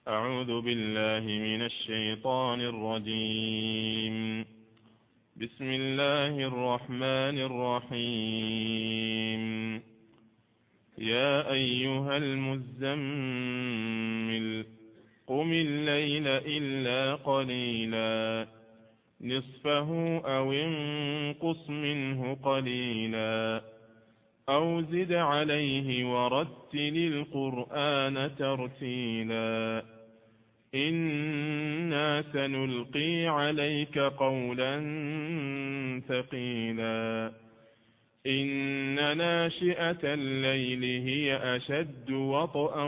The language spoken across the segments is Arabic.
أعوذ بالله من الشيطان الرجيم. بسم الله الرحمن الرحيم. يا أيها المزمل قم الليل إلا قليلا نصفه أو انقص منه قليلا أو زد عليه ورتل القرآن ترتيلا إنا سنلقي عليك قولا ثقيلا إن ناشئة الليل هي أشد وطئا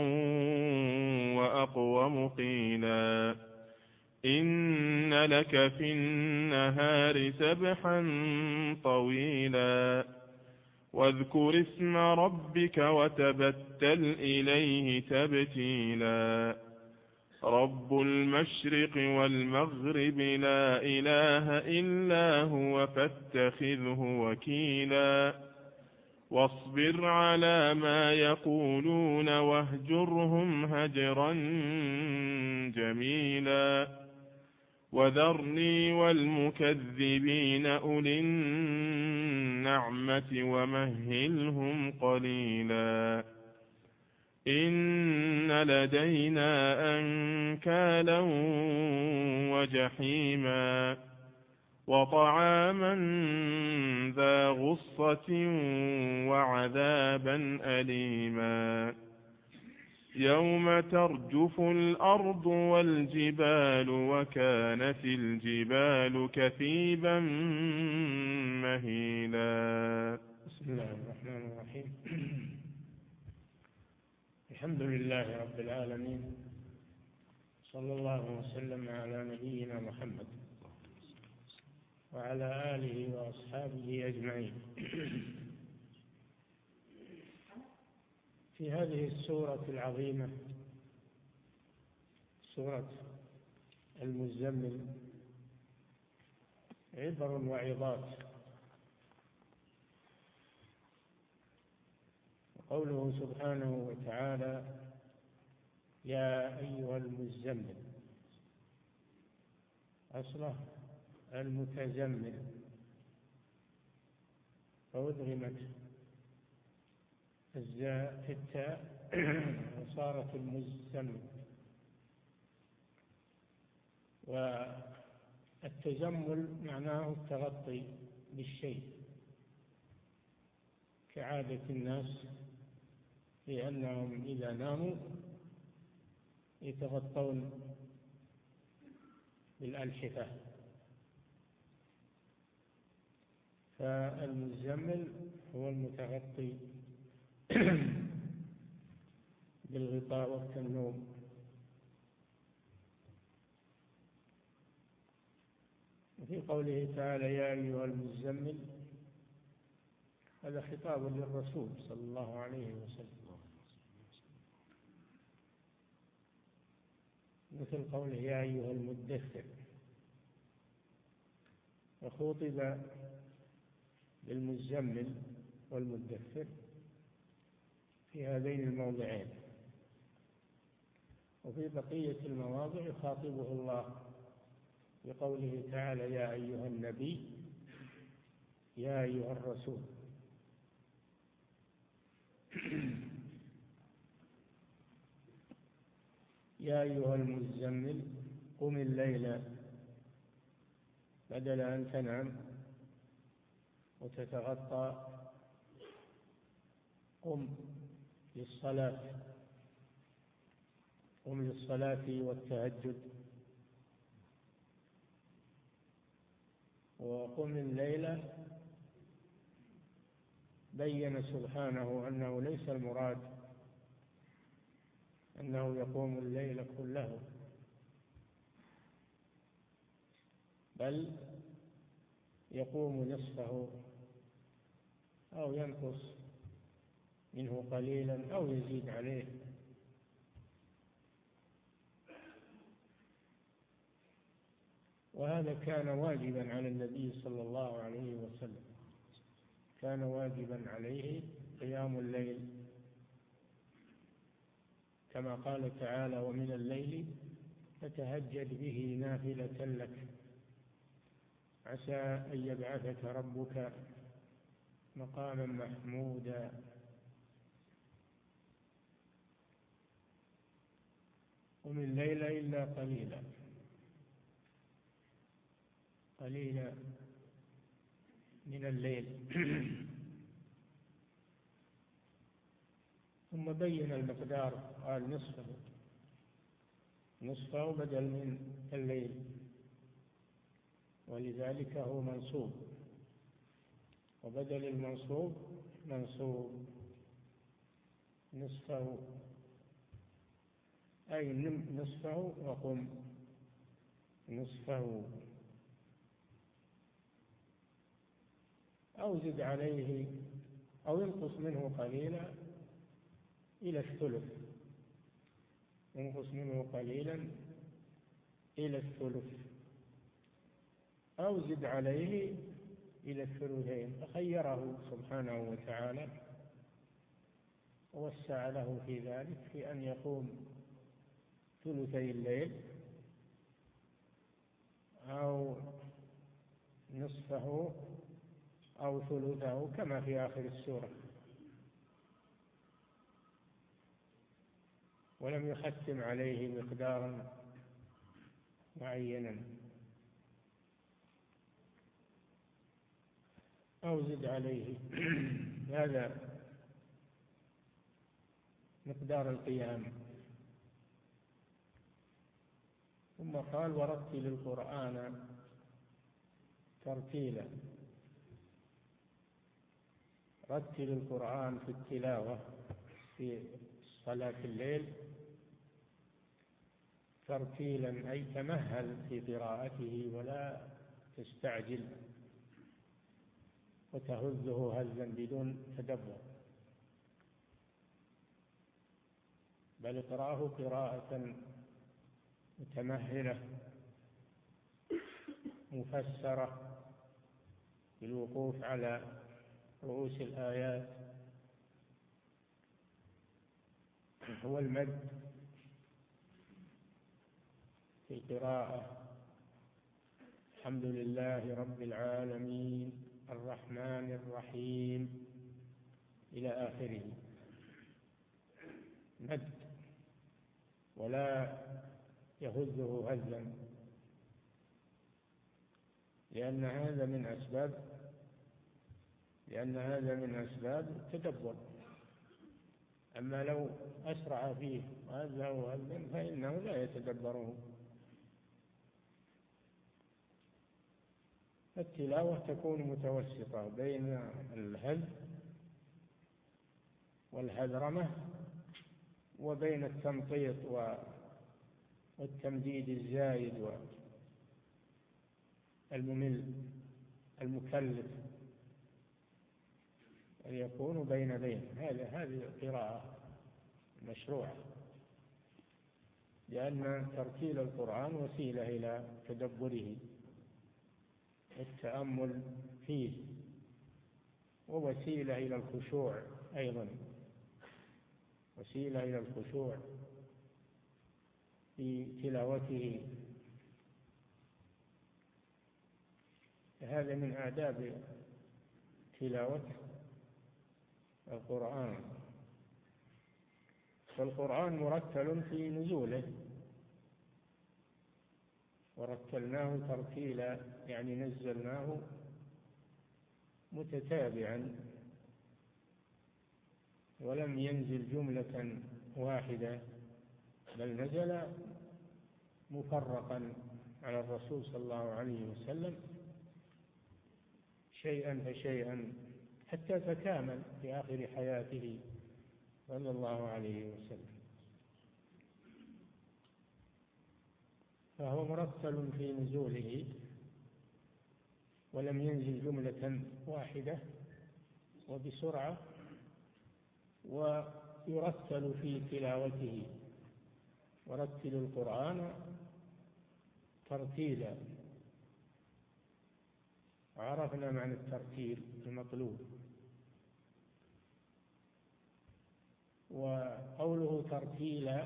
وأقوم قيلا إن لك في النهار سبحا طويلا واذكر اسم ربك وتبتل إليه تبتيلا رب المشرق والمغرب لا إله إلا هو فاتخذه وكيلا واصبر على ما يقولون واهجرهم هجرا جميلا وذرني والمكذبين أولي النعمة ومهلهم قليلا إن لدينا أنكالا وجحيما وطعاما ذا غصة وعذابا أليما يوم ترجف الأرض والجبال وكانت الجبال كثيبا مهيلا. بسم الله الرحمن الرحيم. الحمد لله رب العالمين، صلى الله وسلم على نبينا محمد وعلى آله وأصحابه أجمعين. في هذه السورة العظيمة، سورة المزمل، عبر وعظات. قوله سبحانه وتعالى: يا أيها المزمل، أصله المتزمل، فأدغمت الزاء في التاء وصارت المزمل. والتزمل معناه التغطي بالشيء، كعادة الناس لأنهم إذا ناموا يتغطون بالألحفة. فالمزمل هو المتغطي بالغطاء وقت النوم. وفي قوله تعالى: يا أيها المزمل، هذا خطاب للرسول صلى الله عليه وسلم، مثل قوله: يا أيها المدثر. وخوطب بالمزمل والمدثر في هذين الموضعين. وفي بقية المواضع يخاطبه الله بقوله تعالى: يا أيها النبي، يا أيها الرسول. يا أيها المزمل قم الليل، بدل أن تنام وتتغطى، قم للصلاة، قم للصلاة والتهجد. وقم الليل بين سبحانه أنه ليس المراد أنه يقوم الليل كله، بل يقوم نصفه أو ينقص منه قليلا أو يزيد عليه. وهذا كان واجبا على النبي صلى الله عليه وسلم، كان واجبا عليه قيام الليل كما قال تعالى: ومن الليل فتهجد به نافلة لك عسى أن يبعثك ربك مقاما محمودا. ومن الليل إلا قليلا قليلا من الليل. ثم بين المقدار، قال نصفه بدل من الليل، ولذلك هو منصوب، وبدل المنصوب منصوب. نصفه أي نصفه وقم نصفه، أو زد عليه أو ينقص منه قليلا إلى الثلث، ينقص منه قليلا إلى الثلث، أو زد عليه إلى الثلثين. فخيره سبحانه وتعالى ووسع له في ذلك، في أن يقوم ثلثي الليل أو نصفه أو ثلثه كما في آخر السورة، ولم يختم عليه مقدارا معينا. أو زد عليه هذا مقدار القيام. ثم قال: ورتل القرآن ترتيلا. رتل القرآن في التلاوة في صلاة الليل ترتيلا، أي تمهل في قراءته ولا تستعجل وتهزه هزا بدون تدبر، بل اقرأه قراءة متمهلة مفسرة بالوقوف على رؤوس الآيات. هو المد في القراءة: الحمد لله رب العالمين الرحمن الرحيم إلى آخره، مد ولا يهزه هزا، لأن هذا من أسباب التدبر. أما لو أسرع فيه وهزه هزا فإنه لا يتدبره. التلاوة تكون متوسطة بين الهز والهذرمة وبين التمطيط والتمديد الزايد والممل المكلف، يكون بين هذه القراءة مشروعة، لأن ترتيل القرآن وسيلة إلى تدبره والتأمل فيه، ووسيلة إلى الخشوع أيضا، وسيلة إلى الخشوع في تلاوته. هذا من آداب تلاوة القرآن. والقرآن مرتل في نزوله، ورتلناه ترتيلا، يعني نزلناه متتابعا، ولم ينزل جملة واحدة، بل نزل مفرقا على الرسول صلى الله عليه وسلم شيئا فشيئا حتى تكامل في آخر حياته صلى الله عليه وسلم. فهو مرتل في نزوله، ولم ينزل جملة واحدة وبسرعة، ويرتل في تلاوته. ورتل القرآن ترتيلا. عرفنا معنى الترتيل المطلوب. وقوله ترتيل ترتيلا.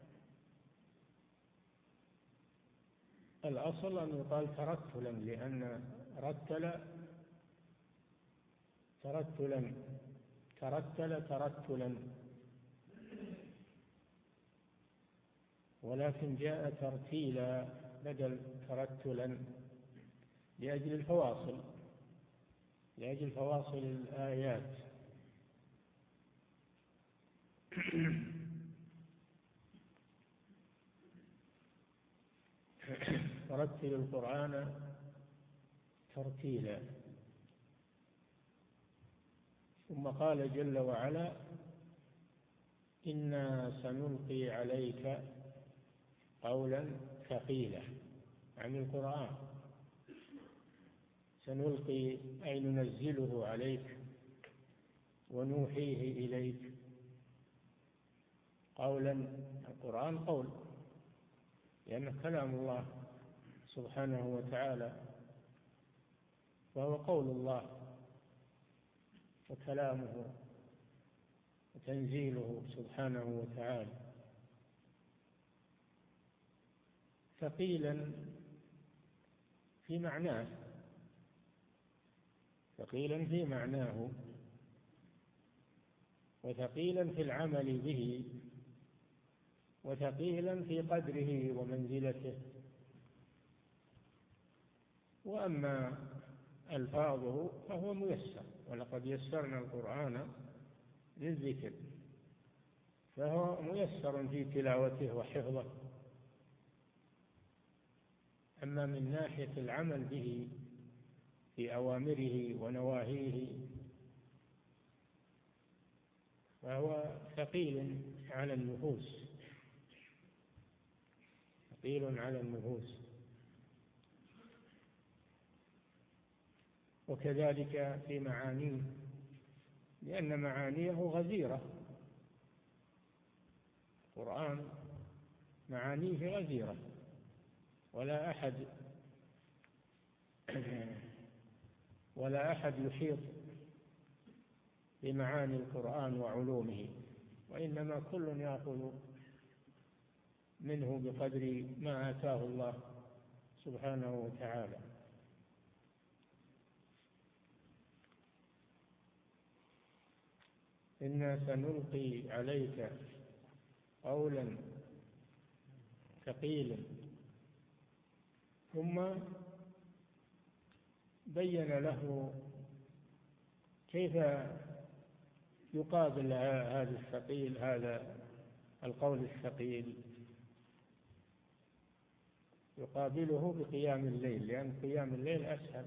الأصل أن يقال ترتلا، لأن ترتل ترتلا، ولكن جاء ترتيلا بدل ترتلا لأجل فواصل الآيات. رتل القرآن ترتيلا. ثم قال جل وعلا: إنا سنلقي عليك قولا ثقيلا. عن القرآن سنلقي أي ننزله عليك ونوحيه إليك قولا. القرآن قول، لأنه كلام الله سبحانه وتعالى، فهو قول الله وكلامه وتنزيله سبحانه وتعالى. ثقيلا في معناه، ثقيلا في معناه، وثقيلا في العمل به، وثقيلا في قدره ومنزلته. وأما ألفاظه فهو ميسر، ولقد يسرنا القرآن للذكر، فهو ميسر في تلاوته وحفظه. أما من ناحية العمل به في أوامره ونواهيه فهو ثقيل على النفوس، ثقيل على النفوس. وكذلك في معانيه، لأن معانيه غزيرة. القرآن معانيه غزيرة، ولا أحد يحيط بمعاني القرآن وعلومه، وإنما كل يأخذ منه بقدر ما آتاه الله سبحانه وتعالى. إنا سنلقي عليك قولا ثقيلا. ثم بين له كيف يقابل هذا الثقيل، هذا القول الثقيل، يقابله بقيام الليل، لأن قيام الليل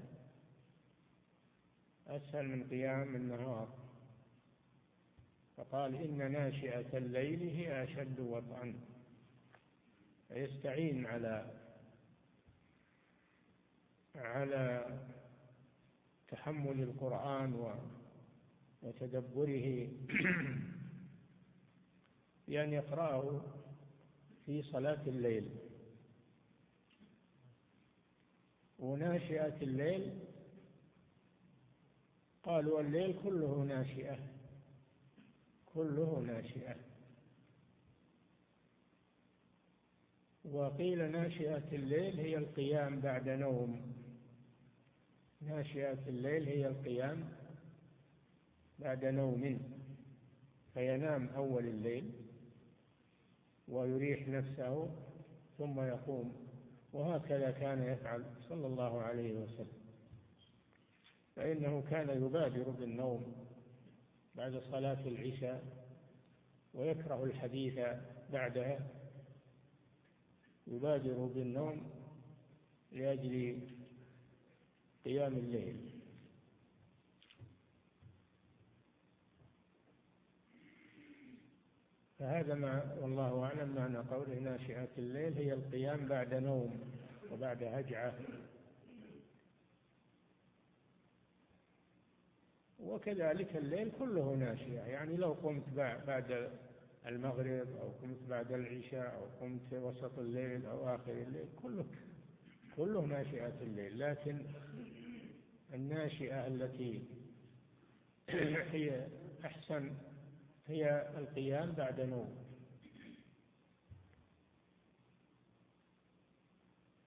أسهل من قيام النهار. فقال: إن ناشئة الليل هي أشد وطئا. فيستعين على تحمل القرآن وتدبره بأن يقرأه في صلاة الليل. وناشئة الليل قالوا الليل كله ناشئة، كله ناشئة. وقيل ناشئة الليل هي القيام بعد نوم، ناشئة الليل هي القيام بعد نوم، فينام أول الليل ويريح نفسه ثم يقوم. وهكذا كان يفعل صلى الله عليه وسلم، فإنه كان يبادر بالنوم بعد صلاة العشاء ويكره الحديث بعدها، يبادر بالنوم لأجل قيام الليل. فهذا ما والله أعلم معنى قوله ناشئة الليل هي القيام بعد نوم وبعد هجعة. وكذلك الليل كله ناشئة، يعني لو قمت بعد المغرب أو قمت بعد العشاء أو قمت وسط الليل أو آخر الليل كله ناشئة الليل. لكن الناشئة التي هي أحسن هي القيام بعد نوم،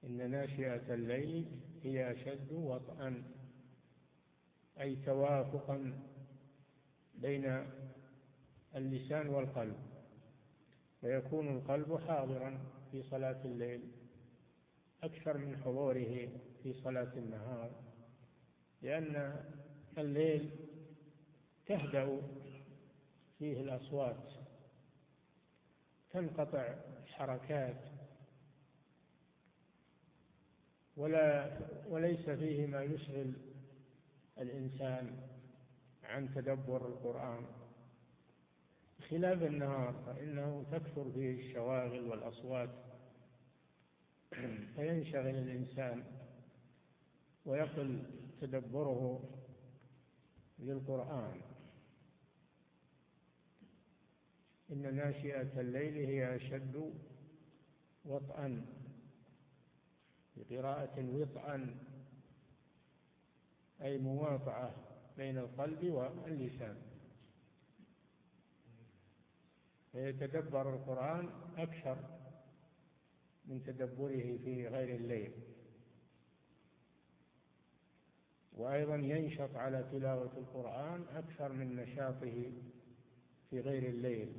إن ناشئة الليل هي أشد وطئا، أي توافقا بين اللسان والقلب، فيكون القلب حاضرا في صلاة الليل أكثر من حضوره في صلاة النهار، لأن الليل تهدأ فيه الأصوات، تنقطع الحركات، وليس فيه ما يشغل الإنسان عن تدبر القرآن، خلاف النهار فإنه تكثر فيه الشواغل والأصوات، فينشغل الإنسان ويقل تدبره للقرآن. إن ناشئة الليل هي أشد وطئا، بقراءة وطئا أي مواطأة بين القلب واللسان، فيتدبر القرآن أكثر من تدبره في غير الليل، وأيضا ينشط على تلاوة القرآن أكثر من نشاطه في غير الليل،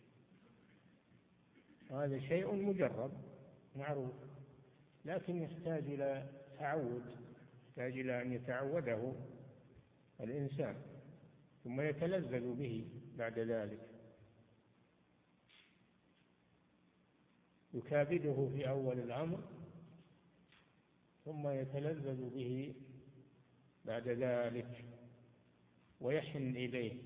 وهذا شيء مجرب معروف، لكن يحتاج إلى تعود، يحتاج إلى أن يتعوده الإنسان ثم يتلذذ به بعد ذلك، يكابده في أول الأمر ثم يتلذذ به بعد ذلك ويحن إليه.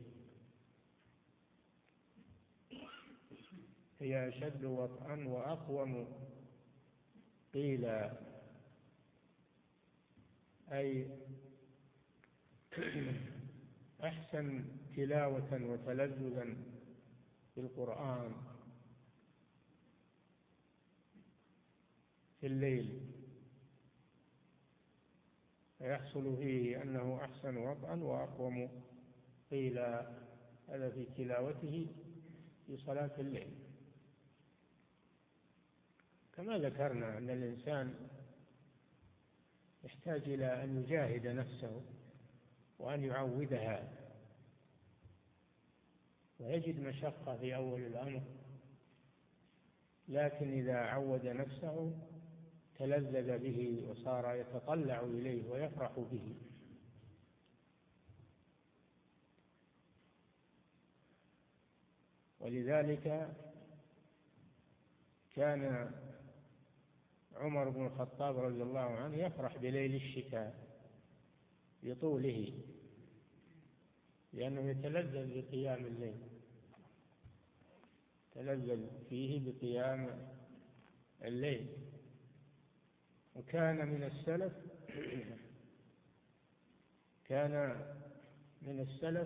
هي أشد وطئا وأقوم قيل، أي أحسن تلاوة وتلذذا بالقرآن في الليل، فيحصل فيه أنه أحسن وطئا وأقوم قيل، هذا في تلاوته في صلاة الليل. كما ذكرنا أن الإنسان يحتاج إلى أن يجاهد نفسه وأن يعودها، ويجد مشقة في أول الأمر، لكن إذا عود نفسه تلذذ به وصار يتطلع إليه ويفرح به. ولذلك كان عمر بن الخطاب رضي الله عنه يفرح بليل الشتاء لطوله، لأنه يتلذذ بقيام الليل، تلذذ فيه بقيام الليل. وكان من السلف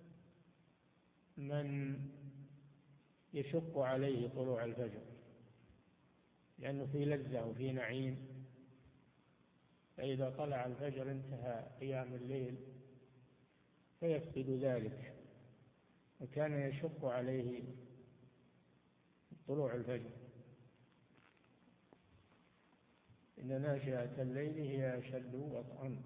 من يشق عليه طلوع الفجر، لأنه في لذة وفي نعيم، فإذا طلع الفجر انتهى قيام الليل فيفقد ذلك، وكان يشق عليه طلوع الفجر. إن ناشئة الليل هي أشد وطئا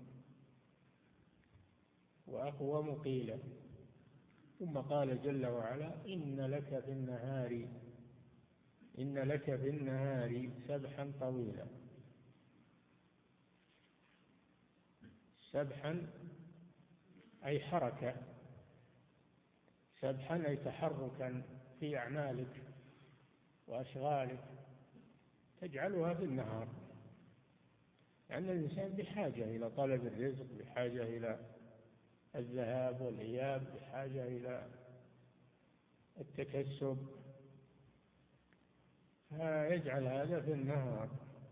وأقوم قيلا. ثم قال جل وعلا: إن لك في النهار سبحا طويلا. سبحا أي حركة، سبحا أي تحركا في أعمالك وأشغالك تجعلها في النهار، لأن الإنسان بحاجة إلى طلب الرزق، بحاجة إلى الذهاب والإياب، بحاجة إلى التكسب، فيجعل هذا في النهار،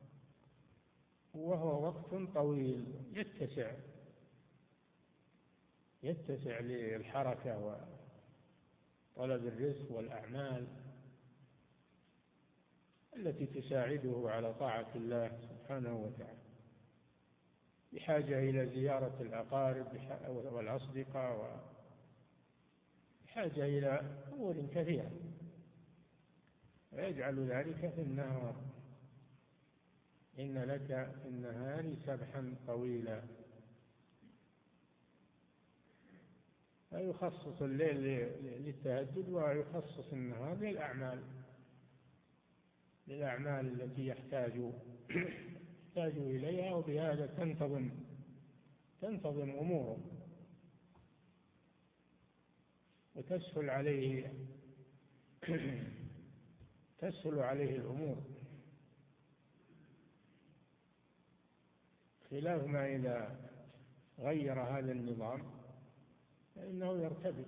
وهو وقت طويل يتسع للحركة وطلب الرزق والأعمال التي تساعده على طاعة الله سبحانه وتعالى، بحاجة إلى زيارة الأقارب والأصدقاء، بحاجة إلى أمور كثيرة، ويجعل ذلك في النهار. إن لك في النهار سبحا طويلا. فيخصص الليل للتهجد ويخصص النهار للأعمال التي يحتاج إليها، وبهذا تنتظم أموره وتسهل عليه الأمور، خلاف ما إذا غير هذا النظام فإنه يرتبك.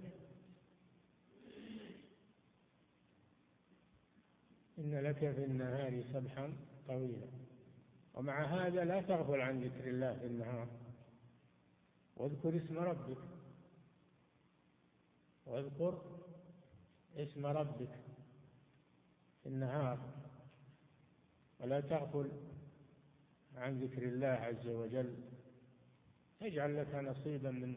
إن لك في النهار سبحا طويلا. ومع هذا لا تغفل عن ذكر الله في النهار، واذكر اسم ربك في النهار، ولا تغفل عن ذكر الله عز وجل. تجعل لك نصيبا من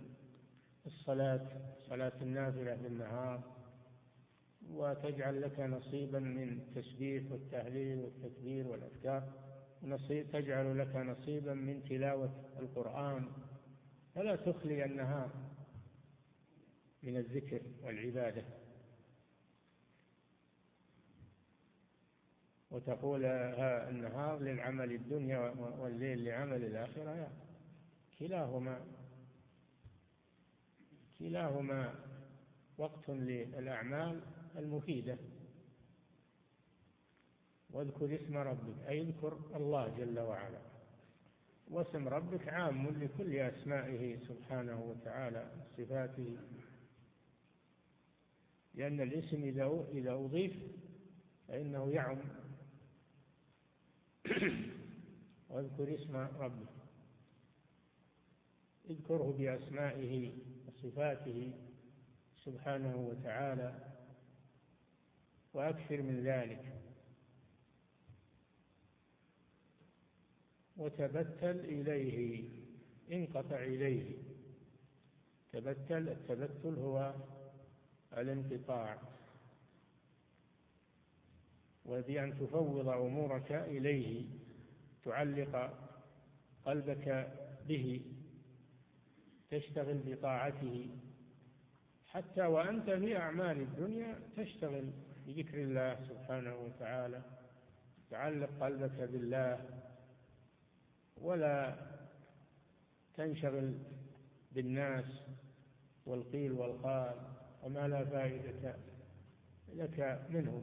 صلاة النافلة في النهار، وتجعل لك نصيبا من التسبيح والتهليل والتكبير والأذكار، تجعل لك نصيبا من تلاوة القرآن، فلا تخلي النهار من الذكر والعبادة. وتقول النهار للعمل الدنيا والليل لعمل الآخرة، كلاهما وقت للأعمال المفيدة. واذكر اسم ربك، أي اذكر الله جل وعلا. واسم ربك عام لكل أسمائه سبحانه وتعالى صفاته، لأن الاسم إذا أضيف فإنه يعم. واذكر اسم ربك، اذكره بأسمائه وصفاته سبحانه وتعالى، وأكثر من ذلك. وتبتل إليه، انقطع إليه. التبتل هو الانقطاع، وبأن تفوض أمورك إليه، تعلق قلبك به، تشتغل بطاعته، حتى وأنت في أعمال الدنيا تشتغل بذكر الله سبحانه وتعالى، تعلق قلبك بالله، ولا تنشغل بالناس والقيل والقال وما لا فائدة لك منه.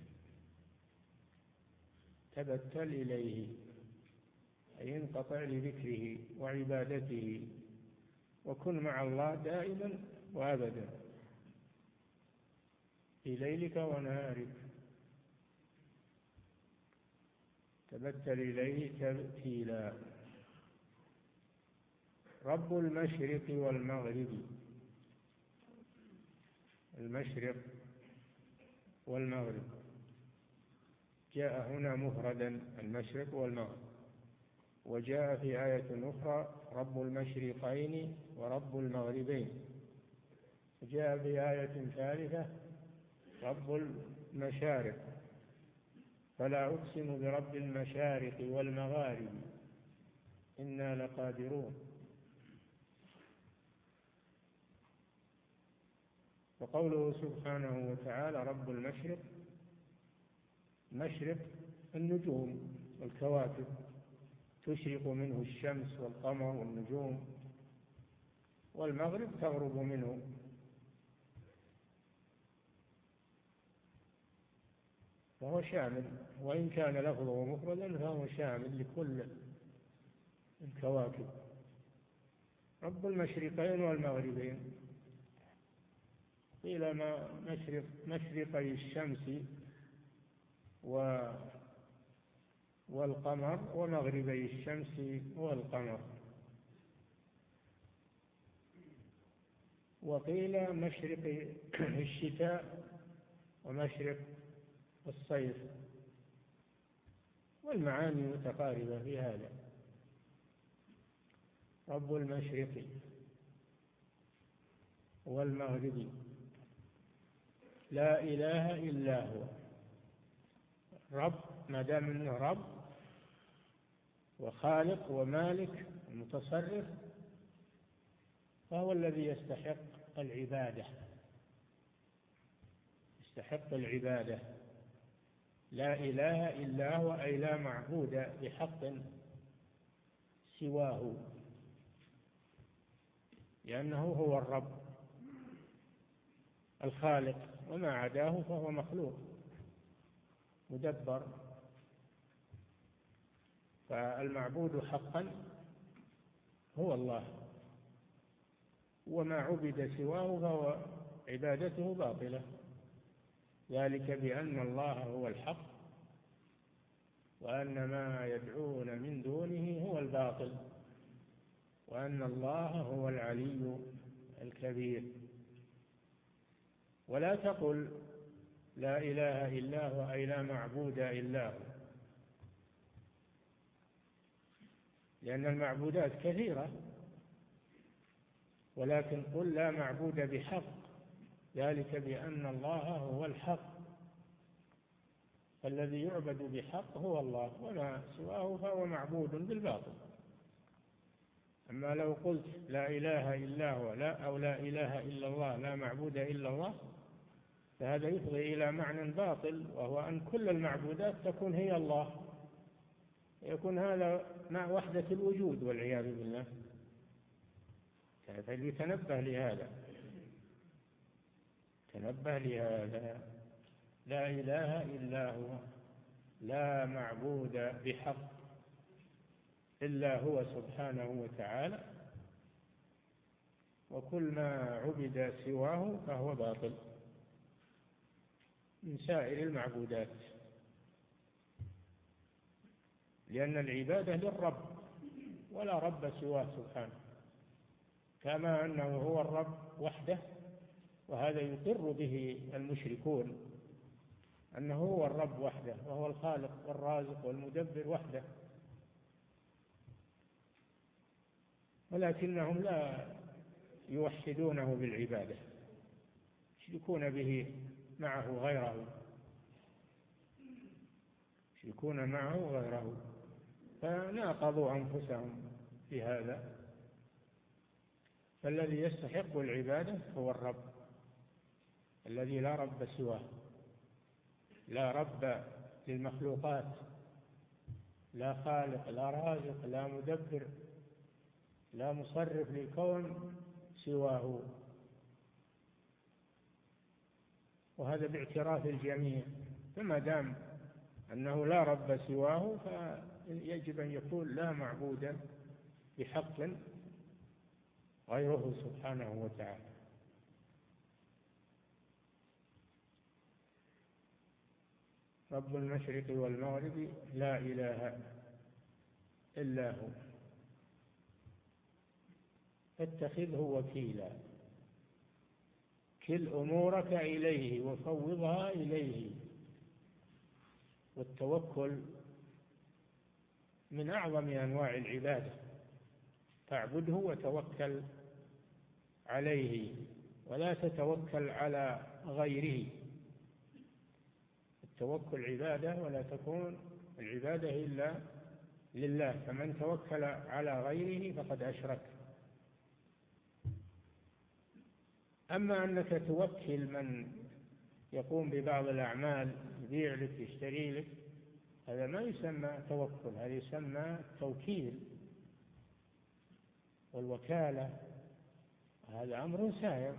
تبتل إليه، أي انقطع لذكره وعبادته، وكن مع الله دائما وأبدا في ليلك ونهارك. تبتل إليه تبتيلا. رب المشرق والمغرب. المشرق والمغرب جاء هنا مفردا، المشرق والمغرب، وجاء في آية أخرى رب المشرقين ورب المغربين، وجاء في آية ثالثة رب المشارق. فلا أقسم برب المشارق والمغارب إنا لقادرون. وقوله سبحانه وتعالى رب المشرق، مشرق النجوم والكواكب، تشرق منه الشمس والقمر والنجوم، والمغرب تغرب منه. فهو شامل، وإن كان لفظه مفردا فهو شامل لكل الكواكب. رب المشرقين والمغربين، قيل ما مشرقي الشمس والقمر، ومغربي الشمس والقمر. وقيل مشرق الشتاء ومشرق الصيف، والمعاني متقاربة في هذا. رب المشرق والمغرب لا إله إلا هو. رب ما دام انه رب وخالق ومالك ومتصرف، فهو الذي يستحق العبادة، يستحق العبادة. لا إله إلا هو، أي لا معبود بحق سواه، لأنه هو الرب الخالق، وما عداه فهو مخلوق مدبر. فالمعبود حقا هو الله، وما عبد سواه فهو عبادته باطلة، ذلك بأن الله هو الحق وأن ما يدعون من دونه هو الباطل، وأن الله هو العلي الكبير. ولا تقل لا إله إلا هو، أي لا معبود إلا هو، لأن المعبودات كثيرة، ولكن قل لا معبود بحق، ذلك بأن الله هو الحق، فالذي يعبد بحق هو الله، وما سواه فهو معبود بالباطل. أما لو قلت لا إله إلا هو أو لا إله إلا الله، لا معبود إلا الله، فهذا يفضي إلى معنى باطل، وهو أن كل المعبودات تكون هي الله، يكون هذا مع وحدة الوجود والعياذ بالله. فليتنبه لهذا، تنبه لهذا. لا إله إلا هو، لا معبود بحق إلا هو سبحانه وتعالى، وكل ما عبد سواه فهو باطل من سائر المعبودات، لأن العبادة للرب ولا رب سواه سبحانه، كما أنه هو الرب وحده، وهذا يقر به المشركون أنه هو الرب وحده، وهو الخالق والرازق والمدبر وحده، ولكنهم لا يوحدونه بالعبادة، يشركون به معه غيره، يشركون معه غيره، فناقضوا أنفسهم في هذا. فالذي يستحق العبادة هو الرب الذي لا رب سواه، لا رب للمخلوقات، لا خالق، لا رازق، لا مدبر، لا مصرف للكون سواه، وهذا باعتراف الجميع. فما دام أنه لا رب سواه فيجب أن يكون لا معبود بحق غيره سبحانه وتعالى. رب المشرق والمغرب لا إله إلا هو فاتخذه وكيلا، كل أمورك إليه وفوضها إليه. والتوكل من أعظم أنواع العبادة، فاعبده وتوكل عليه، ولا تتوكل على غيره. التوكل عبادة، ولا تكون العبادة إلا لله، فمن توكل على غيره فقد أشرك. أما أنك توكل من يقوم ببعض الأعمال، يبيع لك يشتري لك، هذا ما يسمى توكل، هذا يسمى توكيل. والوكالة هذا أمر سائر،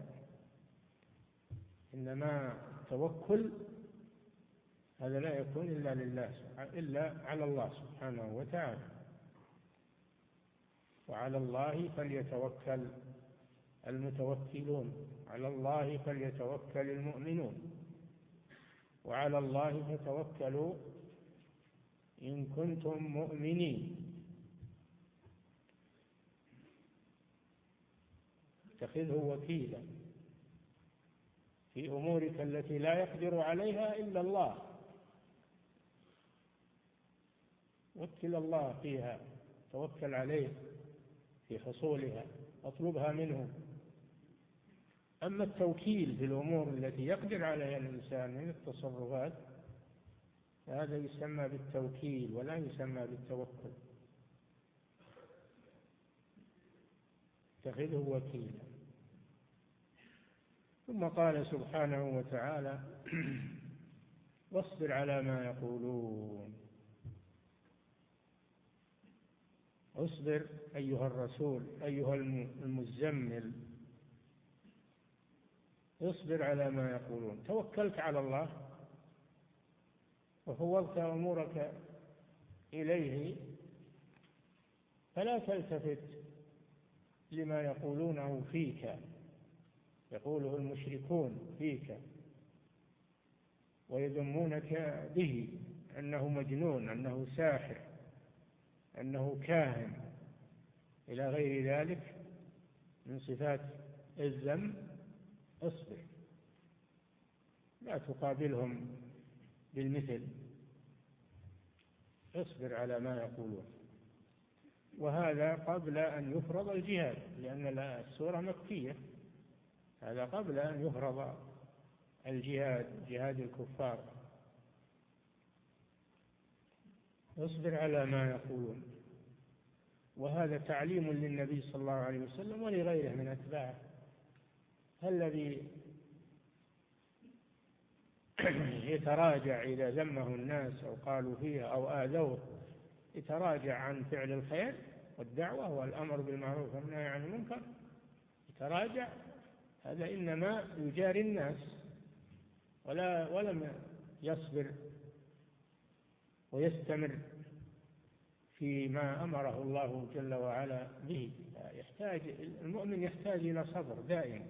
إنما توكل هذا لا يكون إلا لله، إلا على الله سبحانه وتعالى. وعلى الله فليتوكل المتوكلون، على الله فليتوكل المؤمنون، وعلى الله فتوكلوا إن كنتم مؤمنين. اتخذه وكيلا في أمورك التي لا يقدر عليها إلا الله، وكل الله فيها، توكل عليه في حصولها، اطلبها منه. أما التوكيل في الأمور التي يقدر عليها الإنسان من التصرفات، هذا يسمى بالتوكيل ولا يسمى بالتوكل. اتخذه وكيلا. ثم قال سبحانه وتعالى واصبر على ما يقولون. اصبر أيها الرسول، أيها المزمل، اصبر على ما يقولون. توكلت على الله وفوضت أمورك إليه، فلا تلتفت لما يقولونه فيك، يقوله المشركون فيك ويذمونك به، أنه مجنون، أنه ساحر، أنه كاهن إلى غير ذلك من صفات الذم. اصبر، لا تقابلهم بالمثل، اصبر على ما يقولون. وهذا قبل أن يفرض الجهاد، لأن السورة مكية، هذا قبل أن يفرض الجهاد، جهاد الكفار. اصبر على ما يقولون. وهذا تعليم للنبي صلى الله عليه وسلم ولغيره من أتباعه. الذي يتراجع إذا ذمه الناس أو قالوا فيها أو آذوه، يتراجع عن فعل الخير والدعوة والأمر بالمعروف والنهي عن المنكر، يتراجع، هذا إنما يجاري الناس ولم يصبر ويستمر فيما أمره الله جل وعلا به. المؤمن يحتاج إلى صبر دائم،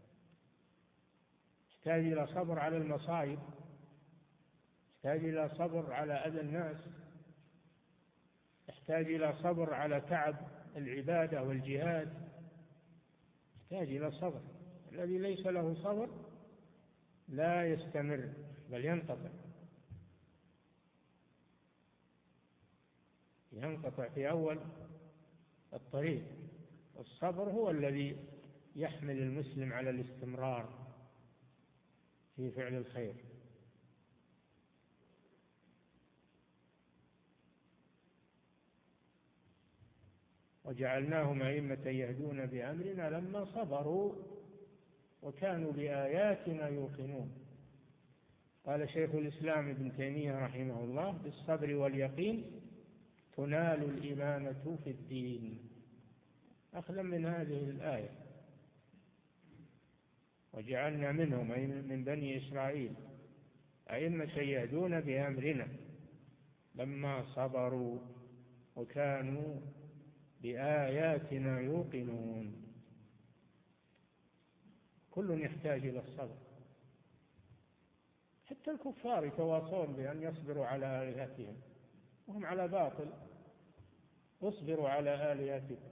يحتاج إلى صبر على المصائب، يحتاج إلى صبر على أذى الناس، يحتاج إلى صبر على تعب العبادة والجهاد، يحتاج إلى صبر. الذي ليس له صبر لا يستمر بل ينقطع في أول الطريق. الصبر هو الذي يحمل المسلم على الاستمرار في فعل الخير. وجعلناهم أئمة يهدون بأمرنا لما صبروا وكانوا بآياتنا يوقنون. قال شيخ الإسلام ابن تيمية رحمه الله: بالصبر واليقين تنال الإمامة في الدين، أخذا من هذه الآية. وجعلنا منهم أي من بني إسرائيل أئمة يهدون بأمرنا لما صبروا وكانوا بآياتنا يوقنون. كل يحتاج إلى الصبر، حتى الكفار يتواصون بأن يصبروا على آلهتهم وهم على باطل. اصبروا على آلهتكم.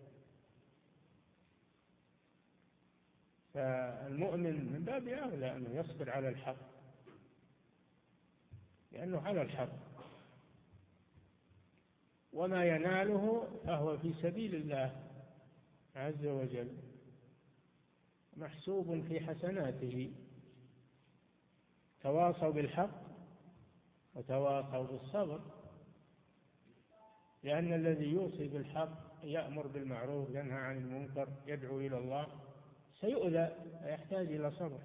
فالمؤمن من باب أولى أنه يصبر على الحق، لأنه على الحق، وما يناله فهو في سبيل الله عز وجل، محسوب في حسناته. تواصوا بالحق وتواصوا بالصبر، لأن الذي يوصي بالحق يأمر بالمعروف ينهى عن المنكر يدعو إلى الله سيؤذى ويحتاج إلى صبر.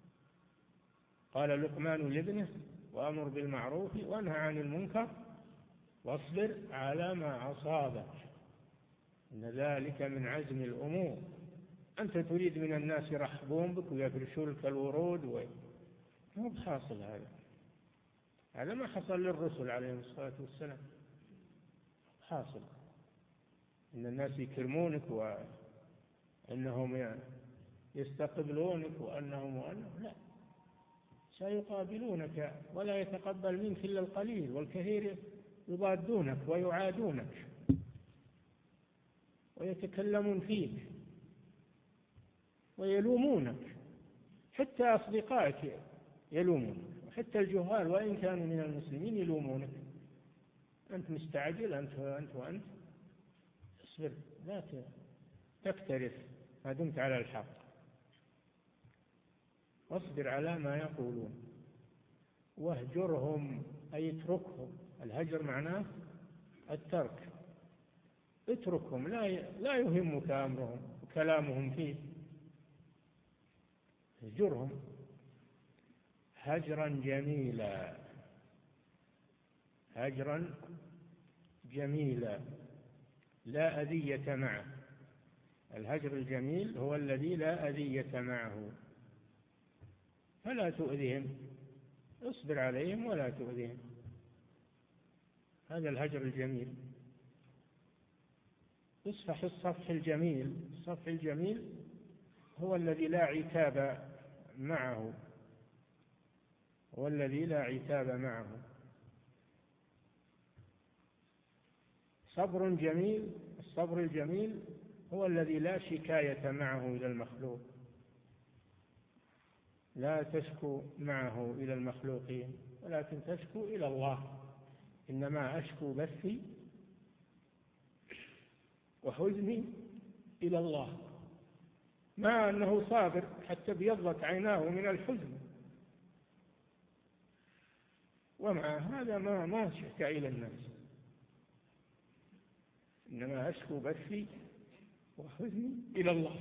قال لقمان لابنه: وأمر بالمعروف وانهى عن المنكر واصبر على ما أصابك إن ذلك من عزم الأمور. أنت تريد من الناس يرحبون بك ويفرشوا لك الورود مو بحاصل. هذا ما حصل للرسل عليهم الصلاة والسلام. حاصل إن الناس يكرمونك وأنهم يستقبلونك وأنهم لا، سيقابلونك ولا يتقبل منك إلا القليل، والكثير يضادونك ويعادونك ويتكلمون فيك ويلومونك، حتى أصدقائك يلومونك، وحتى الجهال وإن كانوا من المسلمين يلومونك. أنت مستعجل، أنت وأنت. اصبر، لا تكترث ما دمت على الحق. واصبر على ما يقولون واهجرهم أي اتركهم. الهجر معناه الترك. اتركهم، لا يهمك أمرهم، كلامهم فيه. اهجرهم هجرا جميلا، هجرا جميلا لا أذية معه. الهجر الجميل هو الذي لا أذية معه، فلا تؤذهم، اصبر عليهم ولا تؤذهم، هذا الهجر الجميل. اصفح الصفح الجميل. الصفح الجميل هو الذي لا عتاب معه، هو الذي لا عتاب معه. صبر جميل. الصبر الجميل هو الذي لا شكاية معه إلى المخلوق، لا تشكو معه إلى المخلوقين ولكن تشكو إلى الله. إنما أشكو بثي وحزني إلى الله، مع أنه صابر حتى ابيضت عيناه من الحزن، ومع هذا ما شكى إلى الناس. إنما أشكو بثي وحزني إلى الله،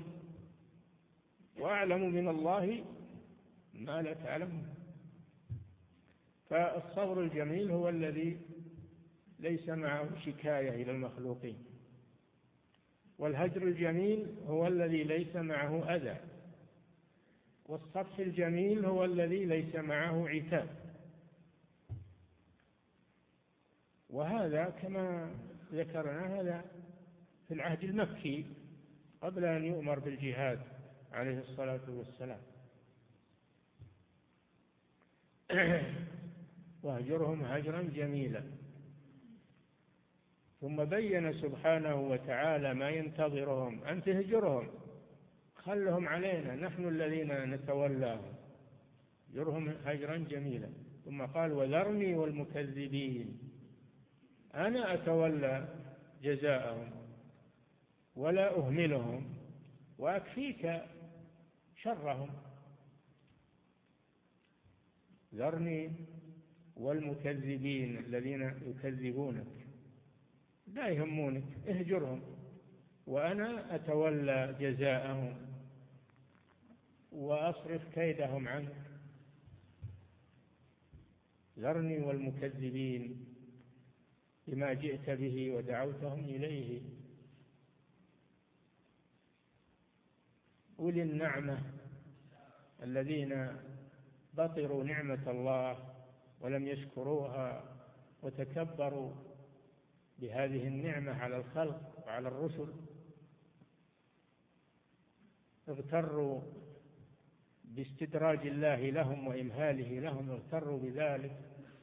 وأعلم من الله ما لا تعلمون. فالصبر الجميل هو الذي ليس معه شكاية إلى المخلوقين، والهجر الجميل هو الذي ليس معه أذى، والصفح الجميل هو الذي ليس معه عتاب. وهذا كما ذكرنا هذا في العهد المكي قبل أن يؤمر بالجهاد عليه الصلاة والسلام. واهجرهم هجرا جميلا. ثم بين سبحانه وتعالى ما ينتظرهم، أن تهجرهم، خلهم علينا، نحن الذين نتولاهم، هجرهم هجرا جميلا. ثم قال وذرني والمكذبين، أنا أتولى جزاءهم ولا أهملهم وأكفيك شرهم. ذرني والمكذبين الذين يكذبونك لا يهمونك، اهجرهم وأنا أتولى جزاءهم وأصرف كيدهم عنك. ذرني والمكذبين بما جئت به ودعوتهم إليه. أولي النعمة الذين بطروا نعمة الله ولم يشكروها وتكبروا بهذه النعمة على الخلق وعلى الرسل، اغتروا باستدراج الله لهم وإمهاله لهم، اغتروا بذلك،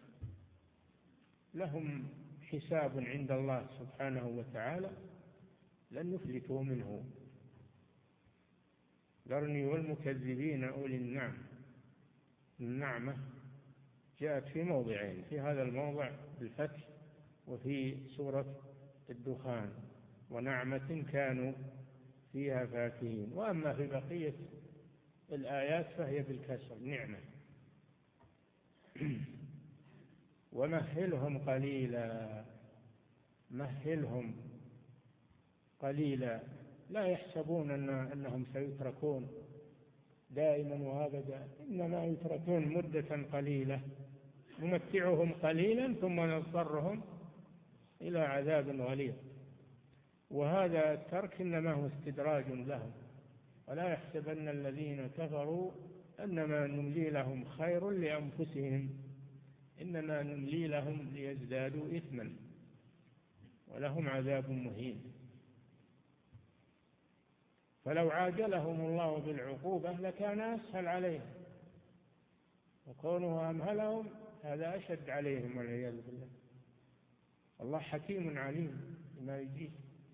لهم حساب عند الله سبحانه وتعالى لن يفلتوا منه. ذرني والمكذبين أولي النعمة جاءت في موضعين، في هذا الموضع بالفتح وفي سورة الدخان، ونعمة كانوا فيها فاكهين. وأما في بقية الآيات فهي بالكسر نعمة. ومهلهم قليلا، مهلهم قليلا، لا يحسبون أنهم سيتركون دائما وأبدا، إنما يتركون مدة قليلة، نمتعهم قليلا ثم نضطرهم إلى عذاب غليظ. وهذا الترك إنما هو استدراج لهم، ولا يحسبن الذين كفروا أنما نملي لهم خير لأنفسهم، إنما نملي لهم ليزدادوا إثما ولهم عذاب مهين. فلو عاجلهم الله بالعقوبة لكان أسهل عليهم، وكونه أمهلهم هذا أشد عليهم والعياذ بالله. الله حكيم عليم بما يجيب.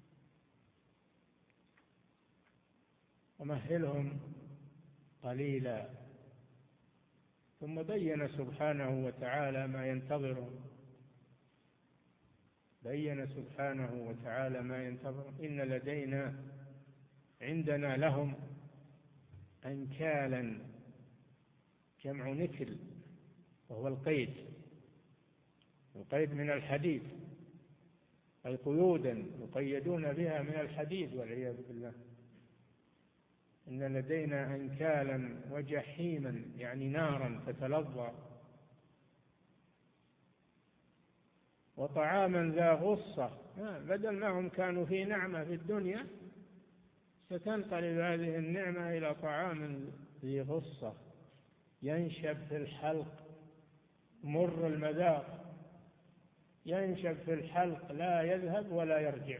ومهلهم قليلا. ثم بين سبحانه وتعالى ما ينتظرهم، بين سبحانه وتعالى ما ينتظرهم. إن لدينا عندنا لهم أنكالا، جمع نكل وهو القيد، القيد من الحديد، أي قيودا يقيدون بها من الحديد والعياذ بالله. إن لدينا أنكالا وجحيما يعني نارا تتلظى، وطعاما ذا غصة. بدل ما هم كانوا في نعمة في الدنيا ستنقلب هذه النعمة إلى طعام ذي غصة ينشب في الحلق مر المذاق، ينشب في الحلق لا يذهب ولا يرجع،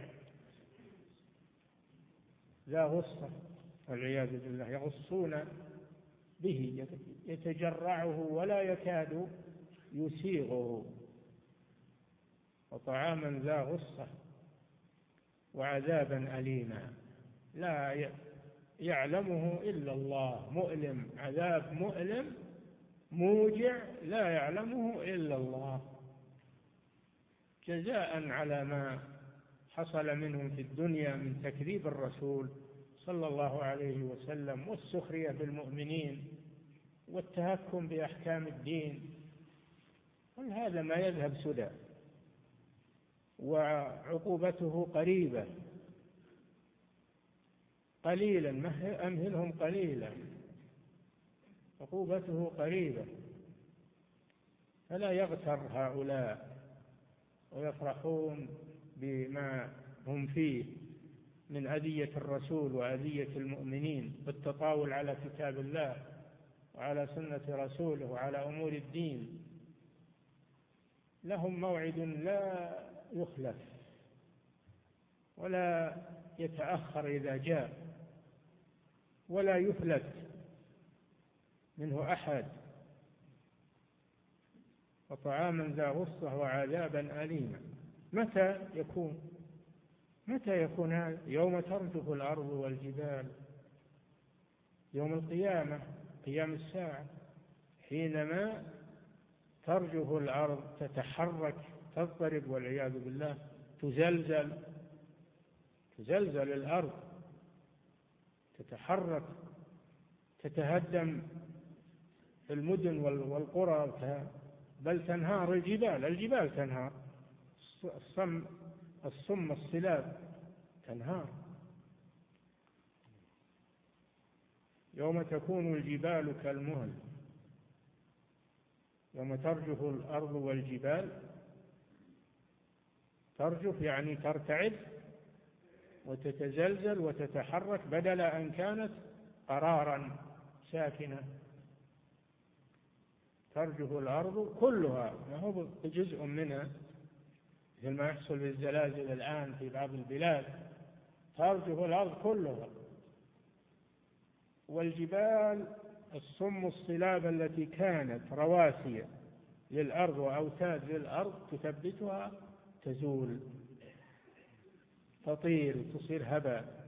ذا غصة والعياذ بالله، يغصون به يتجرعه ولا يكاد يسيغه. وطعاما ذا غصة وعذابا أليما لا يعلمه إلا الله، مؤلم، عذاب مؤلم موجع لا يعلمه إلا الله، جزاء على ما حصل منهم في الدنيا من تكذيب الرسول صلى الله عليه وسلم والسخرية بالمؤمنين والتهكم بأحكام الدين. كل هذا ما يذهب سدى، وعقوبته قريبة. قليلا أمهلهم قليلا، عقوبته قريبة. فلا يغتر هؤلاء ويفرحون بما هم فيه من أذية الرسول وأذية المؤمنين بالتطاول على كتاب الله وعلى سنة رسوله وعلى أمور الدين. لهم موعد لا يخلف ولا يتأخر إذا جاء، ولا يفلت منه أحد. وطعاما ذا غصة وعذابا أليما. متى يكون هذا؟ يوم ترجف الأرض والجبال، يوم القيامة، قيام الساعة، حينما ترجف الأرض، تتحرك، تضطرب والعياذ بالله، تزلزل الأرض، تتحرك، تتهدم المدن والقرى، بل تنهار الجبال تنهار، الصم الصلاب تنهار. يوم تكون الجبال كالمهل، يوم ترجف الأرض والجبال. ترجف يعني ترتعد وتتزلزل وتتحرك، بدل أن كانت قرارا ساكنة. ترجف الأرض كلها، ما هو جزء منها مثل ما يحصل بالزلازل الآن في بعض البلاد. ترجف الأرض كلها. والجبال الصم الصلاب التي كانت رواسي للأرض وأوتاد للأرض تثبتها تزول، تطير وتصير هباء.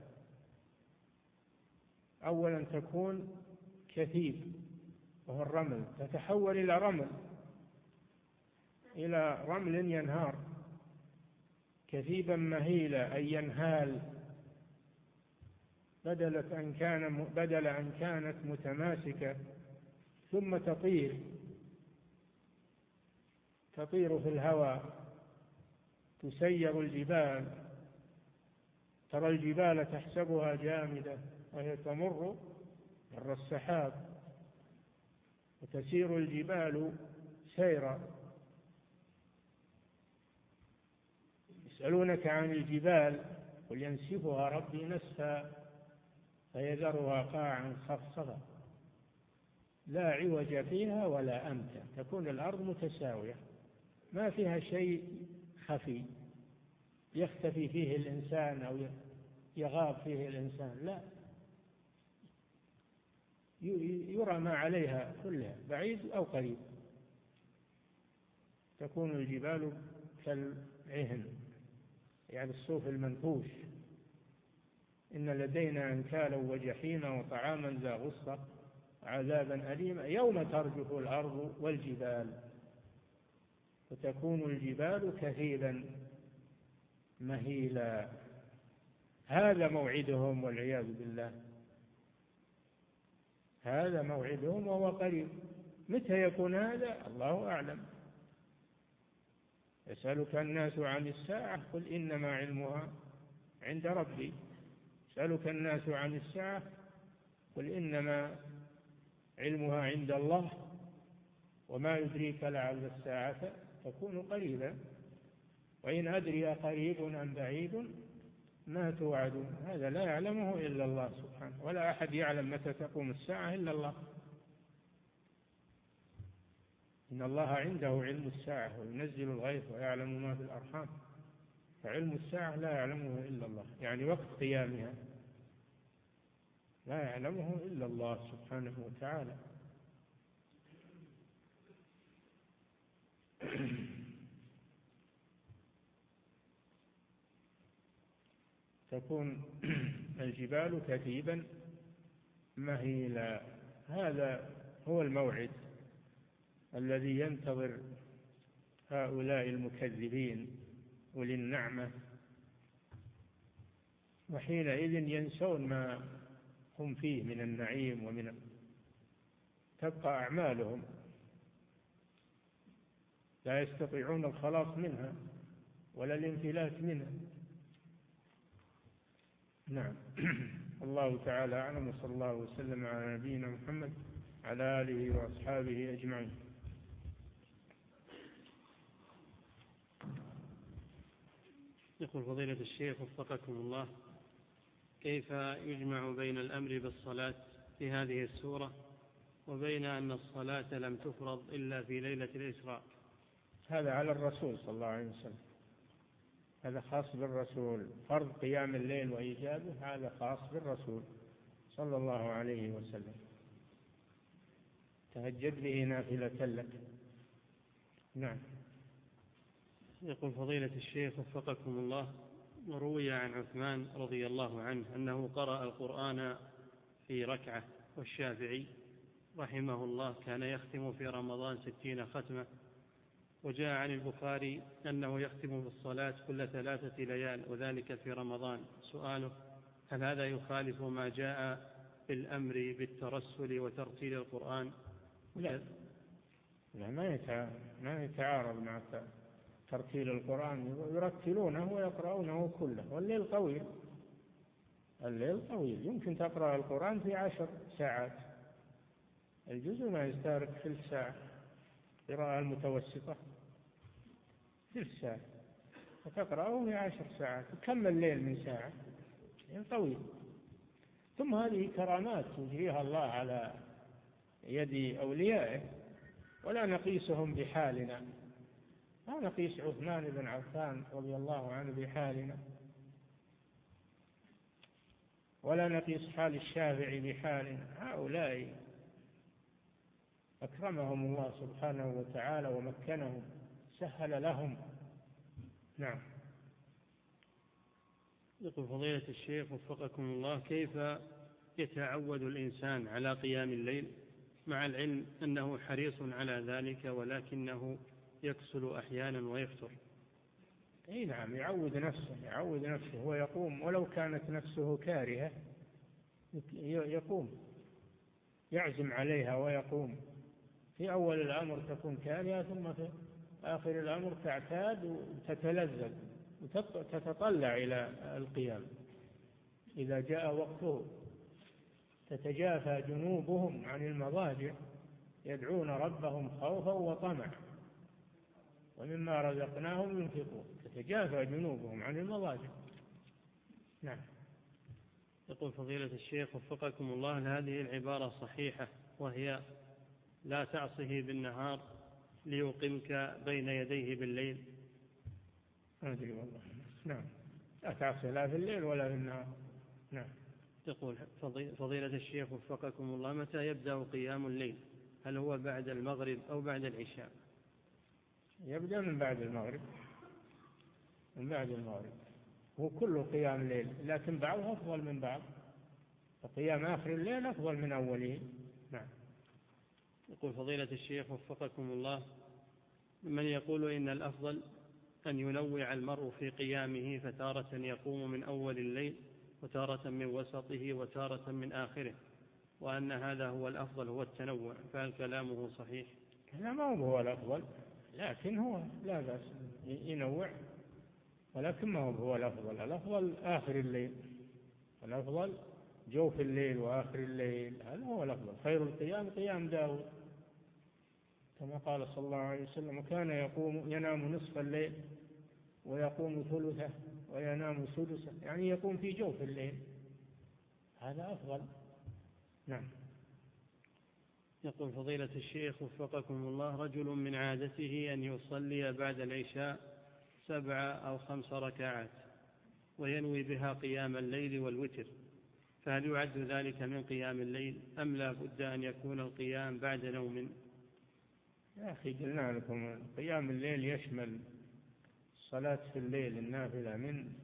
أولا تكون كثيب وهو الرمل، تتحول إلى رمل ينهار، كثيبا مهيلا أي ينهال، بدل أن كانت متماسكة. ثم تطير في الهواء، تسير الجبال. ترى الجبال تحسبها جامدة وهي تمر مر السحاب، وتسير الجبال سيرا. يسألونك عن الجبال قل ينسفها ربي نسفا فيذرها قاعا صفصفا لا عوج فيها ولا أمتا. تكون الأرض متساوية، ما فيها شيء خفي يختفي فيه الإنسان أو يغاب فيه الإنسان، لا، يرى ما عليها كلها بعيد أو قريب. تكون الجبال كالعهن يعني الصوف المنفوش. إن لدينا أنكالا وجحيما وطعاما ذا غصة عذابا أليما يوم ترجف الأرض والجبال وتكون الجبال كثيبا مهيلا. هذا موعدهم والعياذ بالله، هذا موعدهم وهو قريب. متى يكون هذا؟ الله أعلم. يسألك الناس عن الساعة قل إنما علمها عند ربي. يسألك الناس عن الساعة قل إنما علمها عند الله وما يدريك لعل الساعة تكون قريبا وإن أدري قريب أم بعيد ما توعدون. هذا لا يعلمه إلا الله سبحانه، ولا أحد يعلم متى تقوم الساعة إلا الله. إن الله عنده علم الساعة وينزل الغيث ويعلم ما في الأرحام، فعلم الساعة لا يعلمه إلا الله، يعني وقت قيامها لا يعلمه إلا الله سبحانه وتعالى. تكون الجبال كثيبا مهيلا. هذا هو الموعد الذي ينتظر هؤلاء المكذبين أولي النعمة، وحينئذ ينسون ما هم فيه من النعيم تبقى أعمالهم لا يستطيعون الخلاص منها ولا الانفلات منها. نعم. الله تعالى أعلم، وصلى الله وسلم على نبينا محمد على آله وأصحابه أجمعين. يقول فضيلة الشيخ وفقكم الله، كيف يجمع بين الأمر بالصلاة في هذه السورة وبين أن الصلاة لم تفرض إلا في ليلة الإسراء؟ هذا على الرسول صلى الله عليه وسلم، هذا خاص بالرسول. فرض قيام الليل وإيجابه هذا خاص بالرسول صلى الله عليه وسلم. تهجد به نافلة لك. نعم. يقول فضيلة الشيخ وفقكم الله، روي عن عثمان رضي الله عنه أنه قرأ القرآن في ركعة، والشافعي رحمه الله كان يختم في رمضان 60 ختمة، وجاء عن البخاري أنه يختم في الصلاة كل 3 ليال وذلك في رمضان. سؤاله: هل هذا يخالف ما جاء بالأمر بالترسل وترتيل القرآن؟ لا ما يتعارض مع ترتيل القرآن، يرتلونه ويقرؤونه كله. والليل طويل، الليل طويل، يمكن تقرأ القرآن في 10 ساعات، الجزء ما يستغرق ثلث ساعة، قراءة المتوسطة ثلث ساعة، وتقرأه في 10 ساعات، وكم الليل من ساعة، يعني طويل. ثم هذه كرامات يجريها الله على يد أوليائه، ولا نقيسهم بحالنا، لا نقيس عثمان بن عفان رضي الله عنه بحالنا، ولا نقيس حال الشافعي بحالنا. هؤلاء أكرمهم الله سبحانه وتعالى ومكنهم، سهل لهم. نعم. يقول فضيلة الشيخ وفقكم الله، كيف يتعود الإنسان على قيام الليل مع العلم أنه حريص على ذلك ولكنه يكسل أحيانا ويفتر؟ أي نعم، يعود نفسه ويقوم، ولو كانت نفسه كارهة يقوم، يعزم عليها ويقوم. في أول الأمر تكون كارهة، ثم في آخر الأمر تعتاد وتتلذذ وتتطلع إلى القيام إذا جاء وقته. تتجافى جنوبهم عن المضاجع يدعون ربهم خوفا وطمعا ومما رزقناهم ينفقون. تتجافى جنوبهم عن المضاجع. نعم. يقول فضيلة الشيخ وفقكم الله، هذه العبارة صحيحة، وهي: لا تعصه بالنهار ليقمك بين يديه بالليل؟ ما أدري والله. نعم، لا تعصي لا في الليل ولا في النهار. نعم. يقول فضيلة الشيخ وفقكم الله، متى يبدأ قيام الليل؟ هل هو بعد المغرب أو بعد العشاء؟ يبدأ من بعد المغرب، هو كله قيام ليل، لكن بعضه أفضل من بعض، فقيام آخر الليل أفضل من أوله. نعم. يقول فضيلة الشيخ وفقكم الله، من يقول إن الأفضل أن ينوع المرء في قيامه، فتارة يقوم من أول الليل وتارة من وسطه وتارة من آخره، وأن هذا هو الأفضل، هو التنوع، فهل كلامه صحيح؟ كلامه هو الأفضل، لكن هو لا بأس ينوع، ولكن ما هو الأفضل. الأفضل آخر الليل، الأفضل جوف الليل وآخر الليل، هذا هو الأفضل. خير القيام قيام داود كما قال صلى الله عليه وسلم: وكان ينام نصف الليل ويقوم ثلثه وينام سدسه، يعني يقوم في جوف الليل، هذا أفضل. نعم. يقول فضيلة الشيخ وفقكم الله: رجل من عادته أن يصلي بعد العشاء 7 أو 5 ركعات وينوي بها قيام الليل والوتر، فهل يعد ذلك من قيام الليل أم لا بد أن يكون القيام بعد نوم؟ يا أخي قلنا لكم قيام الليل يشمل صلاة في الليل النافلة من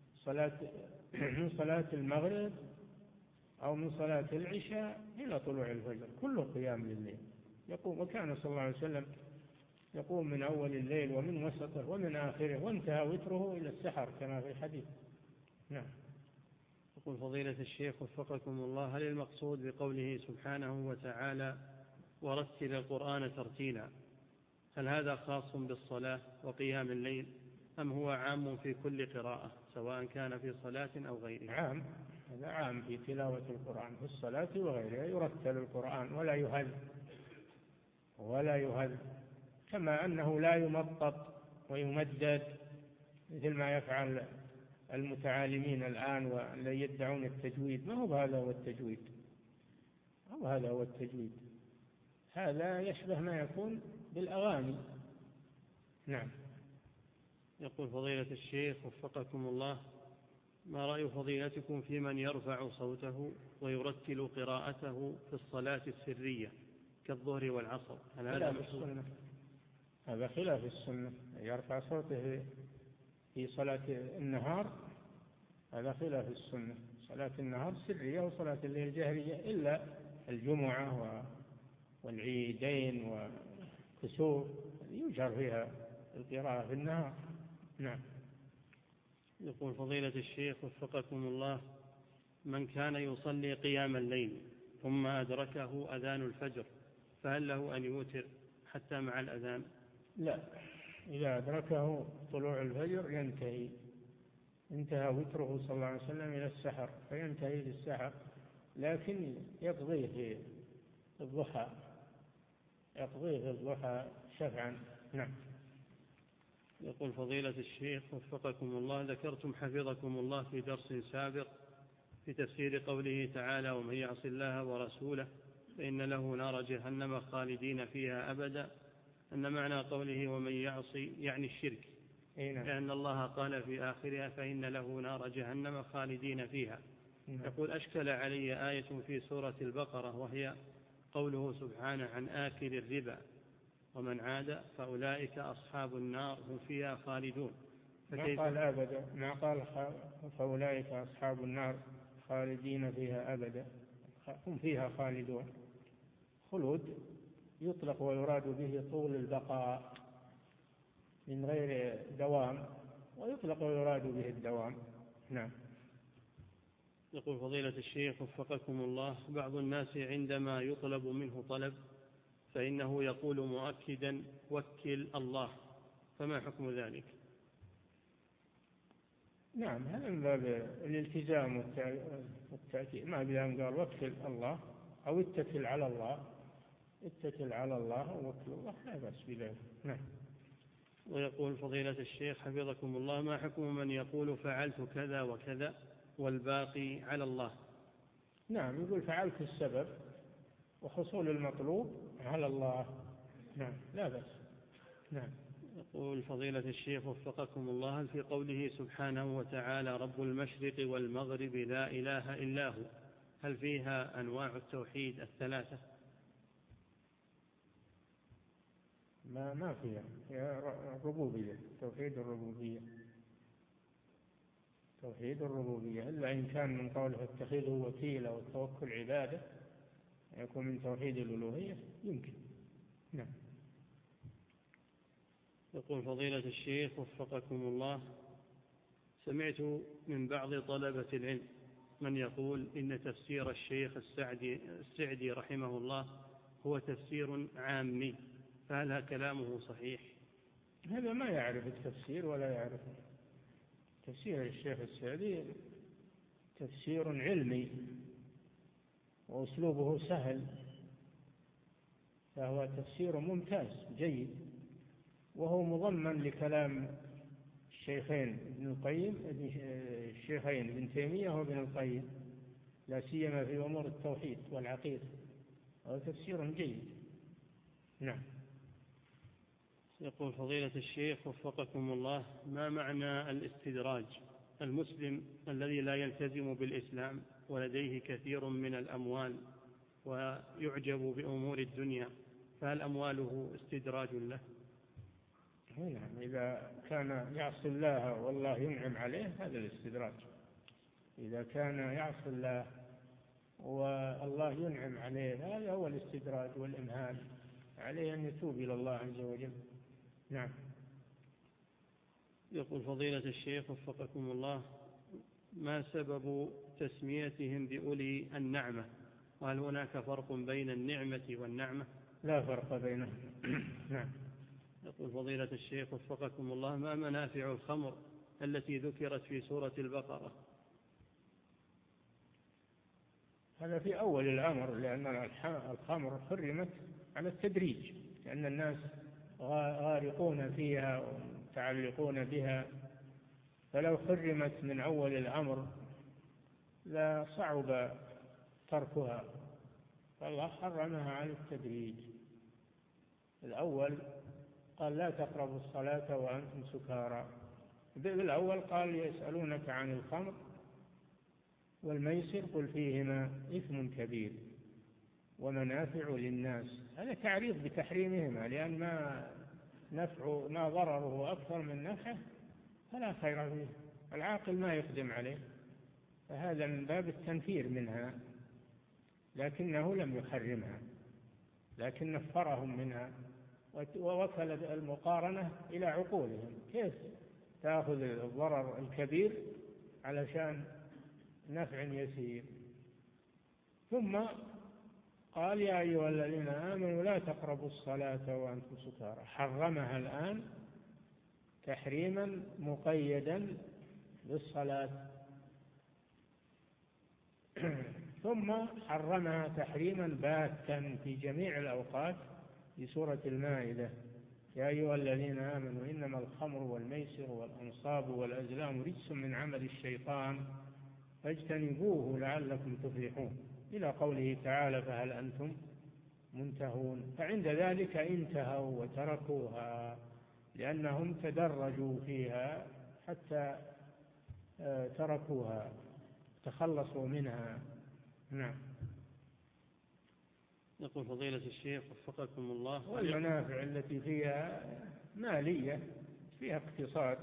صلاة المغرب أو من صلاة العشاء إلى طلوع الفجر، كله قيام لليل. يقوم، وكان صلى الله عليه وسلم يقوم من أول الليل ومن وسطه ومن آخره، وانتهى وتره إلى السحر كما في الحديث. نعم. يقول فضيلة الشيخ وفقكم الله: هل المقصود بقوله سبحانه وتعالى ورتل القرآن ترتيلا، هل هذا خاص بالصلاة وقيام الليل أم هو عام في كل قراءة سواء كان في صلاة أو غيرها؟ عام، هذا عام في تلاوة القرآن في الصلاة وغيرها، يرتل القرآن ولا يهذ، كما أنه لا يمطط ويمدد مثل ما يفعل المتعالمين الآن والذي يدعون التجويد. ما هو هذا هو التجويد، هذا يشبه ما يكون بالأغاني. نعم. يقول فضيلة الشيخ وفقكم الله: ما رأي فضيلتكم في من يرفع صوته ويرتل قراءته في الصلاة السرية كالظهر والعصر؟ هذا خلاف السنة. يرفع صوته في صلاة النهار هذا خلاف السنة. صلاة النهار سرية وصلاة الليل جهرية، إلا الجمعة والعيدين والكسوف يجهر فيها القراءة في النهار. نعم. يقول فضيلة الشيخ وفقكم الله: من كان يصلي قيام الليل ثم أدركه أذان الفجر فهل له أن يوتر حتى مع الأذان؟ لا، إذا أدركه طلوع الفجر انتهى وتره صلى الله عليه وسلم إلى السحر، فينتهي للسحر، لكن يقضيه في الضحى شفعا. نعم. يقول فضيلة الشيخ وفقكم الله: ذكرتم حفظكم الله في درس سابق في تفسير قوله تعالى: ومن يعص الله ورسوله فإن له نار جهنم خالدين فيها أبدا، أن معنى قوله ومن يعصي يعني الشرك، لأن الله قال في آخرها فإن له نار جهنم خالدين فيها. يقول: أشكل علي آية في سورة البقرة وهي قوله سبحانه عن آكل الربا ومن عاد فأولئك أصحاب النار هم فيها خالدون. ما قال أبدا، ما قال فأولئك أصحاب النار خالدين فيها أبدا، هم فيها خالدون. خلود يطلق ويراد به طول البقاء من غير دوام، ويطلق ويراد به الدوام. نعم. يقول فضيلة الشيخ وفقكم الله: بعض الناس عندما يطلب منه طلب فإنه يقول مؤكدا وكل الله، فما حكم ذلك؟ نعم، هذا من باب الالتزام والتأكيد، ما بلام قال وكل الله أو اتكل على الله، ووكل الله، لا بأس بذلك. نعم. ويقول فضيلة الشيخ حفظكم الله: ما حكم من يقول فعلت كذا وكذا والباقي على الله؟ نعم، يقول فعلت السبب وحصول المطلوب على الله. نعم، لا بأس. نعم. يقول فضيلة الشيخ وفقكم الله: هل في قوله سبحانه وتعالى رب المشرق والمغرب لا إله إلا هو هل فيها أنواع التوحيد الثلاثة؟ ما فيها، هي الربوبية، توحيد الربوبية، إلا إن كان من قوله اتخذه وكيلا والتوكل عبادة يكون من توحيد الألوهية يمكن. نعم. يقول فضيلة الشيخ وفقكم الله: سمعت من بعض طلبة العلم من يقول إن تفسير الشيخ السعدي رحمه الله هو تفسير عامي، فهل كلامه صحيح؟ هذا ما يعرف التفسير ولا يعرف تفسير الشيخ السعدي، تفسير علمي وأسلوبه سهل، فهو تفسير ممتاز جيد، وهو مضمن لكلام الشيخين ابن تيمية وابن القيم، لا سيما في أمور التوحيد والعقيدة، وهو تفسير جيد. نعم. يقول فضيلة الشيخ وفقكم الله: ما معنى الاستدراج؟ المسلم الذي لا يلتزم بالإسلام ولديه كثير من الأموال ويعجب بأمور الدنيا، فهل أمواله استدراج له؟ نعم، إذا كان يعصي الله والله ينعم عليه هذا الاستدراج. إذا كان يعصي الله والله ينعم عليه هذا هو الاستدراج والإمهال، عليه أن يتوب إلى الله عز وجل. نعم. يقول فضيلة الشيخ وفقكم الله: ما سبب تسميتهم بأولي النعمة؟ وهل هناك فرق بين النعمة والنعمة؟ لا فرق بينهم. نعم. يقول فضيلة الشيخ وفقكم الله: ما منافع الخمر التي ذكرت في سورة البقرة؟ هذا في أول الأمر، لأن الخمر حرمت على التدريج، لأن الناس غارقون فيها ومتعلقون بها، فلو حرمت من أول الأمر لا صعب تركها، فالله حرمها على التدريج. الأول قال: لا تقربوا الصلاة وأنتم سكارى. بالأول قال: يسألونك عن الخمر والميسر قل فيهما إثم كبير ومنافع للناس. هذا تعريض بتحريمهما، لأن ما ضرره أكثر من نفعه فلا خير فيه، العاقل ما يقدم عليه، فهذا من باب التنفير منها، لكنه لم يحرمها، لكن نفرهم منها ووكل المقارنة إلى عقولهم، كيف تأخذ الضرر الكبير علشان نفع يسير. ثم قال: يا أيها الذين آمنوا لا تقربوا الصلاة وأنتم سكارى، حرمها الآن تحريما مقيدا بالصلاة، ثم حرمها تحريما باتا في جميع الأوقات في سورة المائدة: يا أيها الذين آمنوا إنما الخمر والميسر والأنصاب والأزلام رجس من عمل الشيطان فاجتنبوه لعلكم تفلحون، إلى قوله تعالى: فهل أنتم منتهون. فعند ذلك انتهوا وتركوها، لأنهم تدرجوا فيها حتى تركوها تخلصوا منها. نعم. يقول فضيلة الشيخ وفقكم الله: والمنافع التي فيها مالية، فيها اقتصاد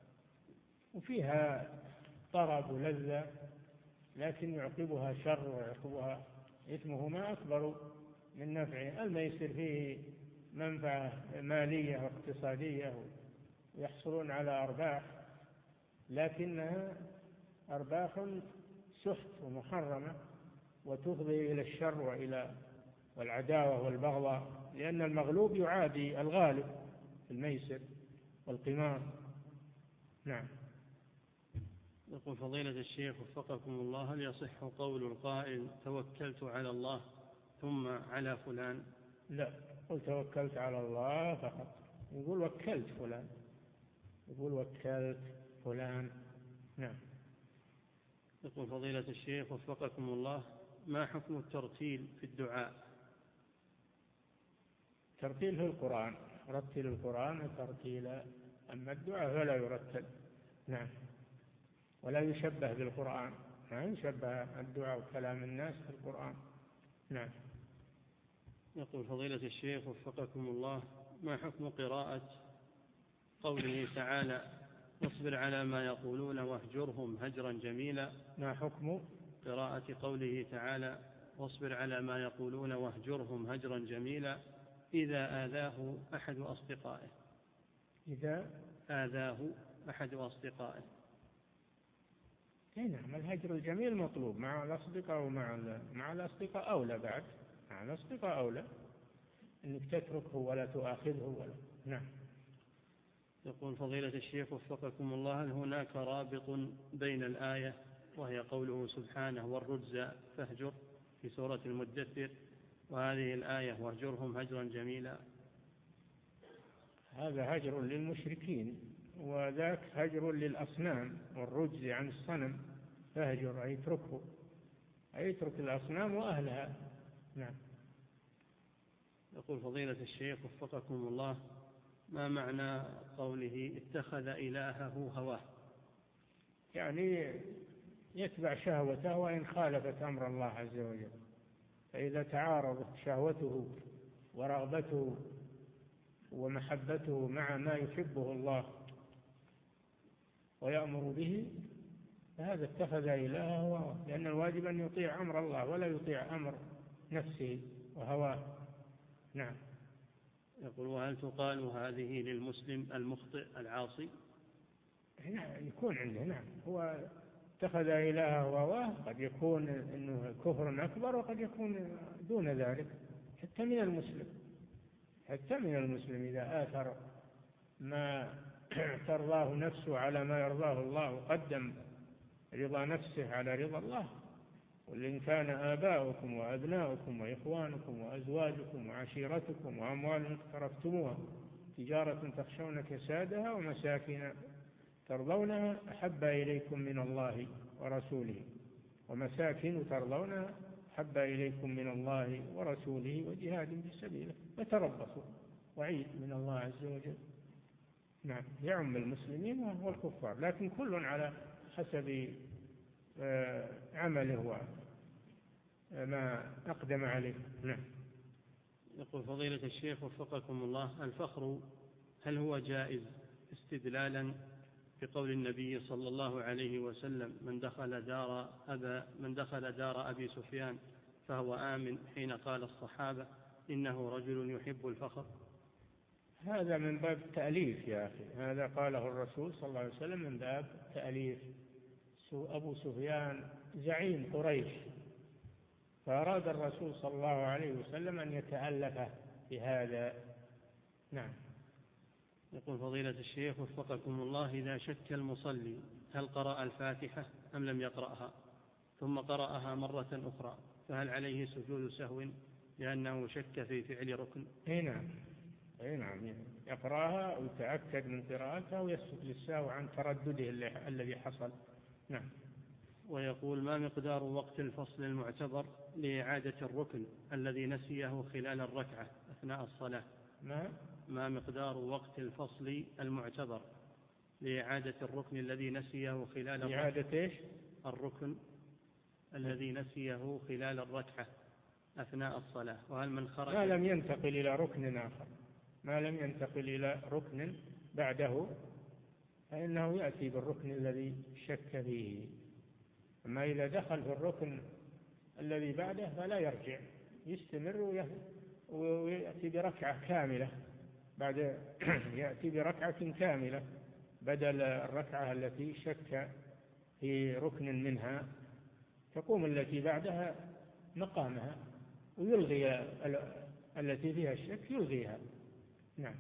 وفيها طرب ولذة، لكن يعقبها شر ويعقبها إثمهما أكبر من نفعه. الميسر فيه منفعة مالية واقتصادية ويحصلون على أرباح، لكنها أرباح سحت ومحرمة وتفضي إلى الشر والعداوة والبغضاء، لأن المغلوب يعادي الغالب في الميسر والقمار. نعم. يقول فضيلة الشيخ وفقكم الله: هل يصح قول القائل توكلت على الله ثم على فلان؟ لا، قل توكلت على الله فقط، يقول وكلت فلان، يقول وكلت فلان. نعم. يقول فضيلة الشيخ وفقكم الله: ما حكم الترتيل في الدعاء؟ ترتيل في القرآن، رتل القرآن ترتيلا، أما الدعاء فلا يرتل. نعم. ولا يشبه بالقرآن، ما يشبه الدعاء وكلام الناس في القرآن. نعم. يقول فضيلة الشيخ وفقكم الله: ما حكم قراءة قوله تعالى: واصبر على ما يقولون واهجرهم هجرا جميلا؟ ما حكم قراءة قوله تعالى: واصبر على ما يقولون واهجرهم هجرا جميلا إذا آذاه أحد أصدقائه؟ إذا آذاه أحد أصدقائه. نعم، الهجر الجميل مطلوب مع الأصدقاء، ومع الأصدقاء أولى بعد، مع الأصدقاء أولى أنك تتركه ولا تؤاخذه ولا. نعم. يقول فضيلة الشيخ وفقكم الله: هل هناك رابط بين الآية وهي قوله سبحانه والرجز فاهجر؟ في سورة المدثر وهذه الآية واهجرهم هجرا جميلا؟ هذا هجر للمشركين، وذاك هجر للأصنام والرجز عن الصنم. فهجر أي اتركه، أي اترك الأصنام وأهلها. نعم. يقول فضيلة الشيخ وفقكم الله: ما معنى قوله اتخذ إلهه هواه؟ يعني يتبع شهوته وإن خالفت أمر الله عز وجل. فإذا تعارضت شهوته ورغبته ومحبته مع ما يحبه الله ويأمر به، فهذا اتخذ إلهه هواه، لأن الواجب أن يطيع أمر الله ولا يطيع أمر نفسه وهواه. نعم. يقول: وهل تقال هذه للمسلم المخطئ العاصي؟ نعم، يكون عنده. نعم، هو اتخذ إلهه هواه، قد يكون إنه كفر أكبر وقد يكون دون ذلك. حتى من المسلم إذا آثر ما ترضاه نفسه على ما يرضاه الله وقدم رضا نفسه على رضا الله. قل إن كان آباؤكم وأبناؤكم وإخوانكم وأزواجكم وعشيرتكم وأموال اقترفتموها تجارة تخشون كسادها ومساكن ترضونها أحب إليكم من الله ورسوله ومساكن ترضونها أحب إليكم من الله ورسوله وجهاد في سبيله فتربصوا. وعيد من الله عز وجل. نعم، يعم المسلمين والكفار، لكن كل على حسب عمله وما أقدم عليه. نعم. يقول فضيلة الشيخ وفقكم الله: الفخر هل هو جائز استدلالا بقول النبي صلى الله عليه وسلم: من دخل دار أبي سفيان فهو آمن، حين قال الصحابة: إنه رجل يحب الفخر؟ هذا من باب التأليف يا أخي، هذا قاله الرسول صلى الله عليه وسلم من باب التأليف. أبو سفيان زعيم قريش، فأراد الرسول صلى الله عليه وسلم أن يتألف بهذا. نعم. يقول فضيلة الشيخ وفقكم الله: إذا شك المصلي هل قرأ الفاتحة أم لم يقرأها ثم قرأها مرة أخرى، فهل عليه سجود سهو لأنه شك في فعل ركن؟ أي نعم، يقرأها ويتأكد من قراءتها ويسجد للسهو عن تردده الذي حصل. نعم. ويقول: ما مقدار وقت الفصل المعتبر لإعادة الركن الذي نسيه خلال الركعة أثناء الصلاة؟ ما مقدار وقت الفصل المعتبر لإعادة الركن الذي نسيه خلال إعادة الركن الذي نسيه خلال الركعة أثناء الصلاة؟ وهل من خرج ما لم ينتقل إلى ركن آخر، ما لم ينتقل إلى ركن بعده، فإنه يأتي بالركن الذي شك فيه. أما إذا دخل في الركن الذي بعده فلا يرجع، يستمر ويأتي بركعة كاملة يأتي بركعة كاملة بدل الركعة التي شك في ركن منها، تقوم التي بعدها مقامها ويلغي التي فيها الشك يلغيها. نعم.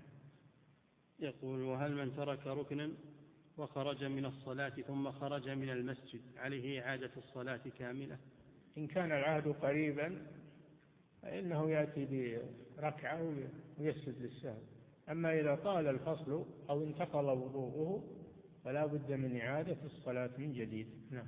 يقول: وهل من ترك ركنا وخرج من الصلاة ثم خرج من المسجد عليه إعادة الصلاة كاملة؟ إن كان العهد قريبا فإنه يأتي بركعة ويسجد للسهو. أما إذا طال الفصل أو انتقل وضوءه فلا بد من إعادة الصلاة من جديد. نعم.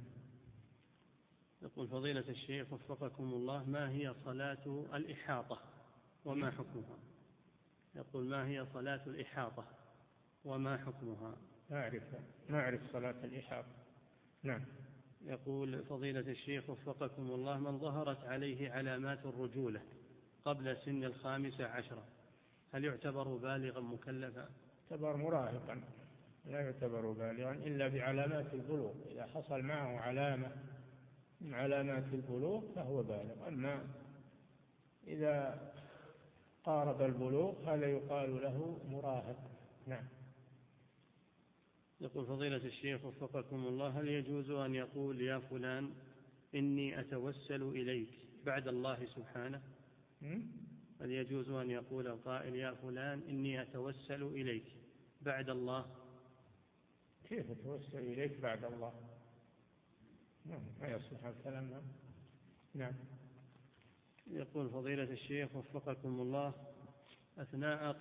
يقول فضيلة الشيخ وفقكم الله: ما هي صلاة الإحاطة وما حكمها؟ يقول: ما هي صلاة الإحاطة وما حكمها؟ ما أعرف صلاة الإحاطة. نعم. يقول فضيلة الشيخ وفقكم الله: من ظهرت عليه علامات الرجولة قبل سن 15 هل يعتبر بالغا مكلفا؟ يعتبر مراهقا، لا يعتبر بالغا إلا بعلامات البلوغ. إذا حصل معه علامة من علامات البلوغ فهو بالغ. أما إذا قارب البلوغ هذا يقال له مراهق. نعم. يقول فضيلة الشيخ وفقكم الله: هل يجوز أن يقول يا فلان إني أتوسل إليك بعد الله سبحانه؟ هل يجوز أن يقول القائل يا فلان إني أتوسل إليك بعد الله؟ كيف أتوسل إليك بعد الله؟ ما يصلح الكلام. نعم. يقول فضيلة الشيخ وفقكم الله، أثناء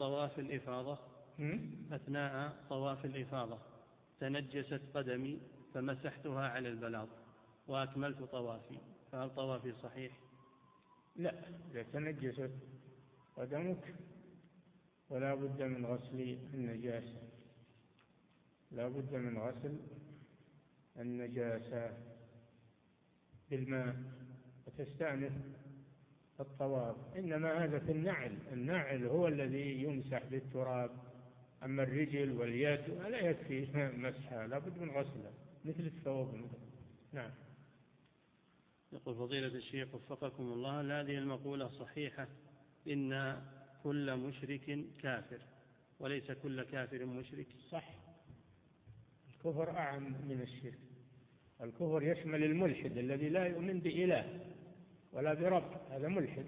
طواف الإفاضة تنجست قدمي فمسحتها على البلاط وأكملت طوافي، فهل طوافي صحيح؟ لا، إذا تنجست قدمك ولا بد من غسل النجاسة، لا بد من غسل النجاسة بالماء وتستأنف الطواف. إنما هذا في النعل هو الذي يمسح بالتراب، أما الرجل واليد لا يكفي مسحها، لا بد من غسلها مثل الثوب. نعم. يقول فضيلة الشيخ وفقكم الله، هذه المقولة صحيحة إن كل مشرك كافر وليس كل كافر مشرك؟ صح، الكفر أعم من الشرك. الكفر يشمل الملحد الذي لا يؤمن بإله ولا برب، هذا ملحد.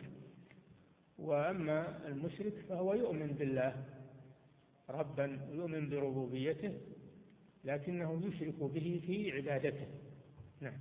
وأما المشرك فهو يؤمن بالله ربا ويؤمن بربوبيته، لكنه يشرك به في عبادته. نعم.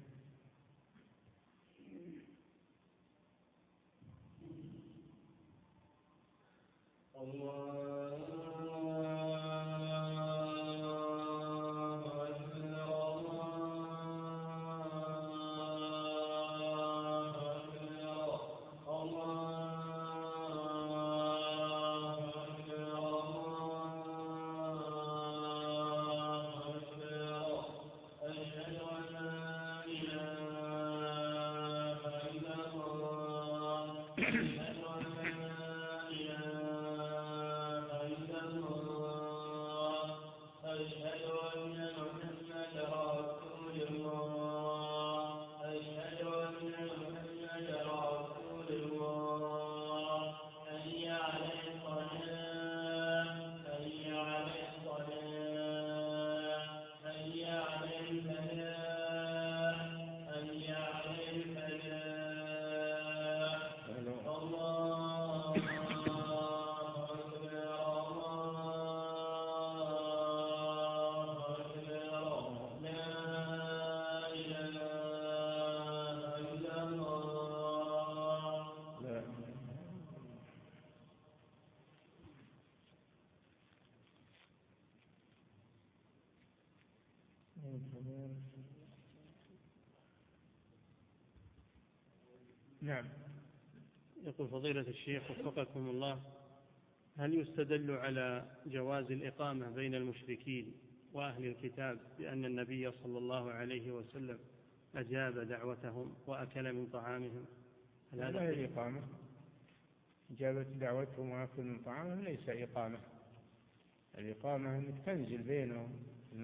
نعم. يقول فضيلة الشيخ وفقكم الله، هل يستدل على جواز الإقامة بين المشركين وأهل الكتاب بأن النبي صلى الله عليه وسلم أجاب دعوتهم وأكل من طعامهم؟ هذا هي الإقامة، إجابة دعوتهم وأكل من طعامهم ليس إقامة. الإقامة أنك تنزل بينهم،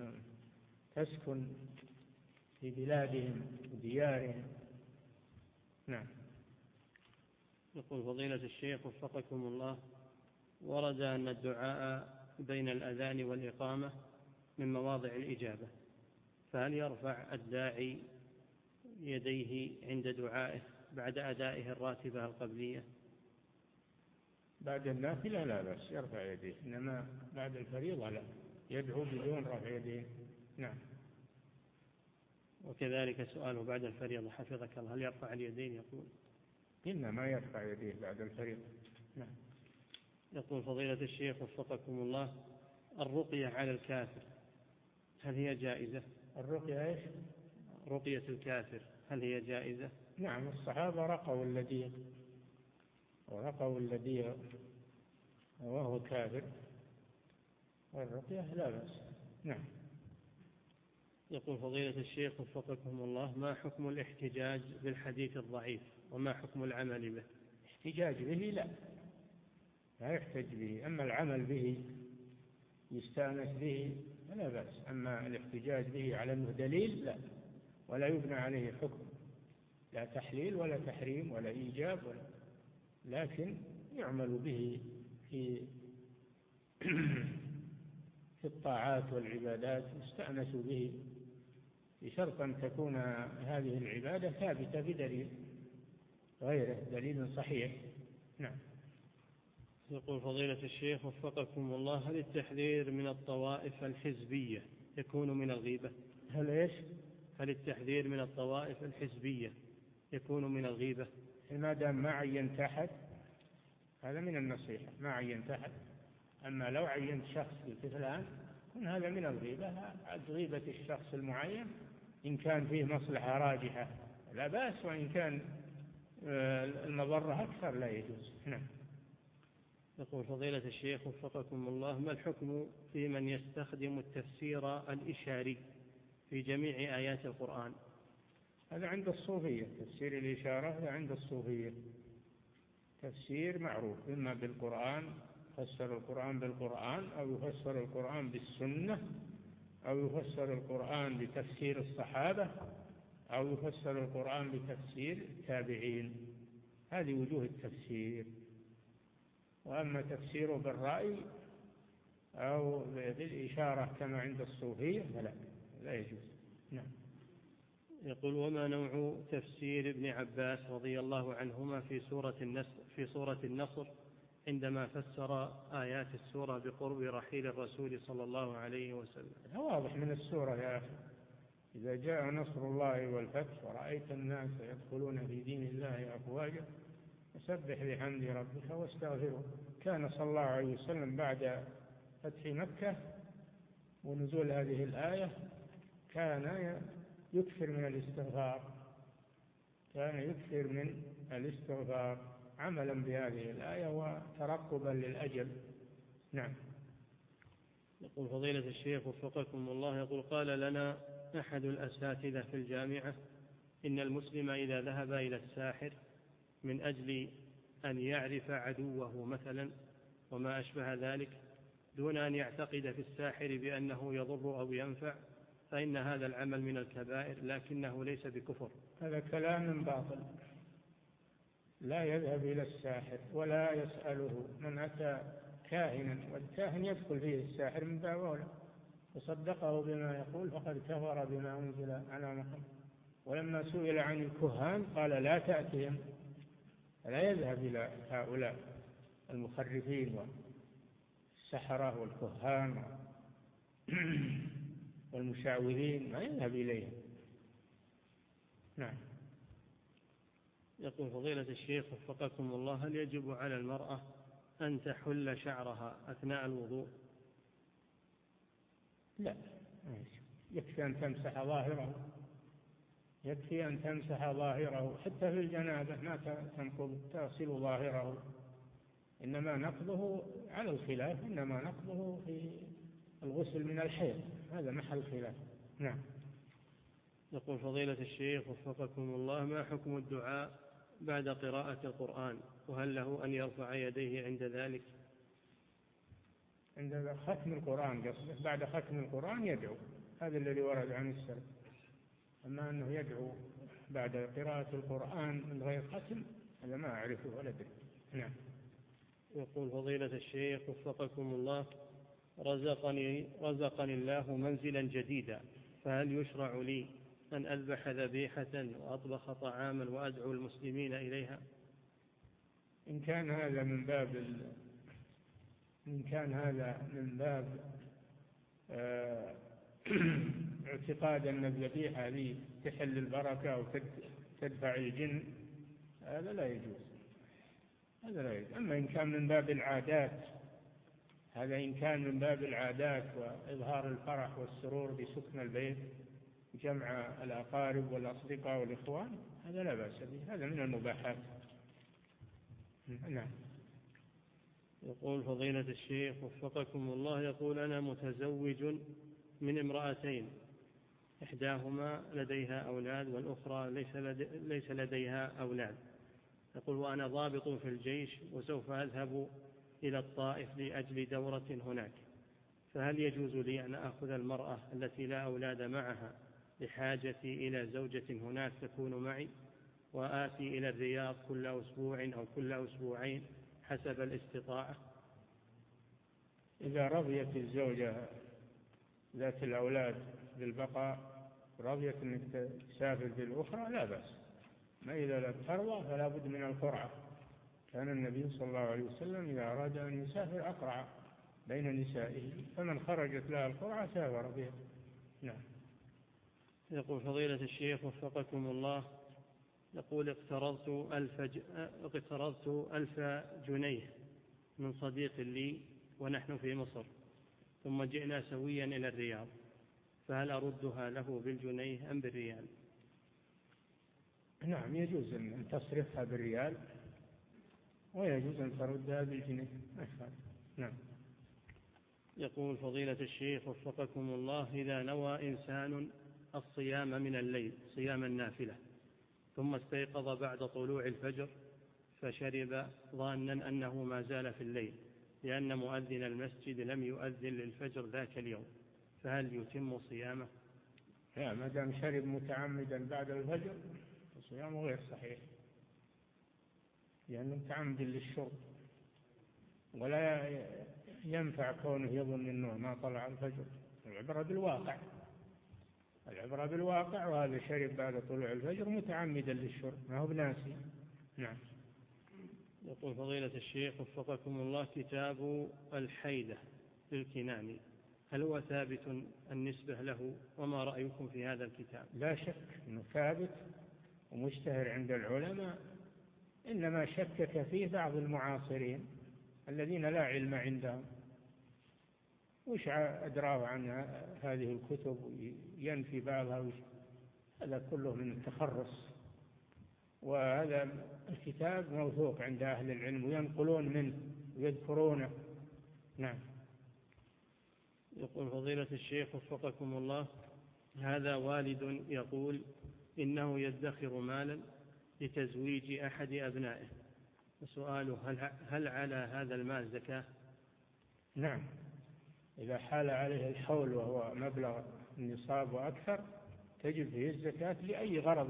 تسكن في بلادهم وديارهم. نعم. يقول فضيلة الشيخ وفقكم الله، ورد أن الدعاء بين الأذان والإقامة من مواضع الإجابة، فهل يرفع الداعي يديه عند دعائه بعد أدائه الراتبة القبلية؟ بعد النافلة لا بأس يرفع يديه، إنما بعد الفريضة لا، يدعو بدون رفع يديه. نعم. وكذلك سؤاله بعد الفريضة حفظك الله، هل يرفع اليدين؟ يقول إنما يرفع يديه بعد الفريضة. نعم. يقول فضيلة الشيخ وفقكم الله، الرقية على الكافر هل هي جائزة؟ الرقية إيش؟ رقية الكافر هل هي جائزة؟ نعم، الصحابة رقوا الذي وهو كافر، والرقية لا بأس. نعم. يقول فضيلة الشيخ وفقكم الله، ما حكم الاحتجاج بالحديث الضعيف وما حكم العمل به؟ احتجاج به لا يحتج به، أما العمل به يستأنس به فلا بأس. أما الاحتجاج به على أنه دليل لا، ولا يبنى عليه حكم، لا تحليل ولا تحريم ولا إيجاب لكن يعمل به في في الطاعات والعبادات، يستأنس به بشرط أن تكون هذه العبادة ثابتة بدليل غيره، دليل صحيح. نعم. يقول فضيلة الشيخ وفقكم الله، هل التحذير من الطوائف الحزبية يكون من الغيبة؟ هل إيش؟ هل التحذير من الطوائف الحزبية يكون من الغيبة؟ ما دام ما عينت أحد هذا من النصيحة، ما عينت أحد. أما لو عينت شخص لفلان يكون هذا من الغيبة، غيبة الشخص المعين إن كان فيه مصلحة راجحة لا بأس، وإن كان المضرة أكثر لا يجوز. نعم. يقول فضيلة الشيخ وفقكم الله: ما الحكم في من يستخدم التفسير الإشاري في جميع آيات القرآن؟ هذا عند الصوفية، تفسير الإشارة هذا عند الصوفية تفسير معروف، إما بالقرآن يفسر القرآن بالقرآن، أو يفسر القرآن بالسنة، أو يفسر القرآن بتفسير الصحابة، أو يفسر القرآن بتفسير التابعين. هذه وجوه التفسير. وأما تفسيره بالرأي أو بالإشارة كما عند الصوفية فلا، لا يجوز. نعم. يقول: وما نوع تفسير ابن عباس رضي الله عنهما في سورة النصر عندما فسر آيات السورة بقرب رحيل الرسول صلى الله عليه وسلم؟ واضح من السورة يا أخي: إذا جاء نصر الله والفتح ورأيت الناس يدخلون في دين الله أفواجا فسبح بحمد ربك واستغفره. كان صلى الله عليه وسلم بعد فتح مكة ونزول هذه الآية كان يكثر من الاستغفار، عملا بهذه الآية وترقبا للأجل. نعم. يقول فضيلة الشيخ وفقكم الله: يقول: قال لنا أحد الأساتذة في الجامعة إن المسلم إذا ذهب إلى الساحر من أجل أن يعرف عدوه مثلا وما أشبه ذلك دون أن يعتقد في الساحر بأنه يضر أو ينفع، فإن هذا العمل من الكبائر لكنه ليس بكفر. هذا كلام باطل. لا يذهب إلى الساحر ولا يسأله. من أتى كاهنا والكاهن يدخل فيه الساحر من باب أولى، وصدقه بما يقول فقد كفر بما أنزل على محمد. ولما سئل عن الكهان قال: لا تأتهم. لا يذهب إلى هؤلاء المخرفين والسحرة والكهان والمشعوذين، ما يذهب إليهم. نعم. يقول فضيلة الشيخ وفقكم الله: هل يجب على المرأة أن تحل شعرها أثناء الوضوء؟ لا، يكفي أن تمسح ظاهره، يكفي أن تمسح ظاهره. حتى في الجنابة ما تنقض تغسل ظاهره، إنما نقضه على الخلاف، إنما نقضه في الغسل من الحيض، هذا محل خلاف. نعم. يقول فضيلة الشيخ وفقكم الله: ما حكم الدعاء بعد قراءة القرآن، وهل له أن يرفع يديه عند ذلك؟ عند ختم القرآن قصده، بعد ختم القرآن يدعو، هذا الذي ورد عن السلف. أما أنه يدعو بعد قراءة القرآن من غير ختم هذا ما أعرفه ولا أدري. نعم. يقول فضيلة الشيخ وفقكم الله: رزقني الله منزلا جديدا، فهل يشرع لي أن أذبح ذبيحة وأطبخ طعاما وأدعو المسلمين إليها؟ إن كان هذا من باب اعتقاد أن الذبيحة هذه تحل البركة أو تدفع الجن، هذا لا يجوز. أما إن كان من باب العادات، هذا إن كان من باب العادات وإظهار الفرح والسرور بسكن البيت، جمع الأقارب والأصدقاء والإخوان، هذا لا بأس به، هذا من المباحات. نعم. يقول فضيلة الشيخ وفقكم الله: يقول: أنا متزوج من امرأتين، إحداهما لديها أولاد والأخرى ليس لديها أولاد. يقول: وأنا ضابط في الجيش وسوف أذهب إلى الطائف لأجل دورة هناك، فهل يجوز لي أن أخذ المرأة التي لا أولاد معها لحاجتي إلى زوجة هناك تكون معي، وآتي إلى الرياض كل أسبوع أو كل أسبوعين حسب الاستطاعة؟ إذا رضيت الزوجة ذات الأولاد بالبقاء، رضيت أنك تسافر بالأخرى، لا بأس. ما إذا لم ترضى فلا بد من القرعة. كان النبي صلى الله عليه وسلم إذا أراد أن يسافر أقرع بين نسائه، فمن خرجت لها القرعة سافر بها. نعم. يقول فضيلة الشيخ وفقكم الله: يقول اقترضت 1000 جنيه من صديق لي ونحن في مصر، ثم جئنا سويا إلى الرياض، فهل أردها له بالجنيه أم بالريال؟ نعم، يجوز أن تصرفها بالريال ويجوز أن تردها بالجنيه. نعم. يقول فضيلة الشيخ وفقكم الله: إذا نوى إنسان الصيام من الليل صيام النافلة ثم استيقظ بعد طلوع الفجر فشرب ظانا أنه ما زال في الليل لأن مؤذن المسجد لم يؤذن للفجر ذاك اليوم، فهل يتم صيامه؟ لا، ما دام شرب متعمدا بعد الفجر صيامه غير صحيح، لأنه متعمد للشرب، ولا ينفع كونه يظن أنه ما طلع الفجر. العبرة بالواقع، وهذا شرب بعد طلوع الفجر متعمدا للشرب، ما هو بناسي. نعم. يقول فضيلة الشيخ وفقكم الله: كتاب الحيدة للكناني، هل هو ثابت النسبة له؟ وما رأيكم في هذا الكتاب؟ لا شك أنه ثابت ومشتهر عند العلماء، إنما شكك فيه بعض المعاصرين الذين لا علم عندهم، وش أدراه عن هذه الكتب ينفي بعضها، هذا كله من التخرص. وهذا الكتاب موثوق عند أهل العلم وينقلون منه ويذكرونه. نعم. يقول فضيلة الشيخ وفقكم الله: هذا والد يقول إنه يدخر مالا لتزويج أحد أبنائه، وسؤاله: هل على هذا المال زكاة؟ نعم، إذا حال عليه الحول وهو مبلغ النصاب وأكثر تجب فيه الزكاة لأي غرض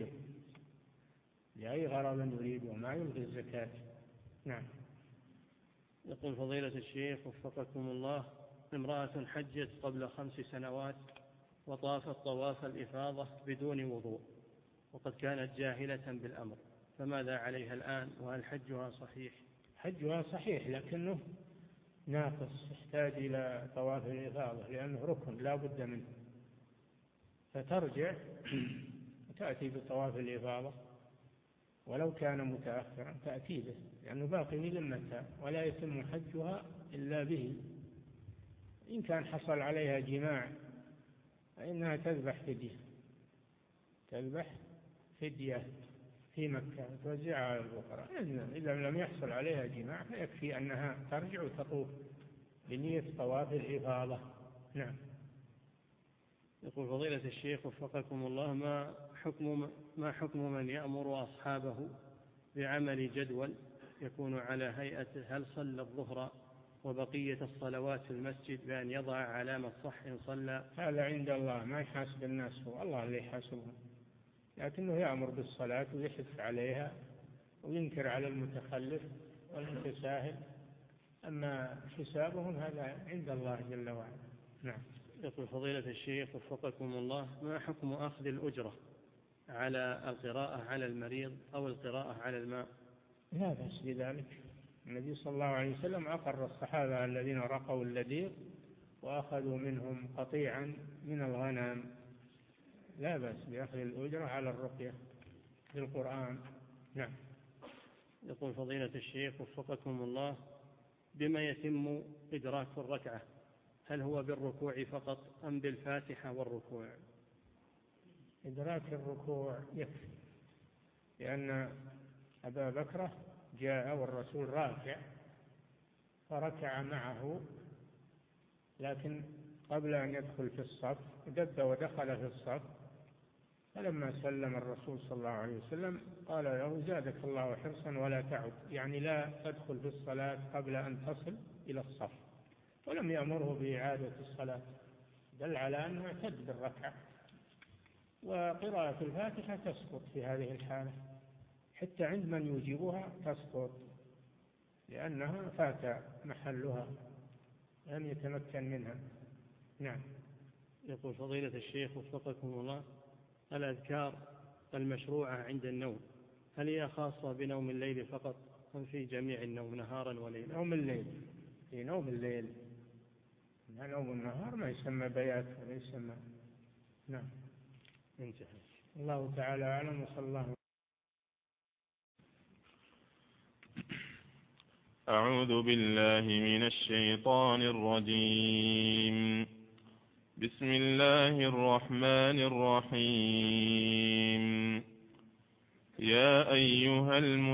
يريده وما يلغي الزكاة. نعم. يقول فضيلة الشيخ وفقكم الله: امرأة حجت قبل 5 سنوات وطافت طواف الإفاضة بدون وضوء، وقد كانت جاهلة بالأمر، فماذا عليها الآن؟ وهل حجها صحيح؟ حجها صحيح، لكنه ناقص، يحتاج إلى طواف الإفاضة لأنه ركن لا بد منه، فترجع وتأتي بطواف الإفاضة، ولو كان متأخرا تأتي به لأنه باقي لذمتها، ولا يتم حجها إلا به. إن كان حصل عليها جماع فإنها تذبح فدية في مكة توزعها على الفقراء. إذا لم يحصل عليها جماع فيكفي أنها ترجع وتطوف بنية طواف الإفاضة. نعم. يقول فضيلة الشيخ وفقكم الله: ما حكم من يأمر أصحابه بعمل جدول يكون على هيئة هل صلى الظهر وبقية الصلوات في المسجد بأن يضع علامة صح إن صلى؟ هذا عند الله، ما يحاسب الناس، هو الله اللي يحاسبهم، لكنه يأمر بالصلاة ويحث عليها وينكر على المتخلف والمتساهل، أما حسابهم هذا عند الله جل وعلا. نعم. يقول فضيلة الشيخ وفقكم الله: ما حكم أخذ الأجرة على القراءة على المريض أو القراءة على الماء؟ لا بأس بذلك، النبي صلى الله عليه وسلم أقر الصحابة الذين رقوا اللديغ وأخذوا منهم قطيعا من الغنم، لا بأس بأخذ الأجرة على الرقية بالقرآن. نعم. يقول فضيلة الشيخ وفقكم الله: بما يتم إدراك الركعة، هل هو بالركوع فقط أم بالفاتحة والركوع؟ إدراك الركوع يكفي، لأن أبا بكر جاء والرسول راكع فركع معه، لكن قبل أن يدخل في الصف دب ودخل في الصف، فلما سلم الرسول صلى الله عليه وسلم قال له: زادك الله حرصا ولا تعد، يعني لا تدخل في الصلاة قبل أن تصل إلى الصف، ولم يأمره بإعادة الصلاة، دل على أنه اعتد بالركعة. وقراءة الفاتحة تسقط في هذه الحالة، حتى عند من يجيبها تسقط لأنها فات محلها، لم يتمكن منها. نعم. يقول فضيلة الشيخ وفقكم الله: الأذكار المشروعة عند النوم هل هي خاصة بنوم الليل فقط أم في جميع النوم نهارا وليلا؟ نوم الليل، في نوم الليل، نوم النهار ما يسمى بيات ولا يسمى. نعم. انتهى. الله تعالى أعلم، وصلى الله أعوذ بالله من الشيطان الرجيم. بسم الله الرحمن الرحيم. يا أيها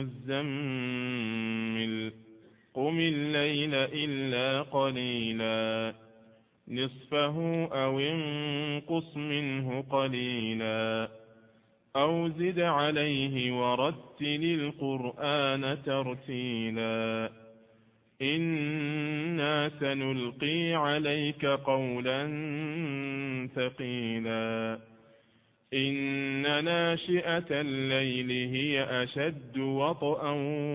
المزمل قم الليل إلا قليلا نصفه أو انقص منه قليلا أو زد عليه ورتل القرآن ترتيلا إنا سنلقي عليك قولا ثقيلا إن ناشئة الليل هي أشد وطئا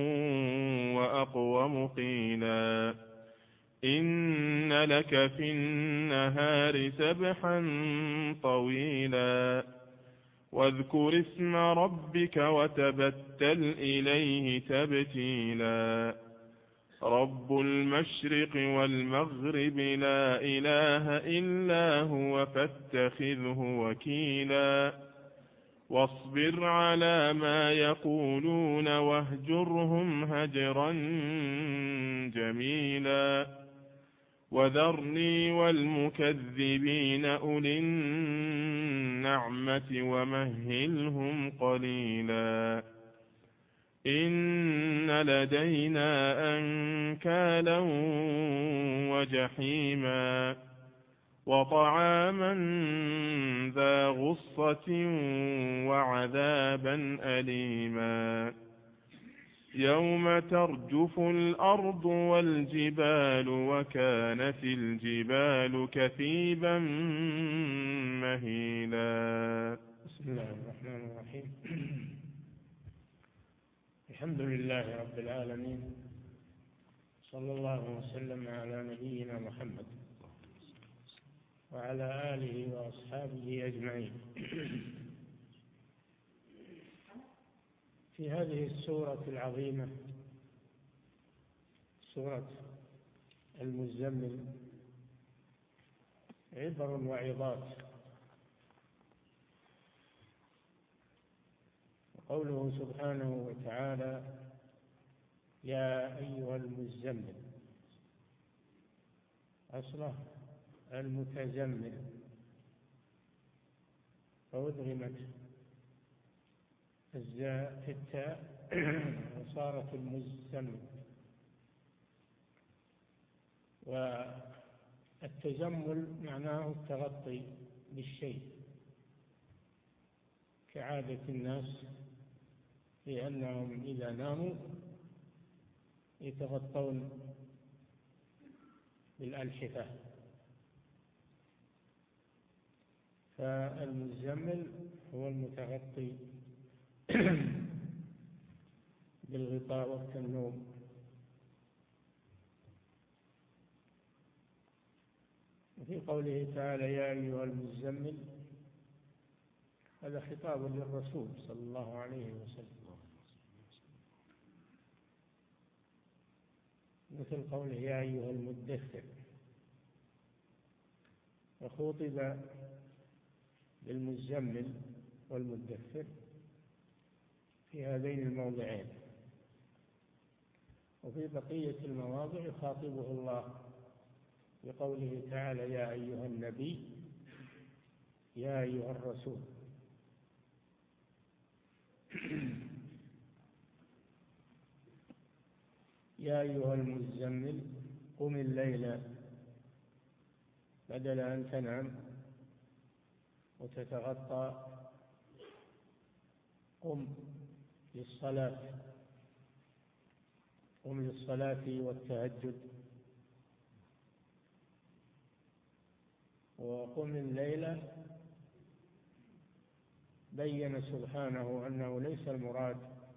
وأقوم قيلا إن لك في النهار سبحا طويلا واذكر اسم ربك وتبتل إليه تبتيلا رب المشرق والمغرب لا إله إلا هو فاتخذه وكيلا واصبر على ما يقولون واهجرهم هجرا جميلا وذرني والمكذبين أولي النعمة ومهلهم قليلا إن لدينا أنكالا وجحيما وطعاما ذا غصة وعذابا أليما يوم ترجف الأرض والجبال وكانت الجبال كثيبا مهيلا. بسم الله الرحمن الرحيم. الحمد لله رب العالمين، صلى الله وسلم على نبينا محمد وعلى آله وأصحابه أجمعين. في هذه السورة العظيمة، سورة المزمل، عبر وعظات. قوله سبحانه وتعالى: يا أيها المزمل، أصله المتزمل، فأدغمت الزاء في التاء وصارت المزمل. والتزمل معناه التغطي بالشيء، كعادة الناس لأنهم إذا ناموا يتغطون بالألحفة. فالمزمل هو المتغطي بالغطاء وقت النوم. وفي قوله تعالى: يا أيها المزمل، هذا خطاب للرسول صلى الله عليه وسلم، مثل قوله: يا أيها المدثر. وخوطب بالمزمل والمدثر في هذين الموضعين. وفي بقية المواضع يخاطبه الله بقوله تعالى: يا أيها النبي، يا أيها الرسول. يا أيها المزمل قم الليل، بدل أن تنام وتتغطى، قم للصلاة، قم للصلاة والتهجد. وقم الليل بين سبحانه أنه ليس المراد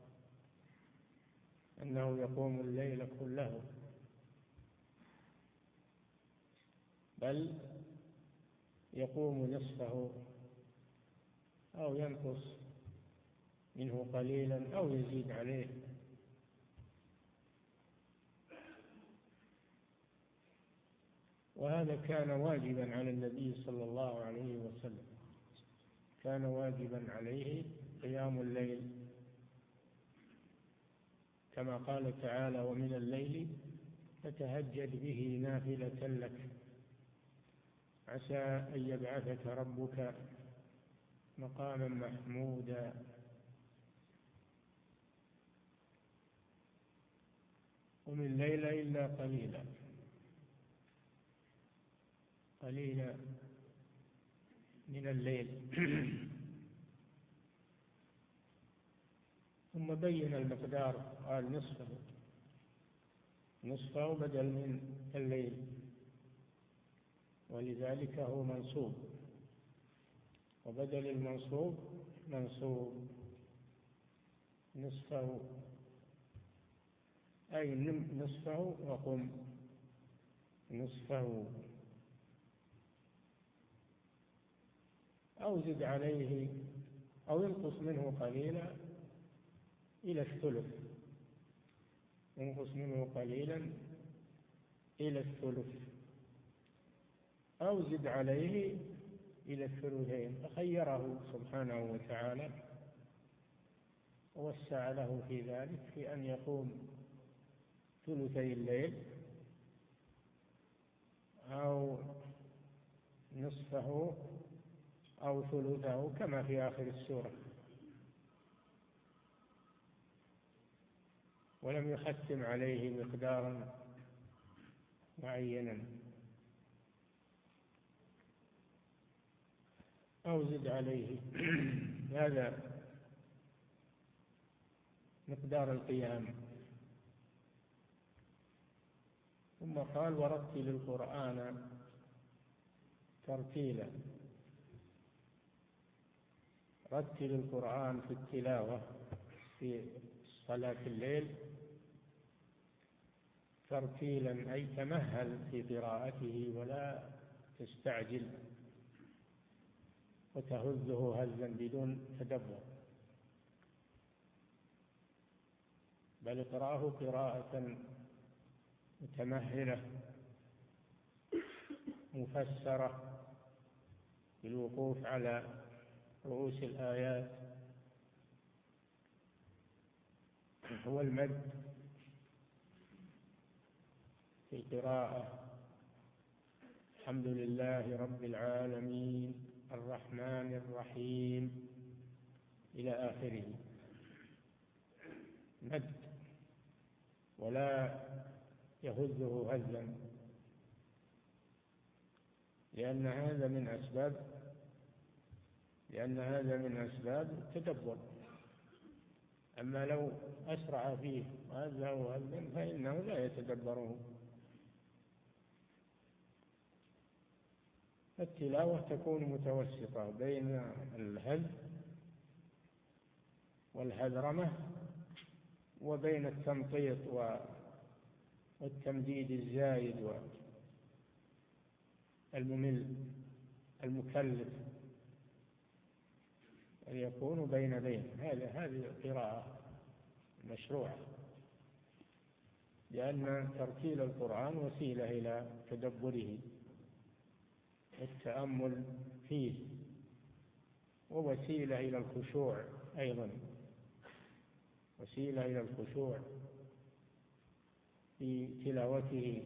أنه يقوم الليل كله، بل يقوم نصفه أو ينقص منه قليلا أو يزيد عليه. وهذا كان واجبا على النبي صلى الله عليه وسلم، كان واجبا عليه قيام الليل كما قال تعالى: ومن الليل فتهجد به نافلة لك عسى أن يبعثك ربك مقاما محمودا. ومن الليل إلا قليلا من الليل. ثم بين المقدار، قال نصفه بدل من الليل، ولذلك هو منصوب، وبدل المنصوب منصوب. نصفه أي نصفه وقم نصفه، أو زد عليه أو ينقص منه قليلا إلى الثلث، ينقص منه قليلا إلى الثلث، أو زد عليه إلى الثلثين. فخيره سبحانه وتعالى ووسع له في ذلك، في أن يقوم ثلثي الليل أو نصفه أو ثلثه كما في آخر السورة، ولم يختم عليه مقدارا معينا. أو زد عليه هذا مقدار القيام. ثم قال: ورتل القرآن ترتيلا. رتل القرآن في التلاوة في صلاة الليل ترتيلا، أي تمهل في قراءته ولا تستعجل وتهزه هزا بدون تدبر، بل اقرأه قراءة متمهلة مفسرة بالوقوف على رؤوس الآيات. هو المد في القراءة: الحمد لله رب العالمين الرحمن الرحيم إلى آخره، مد ولا يهزه هزا، لأن هذا من أسباب التدبر. أما لو أسرع فيه وهزه هزا فإنه لا يتدبره. التلاوة تكون متوسطة بين الهز والهذرمة وبين التمطيط والتمديد الزايد والممل المكلف، يكون بين هذه القراءة مشروعة، لأن ترتيل القرآن وسيلة إلى تدبره والتأمل فيه، ووسيلة إلى الخشوع أيضا، وسيلة إلى الخشوع في تلاوته.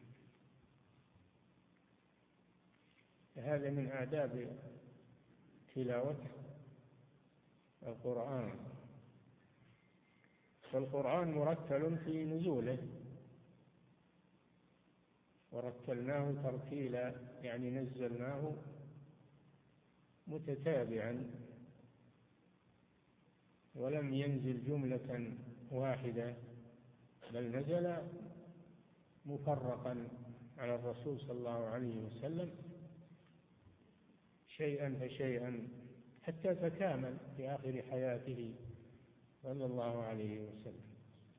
هذا من آداب تلاوة القرآن. فالقرآن مرتل في نزوله، ورتلناه ترتيلا، يعني نزلناه متتابعا، ولم ينزل جملة واحدة، بل نزل مفرقا على الرسول صلى الله عليه وسلم شيئا فشيئا حتى تكامل في آخر حياته صلى الله عليه وسلم.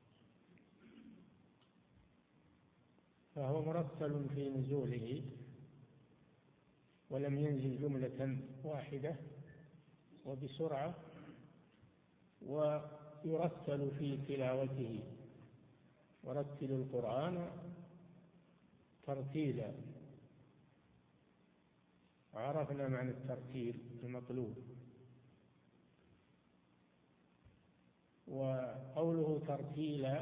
فهو مرتل في نزوله، ولم ينزل جملة واحدة وبسرعة، ويرتل في تلاوته. ورتل القرآن ترتيلا. عرفنا معنى الترتيل المطلوب. وقوله ترتيلا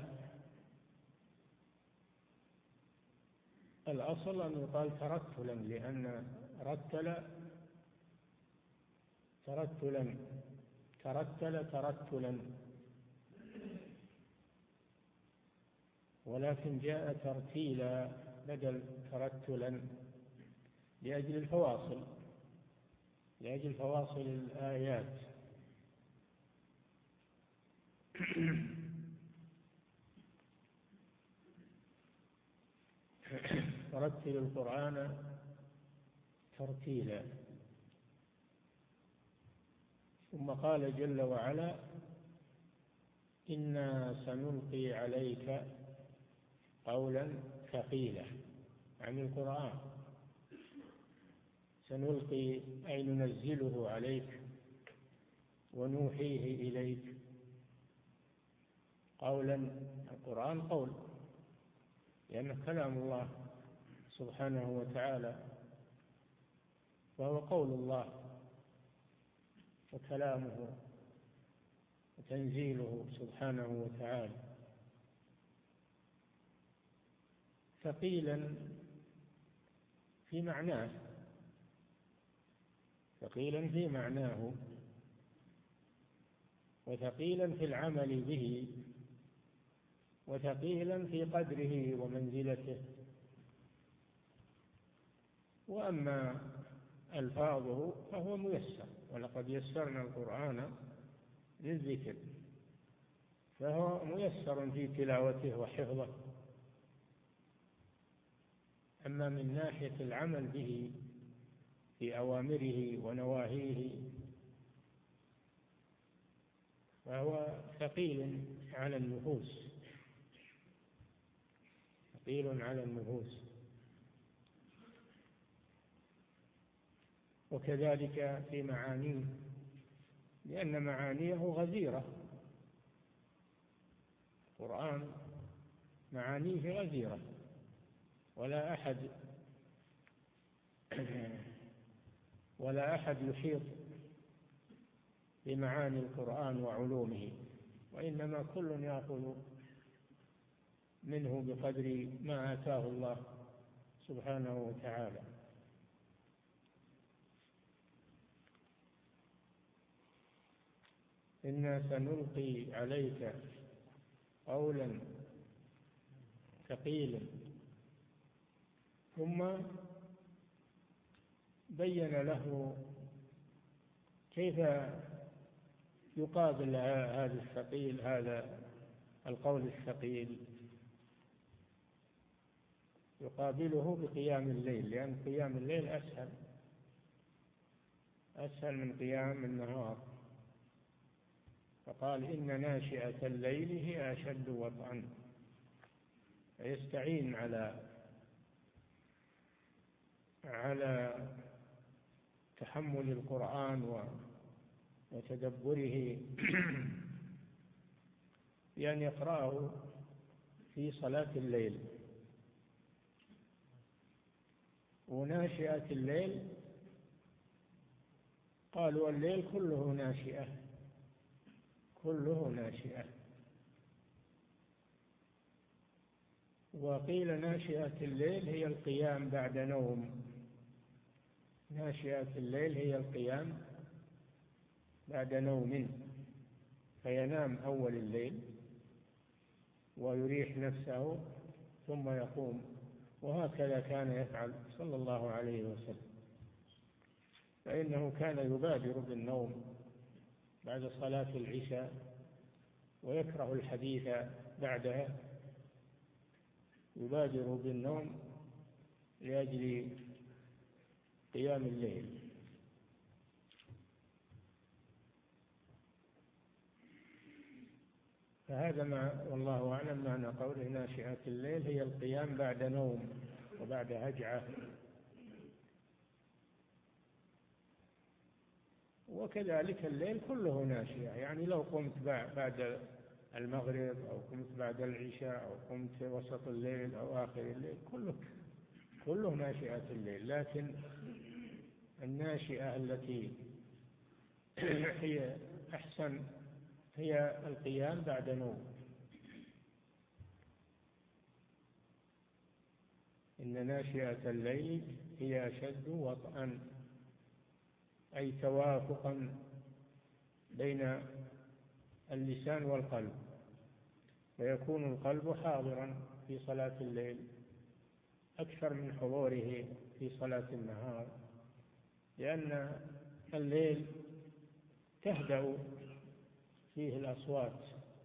الأصل أن يقال ترتلا، لأن ترتل ترتلا، ولكن جاء ترتيلا بدل ترتلا لأجل فواصل الآيات. رتل القرآن ترتيلا. ثم قال جل وعلا إنا سنلقي عليك قولا ثقيلا، عن القرآن. سنلقي أي ننزله عليك ونوحيه إليك قولا. القرآن قول، لأنه كلام الله سبحانه وتعالى، وهو قول الله وكلامه وتنزيله سبحانه وتعالى. ثقيلا في معناه، ثقيلا في معناه، وثقيلا في العمل به، وثقيلا في قدره ومنزلته. وأما ألفاظه فهو ميسر، ولقد يسرنا القرآن للذكر، فهو ميسر في تلاوته وحفظه. أما من ناحية العمل به في أوامره ونواهيه فهو ثقيل على النفوس، ثقيل على النفوس. وكذلك في معانيه، لأن معانيه غزيرة. القرآن معانيه غزيرة، ولا أحد يحيط بمعاني القرآن وعلومه، وإنما كل يأخذ منه بقدر ما آتاه الله سبحانه وتعالى. إنا سنلقي عليك قولا ثقيلا. ثم بين له كيف يقابل هذا الثقيل، هذا القول الثقيل يقابله بقيام الليل، لأن قيام الليل أسهل من قيام النهار. فقال إن ناشئة الليل هي أشد وطئا، فيستعين على تحمل القرآن وتدبره بأن يقرأه في صلاة الليل. وناشئة الليل قالوا الليل كله ناشئة، كله ناشئة. وقيل ناشئة الليل هي القيام بعد نوم، ناشئة الليل هي القيام بعد نوم، فينام أول الليل ويريح نفسه ثم يقوم. وهكذا كان يفعل صلى الله عليه وسلم، فإنه كان يبادر بالنوم بعد صلاة العشاء ويكره الحديث بعدها، يبادر بالنوم لأجل قيام الليل. فهذا ما والله أعلم معنى قوله ناشئة الليل هي القيام بعد نوم وبعد هجعة. وكذلك الليل كله ناشئة، يعني لو قمت بعد المغرب أو قمت بعد العشاء أو قمت وسط الليل أو آخر الليل كله ناشئة الليل. لكن الناشئة التي هي أحسن هي القيام بعد نوم. إن ناشئة الليل هي أشد وطئا، أي توافقا بين اللسان والقلب، فيكون القلب حاضرا في صلاة الليل أكثر من حضوره في صلاة النهار، لأن الليل تهدأ فيه الأصوات،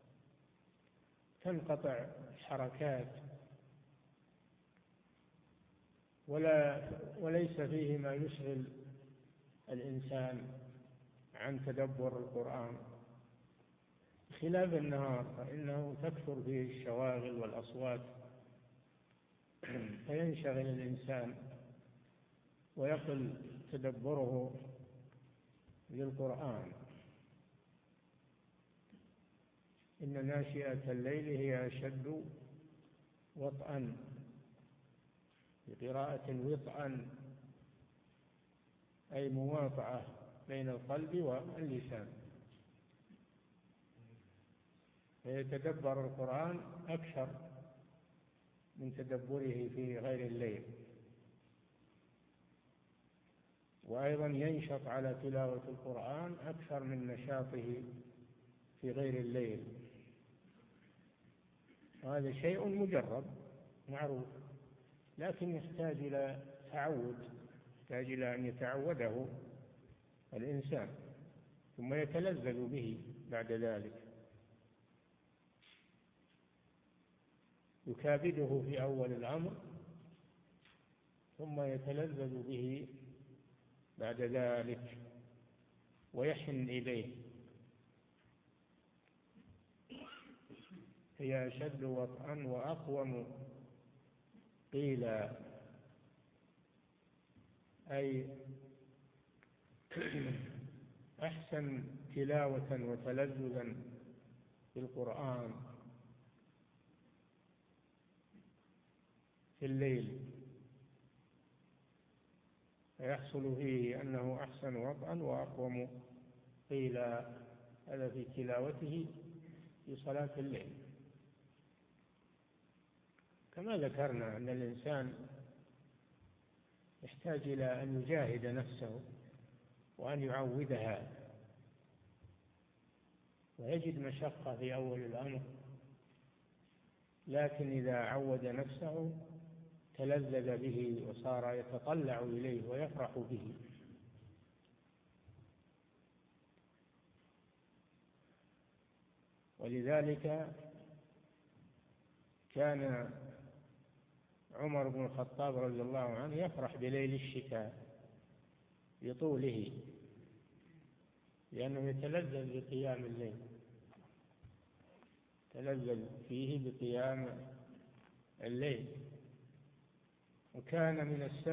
تنقطع الحركات، وليس فيه ما يشغل الإنسان عن تدبر القرآن، خلاف النهار فإنه تكثر فيه الشواغل والأصوات، فينشغل الإنسان ويقل تدبره للقرآن. إن ناشئة الليل هي أشد وطئا، بقراءة وطئا أي مواطعة بين القلب واللسان، فيتدبر القرآن أكثر من تدبره في غير الليل، وأيضا ينشط على تلاوة القرآن أكثر من نشاطه في غير الليل، وهذا شيء مجرب معروف، لكن يحتاج إلى تعود، يحتاج إلى أن يتعوده الإنسان ثم يتلذذ به بعد ذلك، يكابده في أول الأمر ثم يتلذذ به بعد ذلك ويحن إليه. هي أشد وطئا وأقوم قيل، أي أحسن تلاوة وتلذذا بالقرآن في الليل، فيحصل فيه أنه أحسن وطئا وأقوم قيل، هذا في تلاوته في صلاة الليل. كما ذكرنا أن الإنسان يحتاج إلى أن يجاهد نفسه وأن يعودها، ويجد مشقة في أول الأمر، لكن إذا عود نفسه تلذذ به وصار يتطلع إليه ويفرح به. ولذلك كان عمر بن الخطاب رضي الله عنه يفرح بليل الشتاء لطوله، لأنه يتلذذ بقيام الليل، تلذذ فيه بقيام الليل. وكان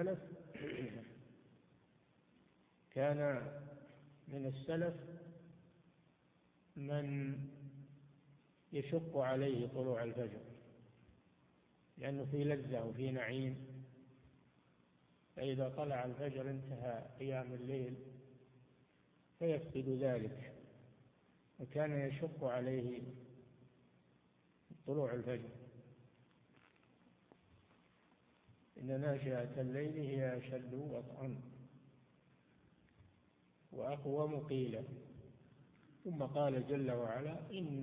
من السلف من يشق عليه طلوع الفجر، لأنه في لذة وفي نعيم، فإذا طلع الفجر انتهى قيام الليل فيفقد ذلك، وكان يشق عليه طلوع الفجر. إن ناشئة الليل هي أشد وطئا وأقوم قيلا. ثم قال جل وعلا: إن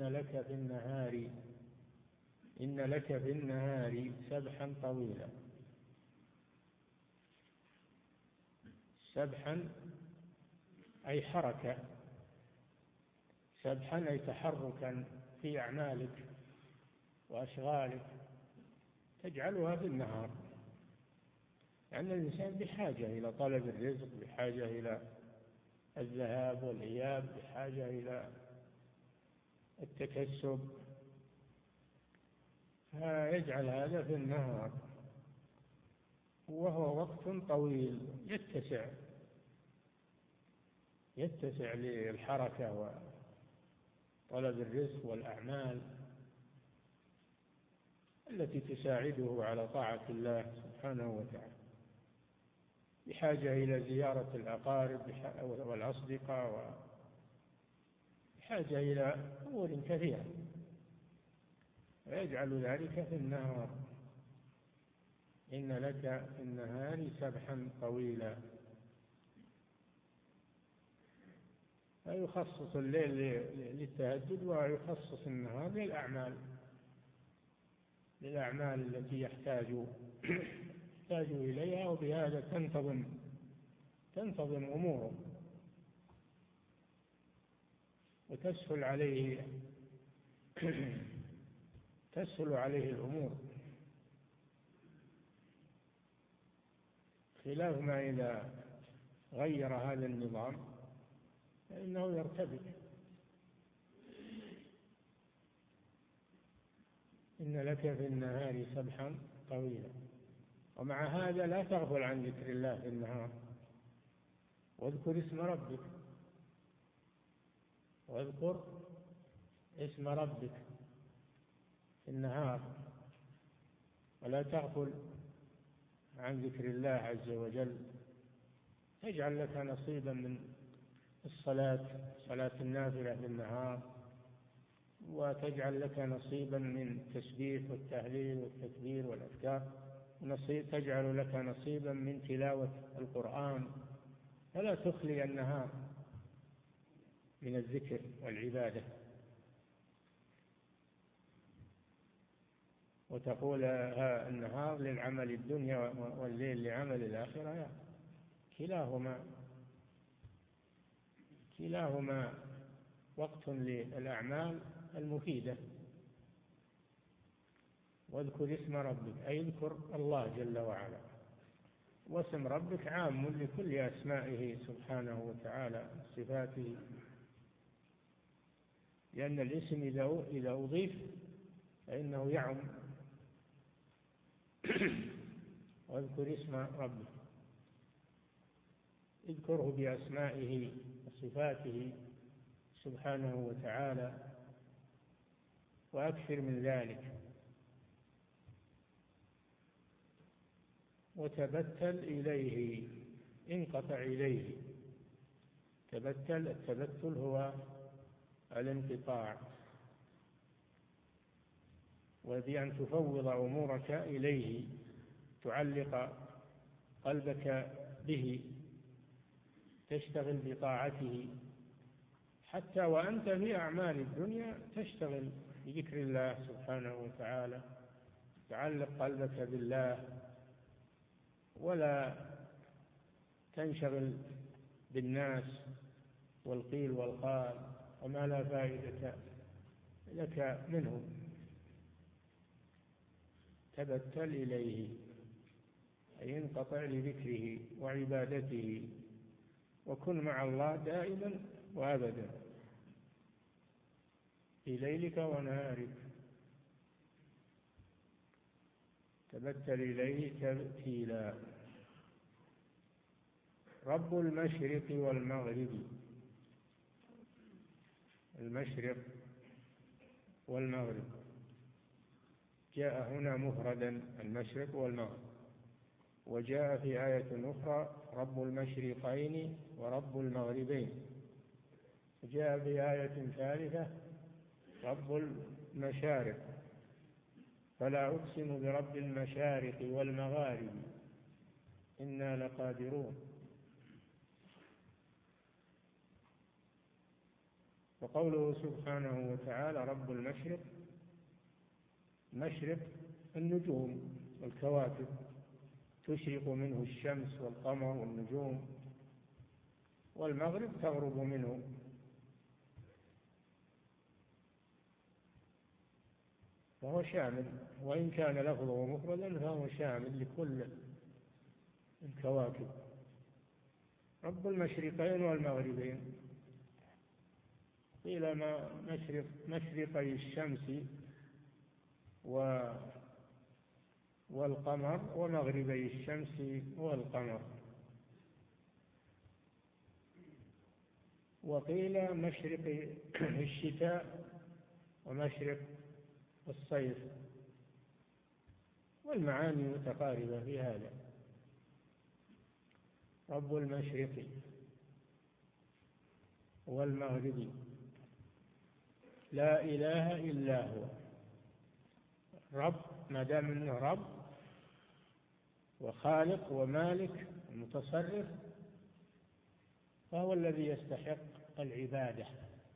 لك في النهار سبحا طويلا. سبحا أي حركة، سبحا أي تحركا في أعمالك وأشغالك تجعلها في النهار، لأن الإنسان بحاجة إلى طلب الرزق، بحاجة إلى الذهاب والإياب، بحاجة إلى التكسب، فيجعل هذا في النهار، وهو وقت طويل يتسع للحركة وطلب الرزق والأعمال التي تساعده على طاعة الله سبحانه وتعالى، بحاجة إلى زيارة الأقارب والأصدقاء، حاجة إلى أمور كثيرة، ويجعل ذلك في النهار. إن لك في النهار سبحا طويلا. فيخصص الليل للتهجد ويخصص النهار للأعمال التي يحتاج إليها، وبهذا تنتظم أموره وتسهل عليه الأمور، خلاف ما إذا غير هذا النظام فإنه يرتبك. إن لك في النهار سبحا طويلا. ومع هذا لا تغفل عن ذكر الله في النهار، واذكر اسم ربك في النهار، ولا تغفل عن ذكر الله عز وجل. اجعل لك نصيبا من صلاة النافلة في النهار، وتجعل لك نصيبا من التسبيح والتهليل والتكبير والأذكار، تجعل لك نصيبا من تلاوة القرآن، فلا تخلي النهار من الذكر والعبادة. وتقول النهار للعمل الدنيا والليل لعمل الآخرة، كلاهما وقت للأعمال المفيدة. واذكر اسم ربك، أي اذكر الله جل وعلا. واسم ربك عام لكل أسمائه سبحانه وتعالى صفاته، لأن الاسم إذا أضيف فإنه يعم. واذكر اسم ربك، اذكره بأسمائه وصفاته سبحانه وتعالى، وأكثر من ذلك. وتبتل إليه، انقطع إليه. التبتل هو الانقطاع، وبأن تفوض أمورك إليه، تعلق قلبك به، تشتغل بطاعته، حتى وأنت في أعمال الدنيا تشتغل بذكر الله سبحانه وتعالى، تعلق قلبك بالله، ولا تنشغل بالناس والقيل والقال وما لا فائدة لك منه. تبتل إليه، أي انقطع لذكره وعبادته، وكن مع الله دائما وأبدا في ليلك ونهارك. تبتل إليه تبتيلا. رب المشرق والمغرب. المشرق والمغرب جاء هنا مفردا، المشرق والمغرب، وجاء في آية أخرى رب المشرقين ورب المغربين، وجاء في آية ثالثة رب المشارق. فلا أقسم برب المشارق والمغارب إنا لقادرون. وقوله سبحانه وتعالى رب المشرق، مشرق النجوم والكواكب، تشرق منه الشمس والقمر والنجوم، والمغرب تغرب منه. فهو شامل، وإن كان لفظه مفردا فهو شامل لكل الكواكب. رب المشرقين والمغربين، قيل ما مشرقي الشمس والقمر، ومغربي الشمس والقمر. وقيل مشرق الشتاء ومشرق الصيف، والمعاني متقاربة في هذا. رب المشرق والمغرب لا إله إلا هو. رب ما دام أنه رب وخالق ومالك ومتصرف فهو الذي يستحق العبادة،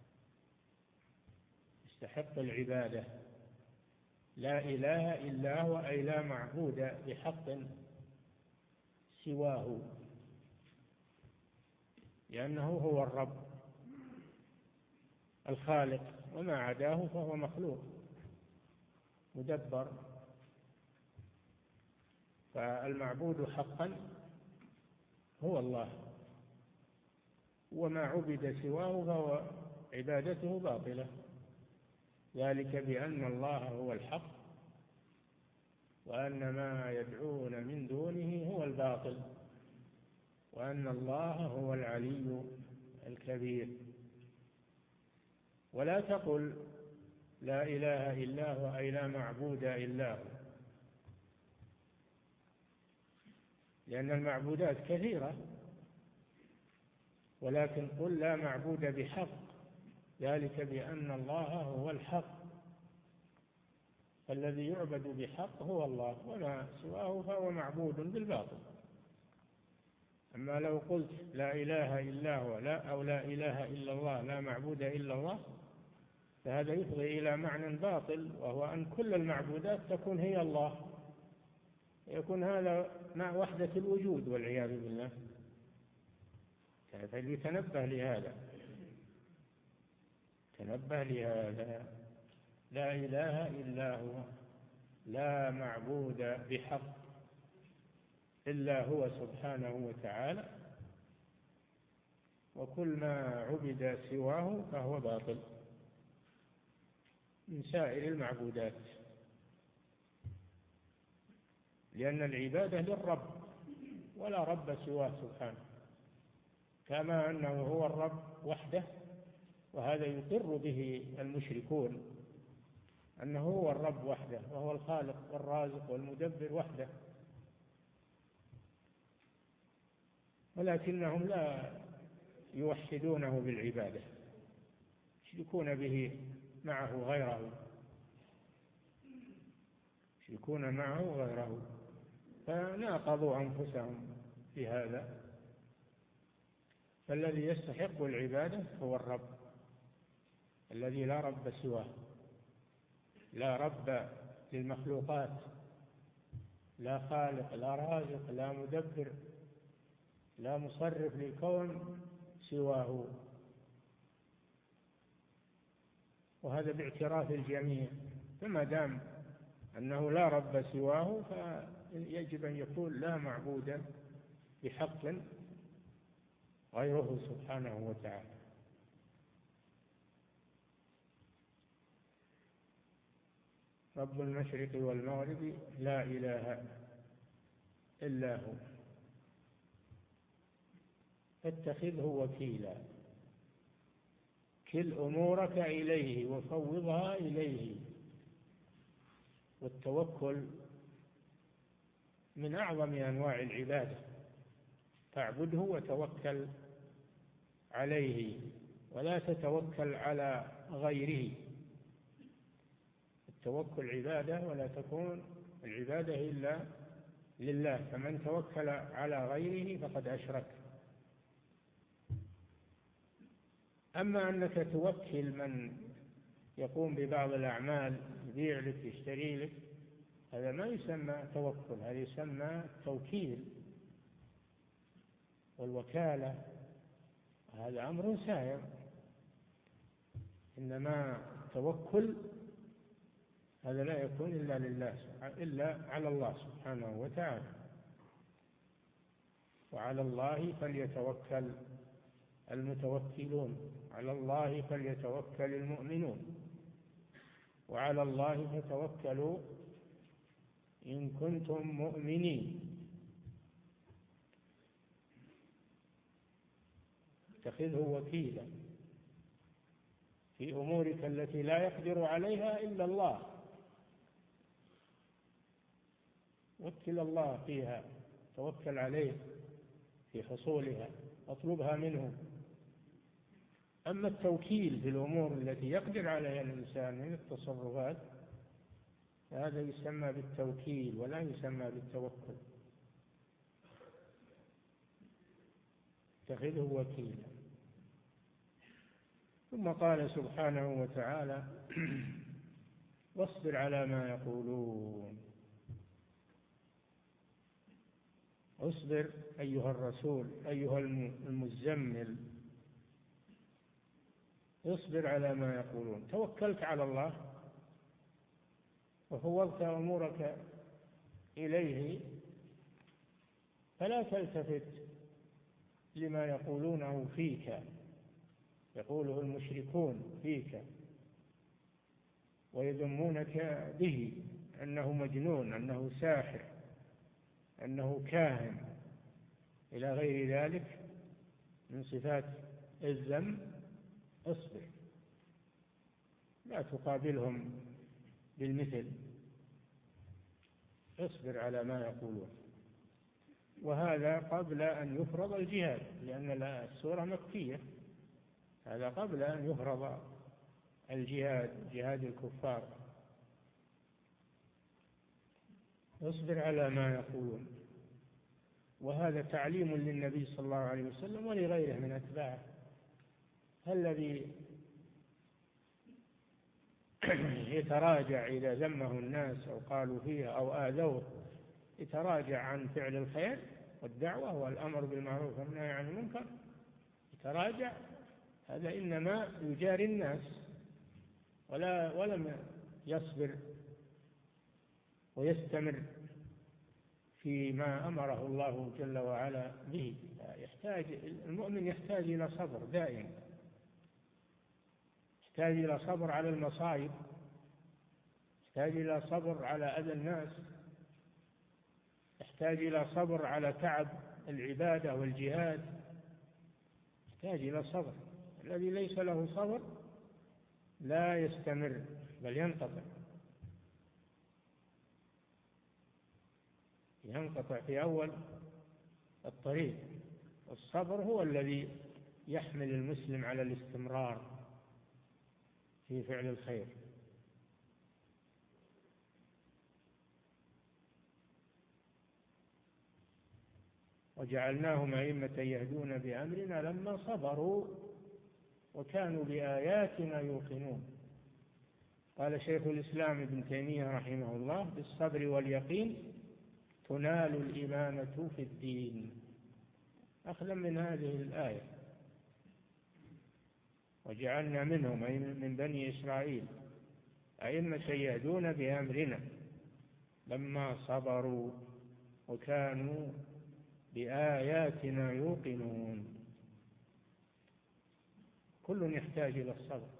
يستحق العبادة. لا إله إلا هو أي لا معبود بحق سواه، لأنه هو الرب الخالق، وما عداه فهو مخلوق مدبر. فالمعبود حقا هو الله، وما عبد سواه فهو عبادته باطلة، ذلك بأن الله هو الحق وأن ما يدعون من دونه هو الباطل وأن الله هو العلي الكبير. ولا تقل لا إله إلا هو أي لا معبود إلا هو، لأن المعبودات كثيرة، ولكن قل لا معبود بحق، ذلك بأن الله هو الحق، فالذي يعبد بحق هو الله، وما سواه فهو معبود بالباطل. أما لو قلت لا إله إلا هو أو لا إله إلا الله لا معبود إلا الله، فهذا يفضي إلى معنى باطل، وهو أن كل المعبودات تكون هي الله، يكون هذا مع وحدة الوجود والعياذ بالله. فليتنبه لهذا، تنبه لهذا. لا إله إلا هو، لا معبود بحق إلا هو سبحانه وتعالى، وكل ما عبد سواه فهو باطل من سائر المعبودات، لأن العبادة للرب ولا رب سواه سبحانه، كما أنه هو الرب وحده، وهذا يقر به المشركون أنه هو الرب وحده، وهو الخالق والرازق والمدبر وحده، ولكنهم لا يوحدونه بالعبادة، يشركون به معه غيره، يشركون معه غيره، فناقضوا أنفسهم في هذا. فالذي يستحق العبادة هو الرب الذي لا رب سواه، لا رب للمخلوقات، لا خالق لا رازق لا مدبر لا مصرف للكون سواه، وهذا باعتراف الجميع. فما دام أنه لا رب سواه فيجب أن يكون لا معبود بحق غيره سبحانه وتعالى. رب المشرق والمغرب لا إله إلا هو فاتخذه وكيلا، كل أمورك إليه وفوضها إليه. والتوكل من أعظم أنواع العبادة، فاعبده وتوكل عليه ولا تتوكل على غيره. التوكل عبادة، ولا تكون العبادة إلا لله، فمن توكل على غيره فقد أشرك. أما أنك توكل من يقوم ببعض الأعمال، يبيع لك يشتري لك، هذا ما يسمى توكل، هذا يسمى توكيل. والوكالة هذا أمر سائر، إنما التوكل هذا لا يكون إلا لله، إلا على الله سبحانه وتعالى. وعلى الله فليتوكل المتوكلون، على الله فليتوكل المؤمنون، وعلى الله فتوكلوا إن كنتم مؤمنين. اتخذه وكيلا في أمورك التي لا يقدر عليها إلا الله، وكل الله فيها، توكل عليه في حصولها، اطلبها منه. أما التوكيل في الأمور التي يقدر عليها الإنسان من التصرفات هذا يسمى بالتوكيل ولا يسمى بالتوكل. اتخذه وكيلا. ثم قال سبحانه وتعالى واصبر على ما يقولون. اصبر أيها الرسول أيها المزمل، اصبر على ما يقولون. توكلت على الله وفوضت أمورك إليه، فلا تلتفت لما يقولونه فيك، يقوله المشركون فيك ويذمونك به، أنه مجنون، أنه ساحر، أنه كاهن إلى غير ذلك من صفات الذم. اصبر، لا تقابلهم بالمثل، اصبر على ما يقولون. وهذا قبل أن يفرض الجهاد، لأن السورة مكية، هذا قبل أن يفرض الجهاد، جهاد الكفار. اصبر على ما يقولون. وهذا تعليم للنبي صلى الله عليه وسلم ولغيره من أتباعه. الذي يتراجع إذا ذمه الناس أو قالوا فيه أو آذوه، يتراجع عن فعل الخير والدعوة والأمر بالمعروف والنهي عن المنكر، يتراجع، هذا إنما يجاري الناس ولم يصبر ويستمر فيما أمره الله جل وعلا به. المؤمن يحتاج إلى صبر دائم، يحتاج إلى صبر على المصائب، يحتاج إلى صبر على أذى الناس، يحتاج إلى صبر على تعب العبادة والجهاد، يحتاج إلى صبر. الذي ليس له صبر لا يستمر بل ينقطع في أول الطريق. الصبر هو الذي يحمل المسلم على الاستمرار في فعل الخير. وجعلناهم أئمة يهدون بأمرنا لما صبروا وكانوا بآياتنا يوقنون. قال شيخ الإسلام ابن تيمية رحمه الله بالصبر واليقين تنال الإمامة في الدين، أخذا من هذه الآية. وجعلنا منهم أي من بني إسرائيل أئمة يهدون بأمرنا لما صبروا وكانوا بآياتنا يوقنون. كل يحتاج إلى الصبر،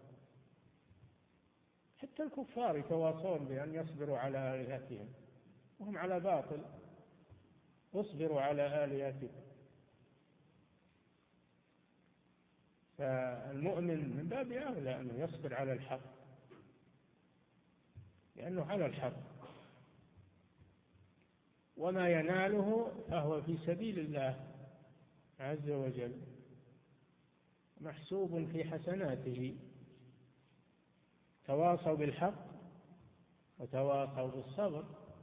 حتى الكفار يتواصون بأن يصبروا على آلهتهم وهم على باطل. اصبروا على آلهتكم. فالمؤمن من باب أولى أنه يصبر على الحق، لأنه على الحق، وما يناله فهو في سبيل الله عز وجل، محسوب في حسناته. تواصوا بالحق وتواصوا بالصبر،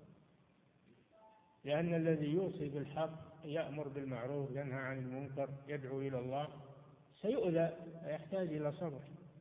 لأن الذي يوصي بالحق يأمر بالمعروف ينهى عن المنكر يدعو إلى الله سيؤذى ويحتاج إلى صبر.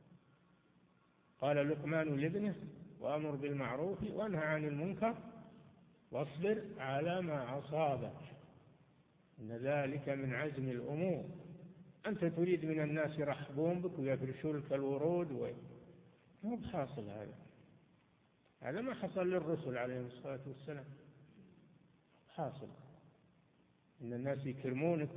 قال لقمان لابنه وأمر بالمعروف وانهى عن المنكر واصبر على ما أصابك إن ذلك من عزم الأمور. أنت تريد من الناس يرحبون بك ويفرشون لك الورود مو بحاصل. هذا ما حصل للرسل عليهم الصلاة والسلام. حاصل إن الناس يكرمونك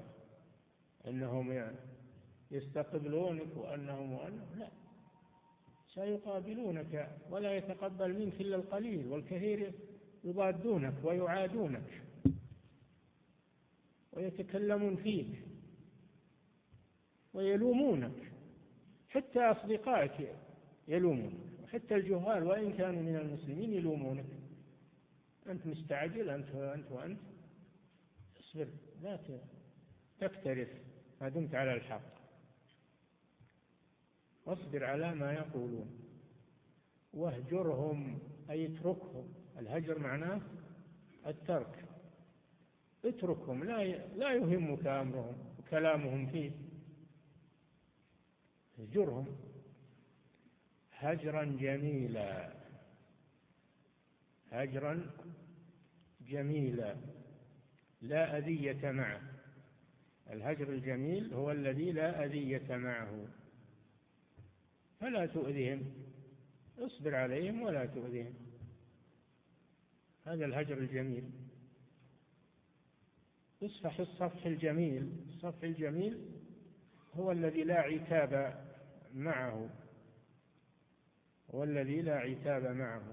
وأنهم يستقبلونك وأنهم لا، سيقابلونك ولا يتقبل منك إلا القليل، والكثير يضادونك ويعادونك ويتكلمون فيك ويلومونك، حتى أصدقائك يلومونك، وحتى الجهال وإن كانوا من المسلمين يلومونك. أنت مستعجل، أنت وأنت اصبر، لا تكترث ما دمت على الحق. واصبر على ما يقولون واهجرهم أي اتركهم. الهجر معناه الترك، اتركهم، لا يهمك أمرهم وكلامهم فيه، اهجرهم هجرا جميلا، هجرا جميلا لا أذية معه. الهجر الجميل هو الذي لا أذية معه، فلا تؤذهم، اصبر عليهم ولا تؤذهم، هذا الهجر الجميل. اصفح الصفح الجميل. الصفح الجميل هو الذي لا عتاب معه، هو الذي لا عتاب معه.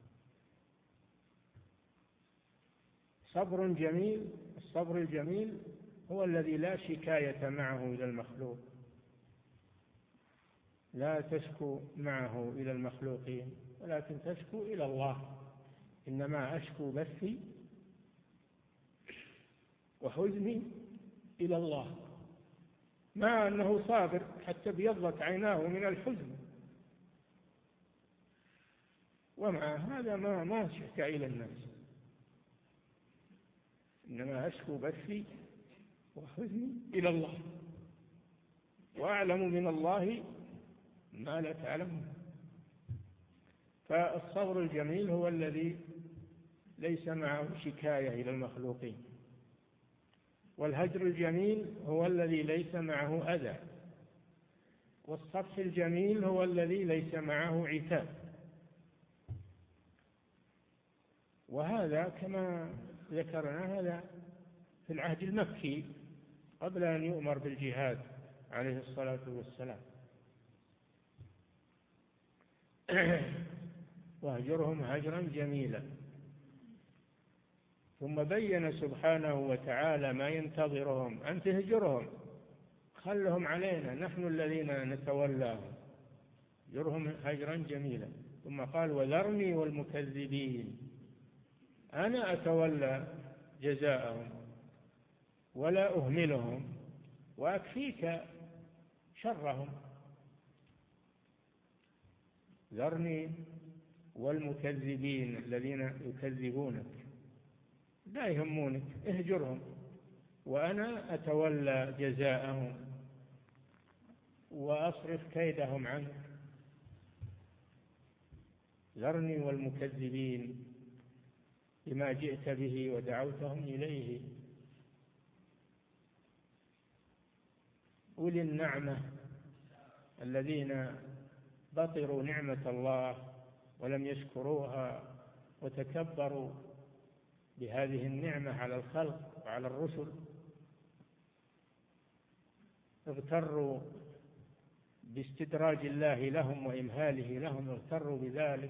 صبر جميل. الصبر الجميل هو الذي لا شكاية معه إلى المخلوق، لا تشكو معه إلى المخلوقين ولكن تشكو إلى الله. إنما أشكو بثي وحزني إلى الله، مع أنه صابر حتى ابيضت عيناه من الحزن، ومع هذا ما شكا إلى الناس. إنما أشكو بثي وحزني إلى الله وأعلم من الله ما لا تعلمون. فالصبر الجميل هو الذي ليس معه شكاية إلى المخلوقين، والهجر الجميل هو الذي ليس معه أذى، والصفح الجميل هو الذي ليس معه عتاب. وهذا كما ذكرنا هذا في العهد المكي قبل أن يؤمر بالجهاد عليه الصلاة والسلام. واهجرهم هجرا جميلا. ثم بين سبحانه وتعالى ما ينتظرهم. أن تهجرهم، خلهم علينا، نحن الذين نتولاهم، هجرهم هجرا جميلا. ثم قال وذرني والمكذبين، أنا أتولى جزاءهم ولا أهملهم وأكفيك شرهم. ذرني والمكذبين الذين يكذبونك لا يهمونك، اهجرهم وأنا أتولى جزاءهم وأصرف كيدهم عنك. ذرني والمكذبين بما جئت به ودعوتهم إليه. أولي النعمة الذين بطروا نعمة الله ولم يشكروها وتكبروا بهذه النعمة على الخلق وعلى الرسل، اغتروا باستدراج الله لهم وإمهاله لهم، اغتروا بذلك،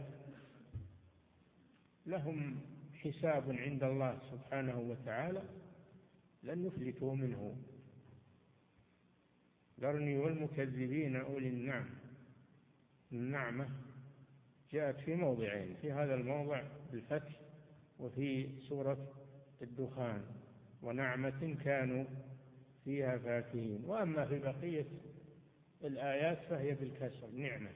لهم حساب عند الله سبحانه وتعالى لن يفلتوا منه. ذرني والمكذبين أولي النعمة جاءت في موضعين، في هذا الموضع بالفتح وفي سورة الدخان، ونعمة كانوا فيها فاكهين. وأما في بقية الآيات فهي بالكسر نعمة.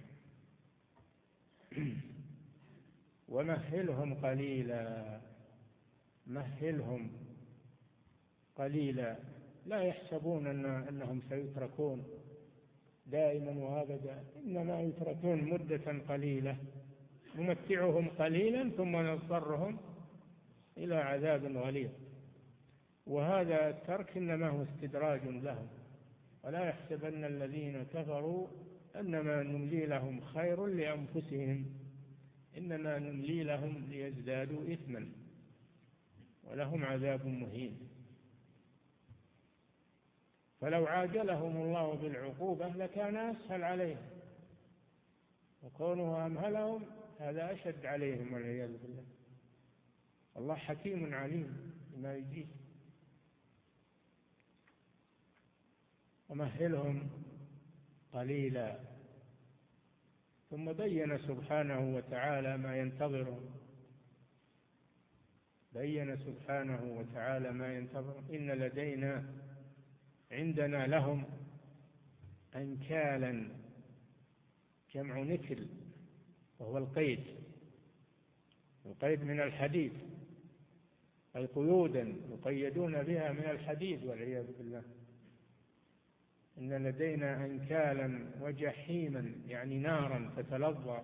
ومهلهم قليلا، مهلهم قليلا، لا يحسبون أنهم سيتركون دائما وأبدا، إنما يتركون مدة قليلة نمتعهم قليلا ثم نضطرهم إلى عذاب غليظ. وهذا الترك إنما هو استدراج لهم، ولا يحسبن الذين كفروا أنما نملي لهم خير لأنفسهم، إنما نملي لهم ليزدادوا إثما ولهم عذاب مهين. فلو عاجلهم الله بالعقوبة لكان أسهل عليهم، وكونه أمهلهم هذا أشد عليهم والعياذ بالله. الله حكيم عليم بما يجيب. ومهلهم قليلا. ثم بين سبحانه وتعالى ما ينتظرهم، بين سبحانه وتعالى ما ينتظرهم. إن لدينا عندنا لهم أنكالا جمع نكل، وهو القيد من الحديد، أي قيودا يقيدون بها من الحديد والعياذ بالله. إن لدينا أنكالا وجحيما، يعني نارا تتلظى،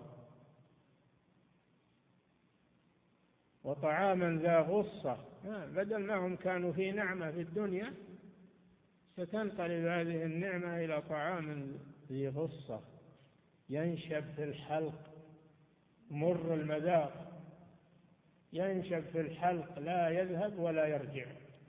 وطعاما ذا غصة. بدل ما هم كانوا في نعمة في الدنيا، ستنقلب هذه النعمة إلى طعام ذي غصة ينشب في الحلق، مر المذاق، ينشب في الحلق لا يذهب ولا يرجع،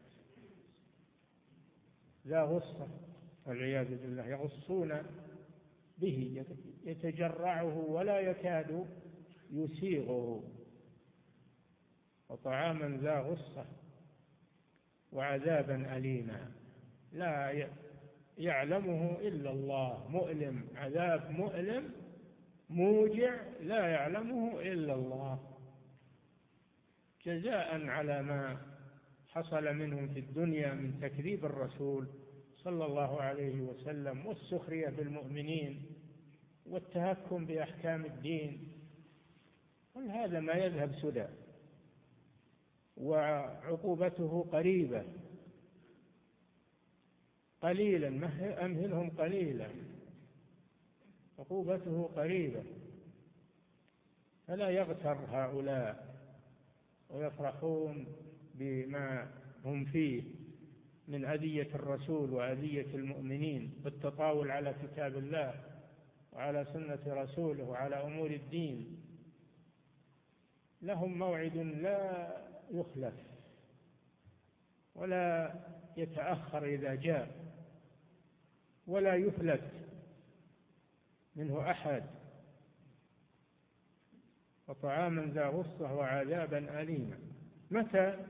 ذا غصة والعياذ بالله. يغصون به، يتجرعه ولا يكاد يسيغه. وطعاما ذا غصة وعذابا أليما لا يعلمه إلا الله. مؤلم، عذاب مؤلم موجع لا يعلمه إلا الله، جزاء على ما حصل منهم في الدنيا من تكذيب الرسول صلى الله عليه وسلم، والسخرية بالمؤمنين، والتهكم بأحكام الدين. كل هذا ما يذهب سدى، وعقوبته قريبة. قليلا أمهلهم قليلا، عقوبته قريبة. فلا يغتر هؤلاء ويفرحون بما هم فيه من أذية الرسول وأذية المؤمنين، بالتطاول على كتاب الله وعلى سنة رسوله وعلى أمور الدين. لهم موعد لا يخلف ولا يتأخر إذا جاء، ولا يفلت منه أحد. وطعاما ذا غصة وعذابا أليما. متى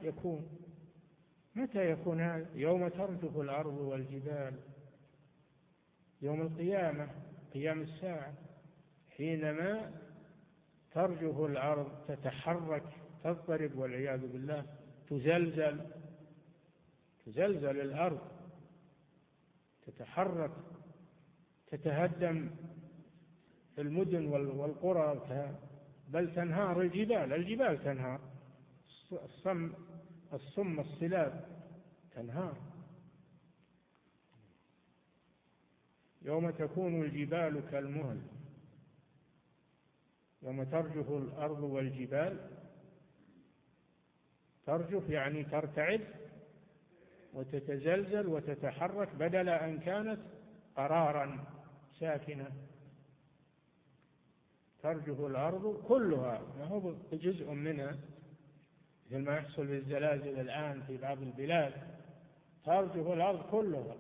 يكون هذا؟ يوم ترجف الأرض والجبال، يوم القيامة، قيام الساعة، حينما ترجف الأرض، تتحرك، تضطرب والعياذ بالله، تزلزل الأرض، تتحرك، تتهدم المدن والقرى، بل تنهار الجبال تنهار، الصم الصلاب تنهار. يوم تكون الجبال كالمهل. يوم ترجف الأرض والجبال، ترجف يعني ترتعد وتتزلزل وتتحرك، بدل أن كانت قرارا ساكنة. ترجف الأرض كلها، ما هو جزء منها مثل ما يحصل بالزلازل الآن في بعض البلاد. ترجف الأرض كلها.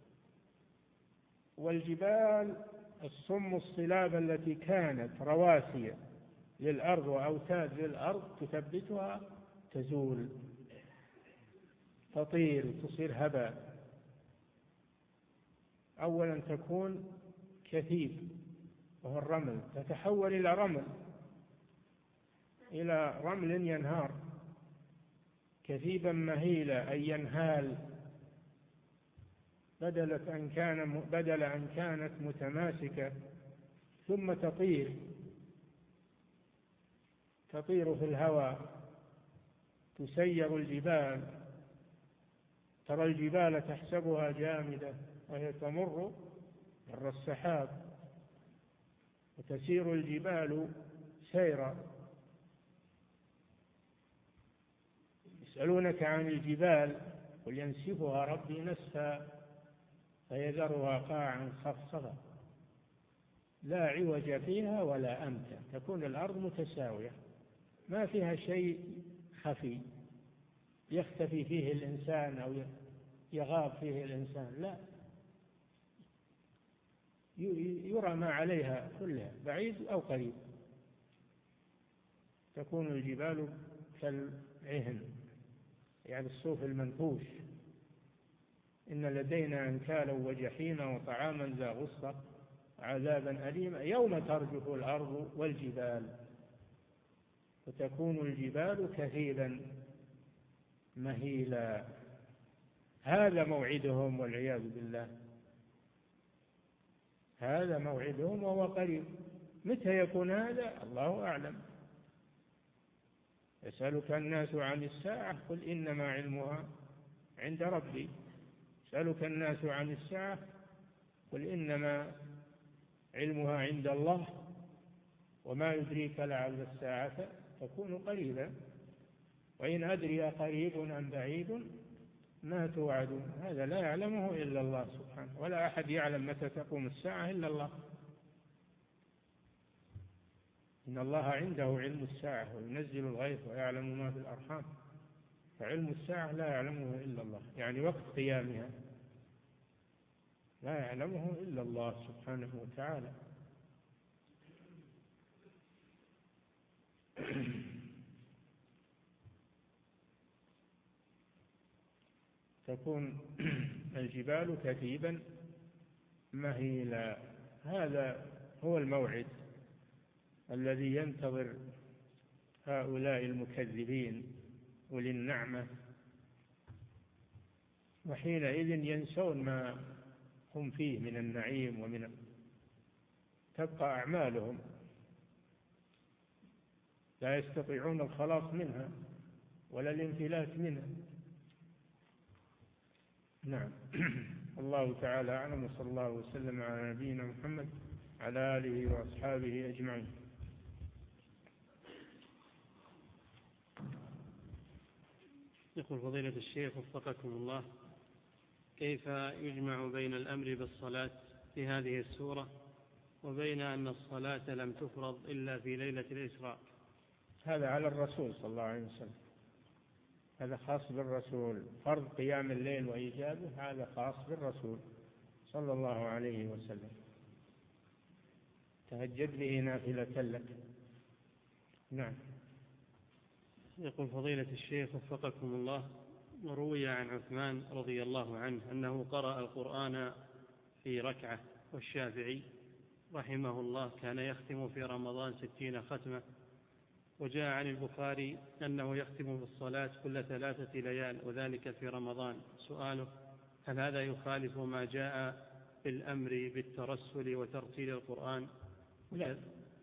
والجبال الصم الصلاب التي كانت رواسي للأرض وأوتاد للأرض تثبتها تزول، تطير، تصير هباء. أولا تكون كثيب وهو الرمل، تتحول إلى رمل ينهار، كثيبا مهيلا أي ينهال، بدل أن كانت متماسكة. ثم تطير في الهواء، تسير الجبال. ترى الجبال تحسبها جامدة وهي تمر مر السحاب، وتسير الجبال سيرا. يسألونك عن الجبال قل ينسفها ربي نسفا فيذرها قاعا صفصفا لا عوج فيها ولا أمتا. تكون الأرض متساوية، ما فيها شيء خفي يختفي فيه الإنسان أو يغاب فيه الإنسان، لا، يرى ما عليها كلها بعيد أو قريب. تكون الجبال كالعهن، يعني الصوف المنفوش. إن لدينا أنكالا وجحيما وطعاما ذا غصة عذابا أليما يوم ترجف الأرض والجبال وتكون الجبال كثيبا مهيلا. هذا موعدهم والعياذ بالله، هذا موعدهم وهو قريب. متى يكون هذا؟ الله أعلم. يسألك الناس عن الساعة قل إنما علمها عند ربي. يسألك الناس عن الساعة قل إنما علمها عند الله وما يدريك لعل الساعة تكون قريبا وإن أدري قريب أم بعيد ما توعدون. هذا لا يعلمه إلا الله سبحانه، ولا أحد يعلم متى تقوم الساعة إلا الله. إن الله عنده علم الساعة وينزل الغيث ويعلم ما في الأرحام، فعلم الساعة لا يعلمه إلا الله، يعني وقت قيامها لا يعلمه إلا الله سبحانه وتعالى. تكون الجبال كثيبا مهيلا. هذا هو الموعد الذي ينتظر هؤلاء المكذبين أولي النعمة، وحينئذ ينسون ما هم فيه من النعيم تبقى أعمالهم لا يستطيعون الخلاص منها ولا الانفلات منها. نعم. الله تعالى أعلم، وصلى الله وسلم على نبينا محمد على آله وأصحابه أجمعين. يقول فضيلة الشيخ وفقكم الله: كيف يجمع بين الأمر بالصلاة في هذه السورة وبين أن الصلاة لم تفرض إلا في ليلة الإسراء؟ هذا على الرسول صلى الله عليه وسلم، هذا خاص بالرسول. فرض قيام الليل وإيجابه هذا خاص بالرسول صلى الله عليه وسلم. تهجد به نافلة لك. نعم. يقول فضيلة الشيخ وفقكم الله: روي عن عثمان رضي الله عنه أنه قرأ القرآن في ركعة، والشافعي رحمه الله كان يختم في رمضان 60 ختمة، وجاء عن البخاري أنه يختم بالصلاة كل 3 ليال وذلك في رمضان. سؤاله: هل هذا يخالف ما جاء بالأمر بالترسل وترتيل القرآن؟ لا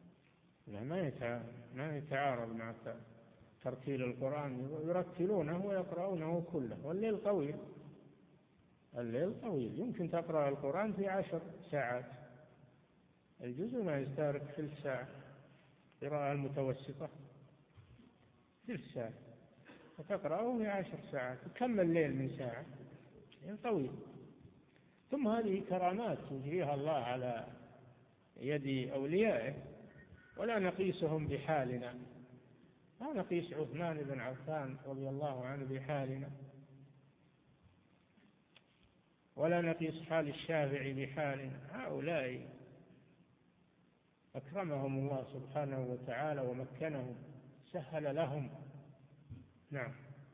ما يتعارض مع ترتيل القرآن، يرتلونه ويقرؤونه كله. والليل طويل، الليل طويل، يمكن تقرأ القرآن في 10 ساعات، الجزء ما يستغرق ثلث ساعة، قراءة المتوسطة ثلث ساعة، وتقرأه في 10 ساعات، وكم الليل من ساعة، يعني طويل. ثم هذه كرامات يجريها الله على يد أوليائه، ولا نقيسهم بحالنا، لا نقيس عثمان بن عفان رضي الله عنه بحالنا، ولا نقيس حال الشافعي بحالنا. هؤلاء أكرمهم الله سبحانه وتعالى ومكنهم، سهل لهم. نعم.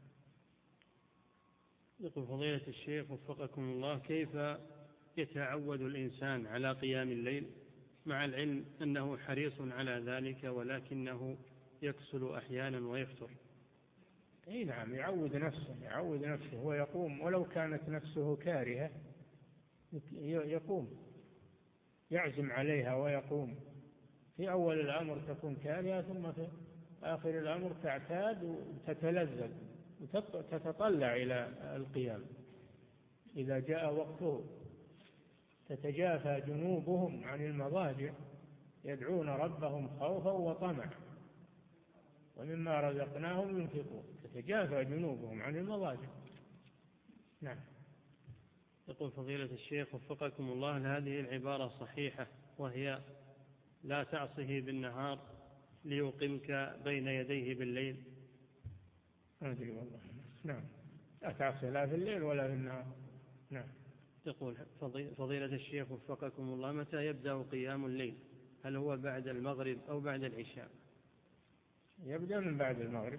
يقول فضيلة الشيخ وفقكم الله: كيف يتعود الإنسان على قيام الليل مع العلم أنه حريص على ذلك ولكنه يكسل أحيانا ويفتر؟ أي نعم، يعود نفسه ويقوم، ولو كانت نفسه كارهة يقوم، يعزم عليها ويقوم. في أول الأمر تكون كارهة، ثم في آخر الأمر تعتاد وتتلذذ وتتطلع إلى القيام إذا جاء وقته. تتجافى جنوبهم عن المضاجع يدعون ربهم خوفا وطمعا ومما رزقناهم ينفقون. تتجافى جنوبهم عن المضاجع. نعم. يقول فضيلة الشيخ وفقكم الله: هذه العبارة صحيحة، وهي لا تعصه بالنهار ليقمك بين يديه بالليل؟ أدري والله. نعم، لا تعصي لا في الليل ولا في النهار. نعم. يقول فضيلة الشيخ وفقكم الله: متى يبدأ قيام الليل؟ هل هو بعد المغرب أو بعد العشاء؟ يبدأ من بعد المغرب،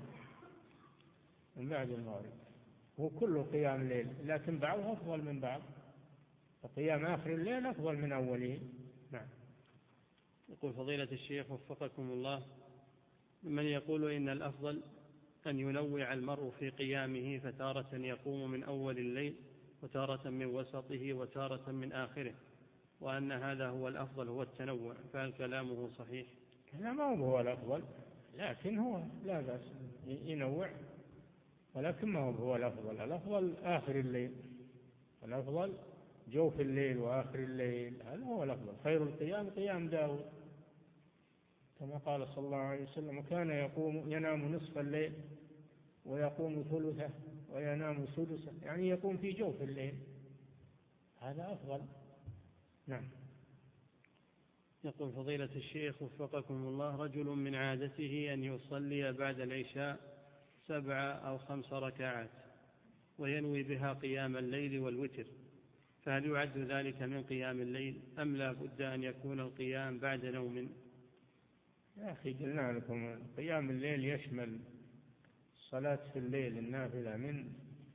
هو كله قيام الليل، لكن بعضه أفضل من بعض، فقيام آخر الليل أفضل من أوله. نعم. يقول فضيلة الشيخ وفقكم الله: من يقول إن الأفضل أن ينوع المرء في قيامه، فتارة يقوم من أول الليل وتارة من وسطه وتارة من آخره، وأن هذا هو الأفضل هو التنوع، فهل كلامه صحيح؟ لا، ما هو الأفضل، لكن هو لا بأس ينوع، ولكن ما هو الأفضل. الأفضل آخر الليل، الأفضل جوف الليل وآخر الليل، هذا هو الأفضل. خير القيام قيام داود، كما قال صلى الله عليه وسلم: كان ينام نصف الليل ويقوم ثلثه وينام سدسه، يعني يقوم في جوف الليل، هذا أفضل. نعم. يقول فضيلة الشيخ وفقكم الله: رجل من عادته أن يصلي بعد العشاء 7 أو 5 ركعات وينوي بها قيام الليل والوتر، فهل يعد ذلك من قيام الليل أم لا بد أن يكون القيام بعد نوم؟ يا أخي قلنا لكم قيام الليل يشمل صلاة في الليل النافلة من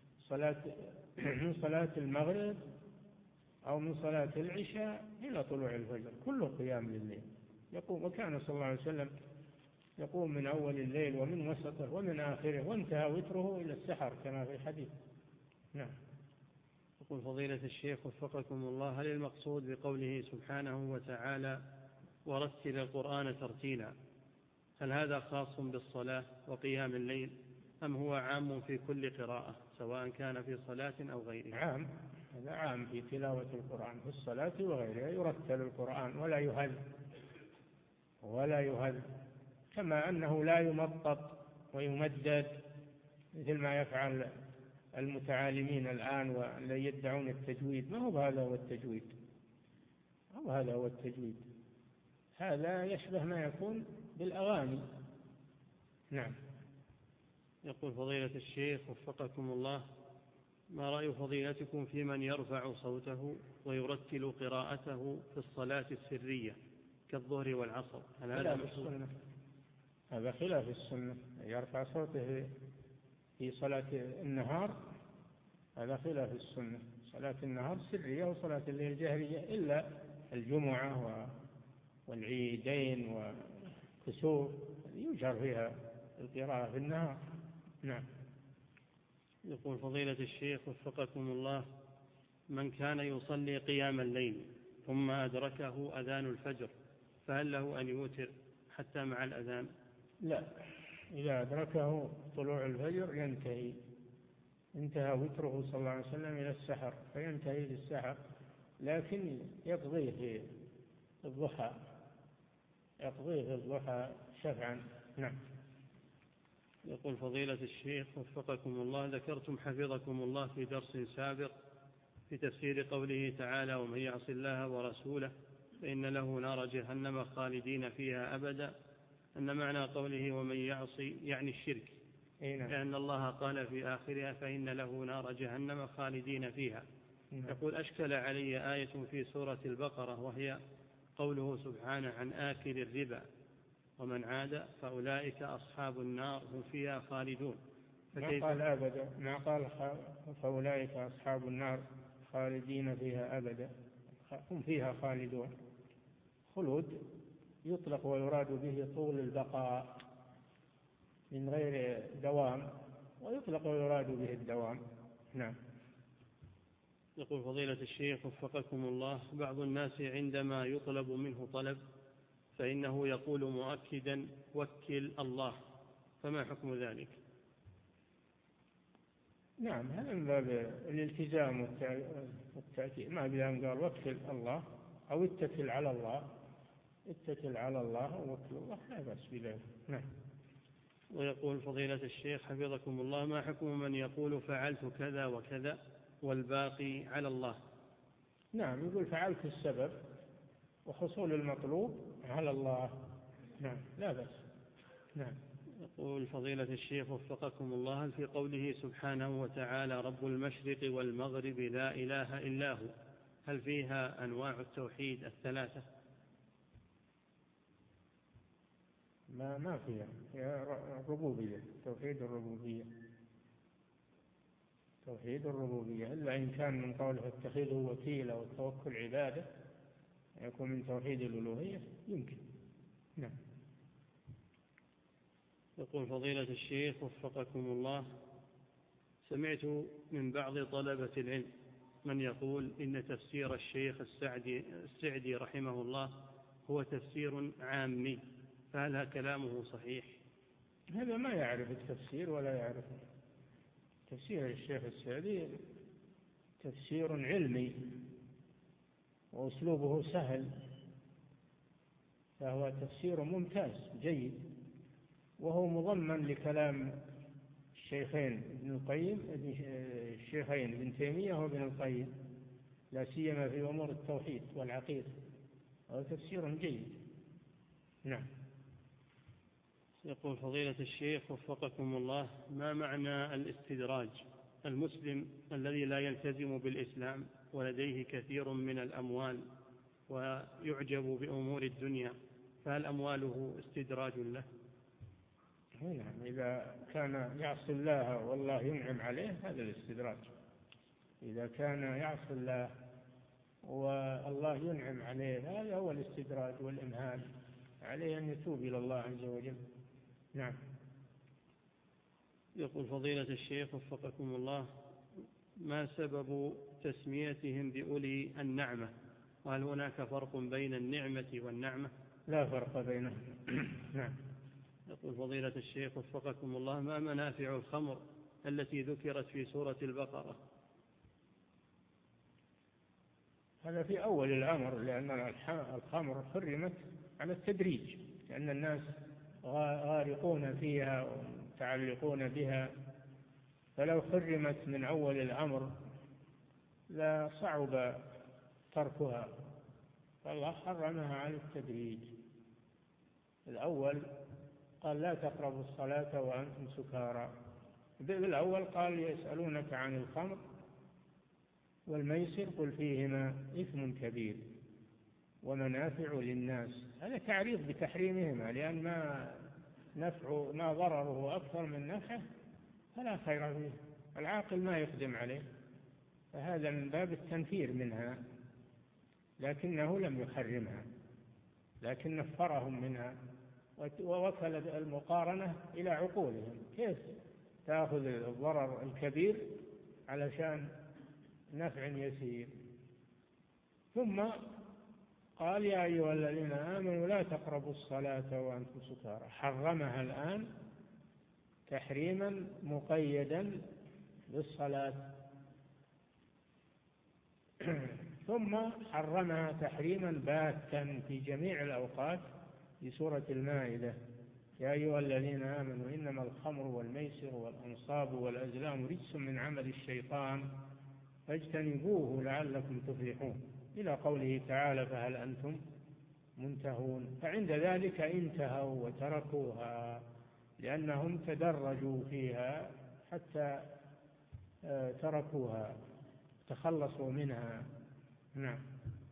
صلاة المغرب أو من صلاة العشاء إلى طلوع الفجر، كله قيام لليل. وكان صلى الله عليه وسلم يقوم من أول الليل ومن وسطه ومن آخره، وانتهى وتره إلى السحر كما في الحديث. نعم. يقول فضيلة الشيخ وفقكم الله: هل المقصود بقوله سبحانه وتعالى ورتل القرآن ترتيلا، هل هذا خاص بالصلاة وقيام الليل أم هو عام في كل قراءة سواء كان في صلاة أو غيرها؟ عام، هذا عام في تلاوة القرآن في الصلاة وغيرها، يرتل القرآن ولا يهل، كما أنه لا يمطط ويمدد مثل ما يفعل المتعالمين الآن والذي يدعون التجويد. ما هو هذا هو التجويد، هذا يشبه ما يكون بالأغاني. نعم. يقول فضيلة الشيخ وفقكم الله: ما رأي فضيلتكم في من يرفع صوته ويرتل قراءته في الصلاة السرية كالظهر والعصر؟ هذا خلاف السنة. يرفع صوته في صلاة النهار، هذا خلاف السنة. صلاة النهار سرية وصلاة الليل جهرية، إلا الجمعة والعيدين والكسوف يجهر فيها القراءة في النهار. نعم. يقول فضيلة الشيخ وفقكم الله: من كان يصلي قيام الليل ثم أدركه أذان الفجر فهل له أن يوتر حتى مع الأذان؟ لا، إذا أدركه طلوع الفجر انتهى وتره صلى الله عليه وسلم إلى السحر، فينتهي للسحر، لكن يقضيه في الضحى شفعا. نعم. يقول فضيلة الشيخ وفقكم الله: ذكرتم حفظكم الله في درس سابق في تفسير قوله تعالى: ومن يعص الله ورسوله فإن له نار جهنم خالدين فيها أبدا، أن معنى قوله ومن يعصي يعني الشرك، لأن الله قال في آخرها فإن له نار جهنم خالدين فيها. يقول: أشكل علي آية في سورة البقرة وهي قوله سبحانه عن آكل الربا: ومن عاد فأولئك أصحاب النار هم فيها خالدون. ما قال أبدا، ما قال فأولئك أصحاب النار خالدين فيها أبدا، هم فيها خالدون. خلود يطلق ويراد به طول البقاء من غير دوام، ويطلق ويراد به الدوام. نعم. يقول فضيلة الشيخ وفقكم الله: بعض الناس عندما يطلب منه طلب فإنه يقول مؤكدا وكل الله، فما حكم ذلك؟ نعم، هذا من باب الالتزام والتأكيد، ما بلام قال وكل الله أو اتكل على الله ووكل الله، لا بأس بذلك. نعم. ويقول فضيلة الشيخ حفظكم الله: ما حكم من يقول فعلت كذا وكذا والباقي على الله؟ نعم، يقول فعلت السبب وحصول المطلوب على الله. نعم، لا بأس. نعم. يقول فضيلة الشيخ وفقكم الله: هل في قوله سبحانه وتعالى رب المشرق والمغرب لا إله إلا هو هل فيها أنواع التوحيد الثلاثة؟ ما فيها، هي الربوبية، توحيد الربوبية، إلا إن كان من قوله اتخذه وكيلا والتوكل عبادة يكون من توحيد الألوهية، يمكن. نعم. يقول فضيلة الشيخ وفقكم الله: سمعت من بعض طلبة العلم من يقول إن تفسير الشيخ السعدي رحمه الله هو تفسير عامي، فهل كلامه صحيح؟ هذا ما يعرف التفسير ولا يعرف تفسير الشيخ السعدي، تفسير علمي وأسلوبه سهل، فهو تفسير ممتاز جيد، وهو مضمن لكلام الشيخين ابن القيم، الشيخين ابن تيمية وابن القيم، لا سيما في أمور التوحيد والعقيدة، هو تفسير جيد. نعم. يقول فضيلة الشيخ وفقكم الله: ما معنى الاستدراج؟ المسلم الذي لا يلتزم بالإسلام ولديه كثير من الأموال ويعجب بأمور الدنيا، فهل أمواله استدراج له؟ نعم، إذا كان يعصي الله والله ينعم عليه هذا الاستدراج. إذا كان يعصي الله والله ينعم عليه هذا هو الاستدراج والإمهال، عليه أن يتوب إلى الله عز وجل. نعم. يقول فضيلة الشيخ وفقكم الله: ما سبب تسميتهم بأولي النعمة؟ وهل هناك فرق بين النعمة والنعمة؟ لا فرق بينهم. نعم. يقول فضيلة الشيخ وفقكم الله: ما منافع الخمر التي ذكرت في سورة البقرة؟ هذا في أول الأمر، لأن الخمر حرمت على التدريج، لأن الناس غارقون فيها ومتعلقون بها، فلو حرمت من أول الأمر لا صعب تركها، فالله حرمها على التدريج. الأول قال: لا تقربوا الصلاة وأنتم سكارى. بالأول قال: يسألونك عن الخمر والميسر قل فيهما إثم كبير ومنافع للناس. هذا تعريض بتحريمهما، لأن ما ضرره أكثر من نفعه فلا خير فيه، العاقل ما يقدم عليه، فهذا من باب التنفير منها، لكنه لم يحرمها، لكن نفرهم منها ووكل المقارنة إلى عقولهم، كيف تأخذ الضرر الكبير علشان نفع يسير. ثم قال: يا أيها الذين آمنوا لا تقربوا الصلاة وأنتم سكارى، حرمها الآن تحريما مقيدا بالصلاة، ثم حرمها تحريما باتا في جميع الأوقات في سورة المائدة: يا أيها الذين آمنوا إنما الخمر والميسر والأنصاب والأزلام رجس من عمل الشيطان فاجتنبوه لعلكم تفلحون، إلى قوله تعالى: فهل أنتم منتهون. فعند ذلك انتهوا وتركوها، لأنهم تدرجوا فيها حتى تركوها تخلصوا منها. نعم.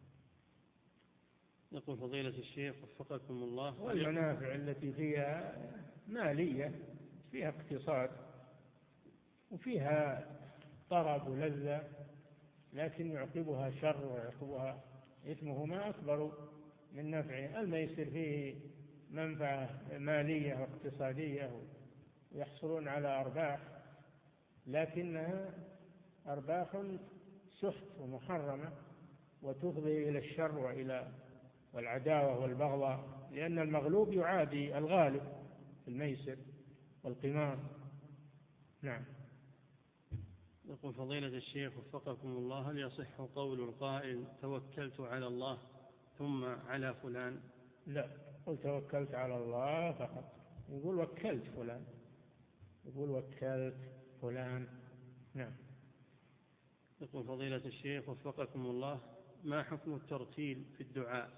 يقول فضيلة الشيخ وفقكم الله: والمنافع التي فيها مالية، فيها اقتصاد وفيها طرب ولذة، لكن يعقبها شر ويعقبها إثمهما أكبر من نفعه. الميسر فيه منفعة مالية واقتصادية ويحصلون على أرباح، لكنها أرباح سحت ومحرمة وتفضي إلى الشر وإلى والعداوة والبغضاء، لأن المغلوب يعادي الغالب في الميسر والقمار. نعم. يقول فضيلة الشيخ وفقكم الله: هل يصح قول القائل توكلت على الله ثم على فلان؟ لا، قل توكلت على الله فقط، يقول وكلت فلان، يقول وكلت فلان. نعم. يقول فضيلة الشيخ وفقكم الله: ما حكم الترتيل في الدعاء؟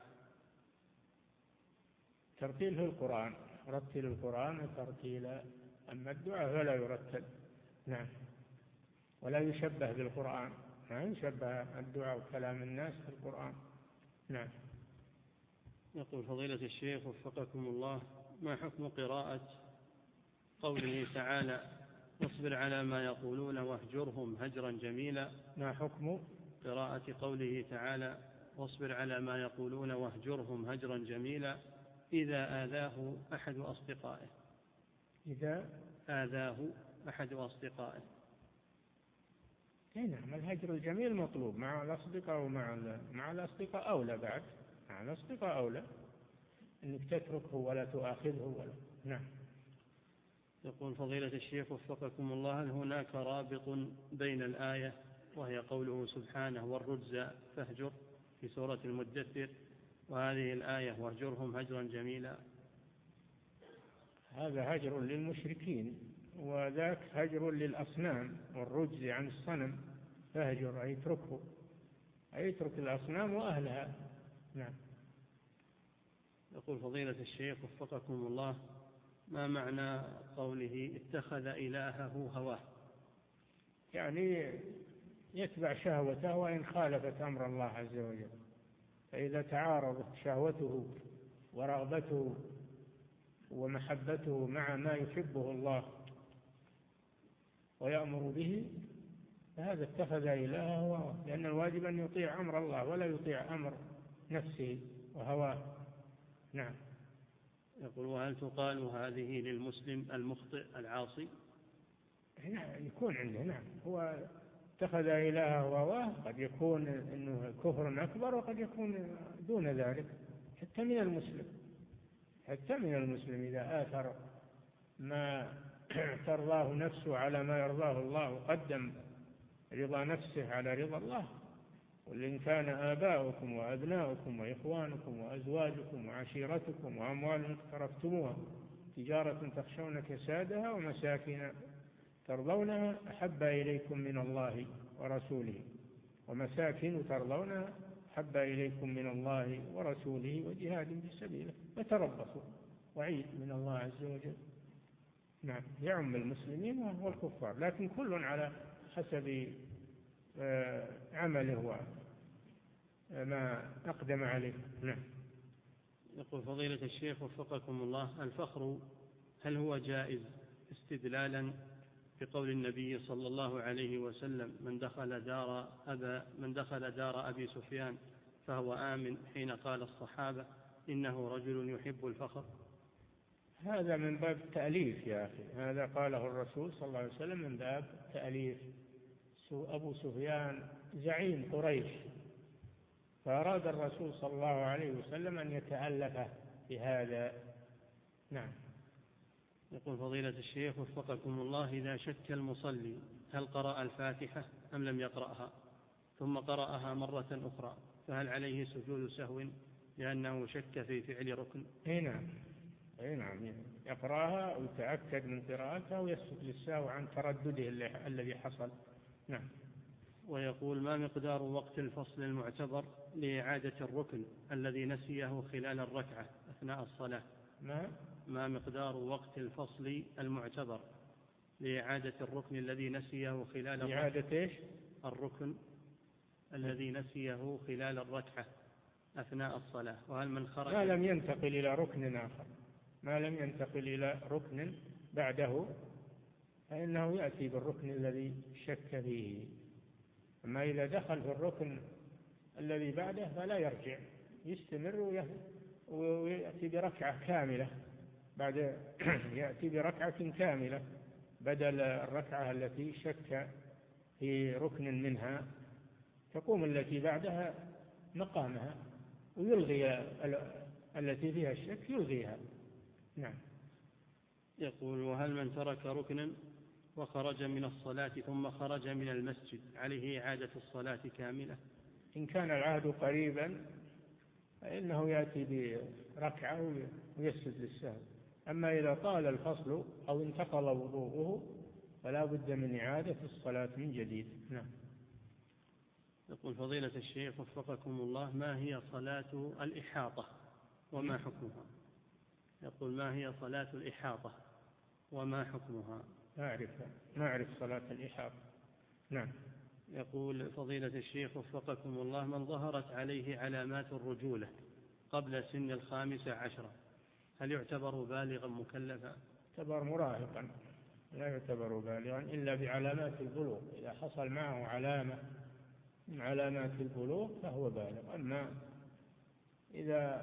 ترتيل في القرآن، رتل القرآن ترتيلا، أما الدعاء فلا يرتل. نعم. ولا يشبه بالقرآن، ما يشبه الدعاء وكلام الناس في القرآن. نعم. يقول فضيلة الشيخ وفقكم الله: ما حكم قراءة قوله تعالى: واصبر على ما يقولون واهجرهم هجرا جميلا؟ ما حكم قراءة قوله تعالى: واصبر على ما يقولون واهجرهم هجرا جميلا إذا آذاه أحد أصدقائه؟ إذا آذاه أحد أصدقائه، نعم، الهجر الجميل مطلوب مع الأصدقاء، مع الأصدقاء أولى بعد، مع الأصدقاء أولى أنك تتركه ولا تؤاخذه ولا. نعم. يقول فضيلة الشيخ وفقكم الله: هل هناك رابط بين الآية وهي قوله سبحانه والرجز فاهجر في سورة المدثر وهذه الآية واهجرهم هجرا جميلا؟ هذا هجر للمشركين وذاك هجر للأصنام، والرجز عن الصنم، فاهجر أي اتركه، أي اترك الأصنام وأهلها. نعم. يقول فضيلة الشيخ وفقكم الله: ما معنى قوله اتخذ إلهه هواه؟ يعني يتبع شهوته وإن خالفت أمر الله عز وجل، فإذا تعارضت شهوته ورغبته ومحبته مع ما يحبه الله ويأمر به فهذا اتخذ إلهه هواه، لأن الواجب أن يطيع أمر الله ولا يطيع أمر نفسه وهواه. نعم. يقول: وهل تقال هذه للمسلم المخطئ العاصي؟ نعم، يكون عنده. نعم، هو اتخذ إلهه هواه، قد يكون إنه كفر أكبر وقد يكون دون ذلك، حتى من المسلم إذا آثر ما ترضاه نفسه على ما يرضاه الله وقدم رضا نفسه على رضا الله. قل إن كان آباؤكم وأبناؤكم وإخوانكم وأزواجكم وعشيرتكم وأموال اقترفتموها تجارة تخشون كسادها ومساكن ترضونها أحب إليكم من الله ورسوله ومساكن ترضونها أحب إليكم من الله ورسوله وجهاد في سبيله فتربصوا، وعيد من الله عز وجل. نعم، يعم المسلمين والكفار، لكن كل على حسب عمله وما أقدم عليه. نعم. يقول فضيلة الشيخ وفقكم الله: الفخر هل هو جائز استدلالا بقول النبي صلى الله عليه وسلم من دخل دار أبي سفيان فهو آمن، حين قال الصحابة إنه رجل يحب الفخر؟ هذا من باب التأليف يا أخي، هذا قاله الرسول صلى الله عليه وسلم من باب التأليف. أبو سفيان زعيم قريش، فأراد الرسول صلى الله عليه وسلم أن يتألف بهذا. نعم. يقول فضيلة الشيخ وفقكم الله: إذا شك المصلي هل قرأ الفاتحة أم لم يقرأها ثم قرأها مرة أخرى فهل عليه سجود سهو لأنه شك في فعل ركن؟ أي نعم، يقرأها ويتأكد من قراءتها ويسجد للسهو عن تردده الذي حصل. نعم. ويقول: ما مقدار وقت الفصل المعتبر لإعادة الركن الذي نسيه خلال الركعة أثناء الصلاة؟ ما مقدار وقت الفصل المعتبر لإعادة الركن الذي نسيه خلال إعادة الركن الذي نسيه خلال الركعة أثناء الصلاة؟ وهل من خرج ما لم ينتقل إلى ركن آخر، ما لم ينتقل إلى ركن بعده فإنه يأتي بالركن الذي شك فيه. أما إذا دخل في الركن الذي بعده فلا يرجع، يستمر ويأتي بركعة كاملة يأتي بركعة كاملة بدل الركعة التي شك في ركن منها، تقوم التي بعدها مقامها ويلغي التي فيها الشك يلغيها. نعم. يقول: وهل من ترك ركنا وخرج من الصلاة ثم خرج من المسجد عليه إعادة الصلاة كاملة؟ إن كان العهد قريبا فإنه يأتي بركعة ويسجد للسهو، أما إذا طال الفصل أو انتقل وضوءه فلا بد من إعادة الصلاة من جديد. نعم. يقول فضيلة الشيخ وفقكم الله: ما هي صلاة الإحاطة وما حكمها؟ يقول: ما هي صلاة الإحاطة وما حكمها؟ ما أعرف صلاة الإحاطة. نعم. يقول فضيلة الشيخ وفقكم الله: من ظهرت عليه علامات الرجولة قبل سن 15 هل يعتبر بالغا مكلفا؟ يعتبر مراهقا، لا يعتبر بالغا إلا بعلامات البلوغ، إذا حصل معه علامة من علامات البلوغ فهو بالغ، أما إذا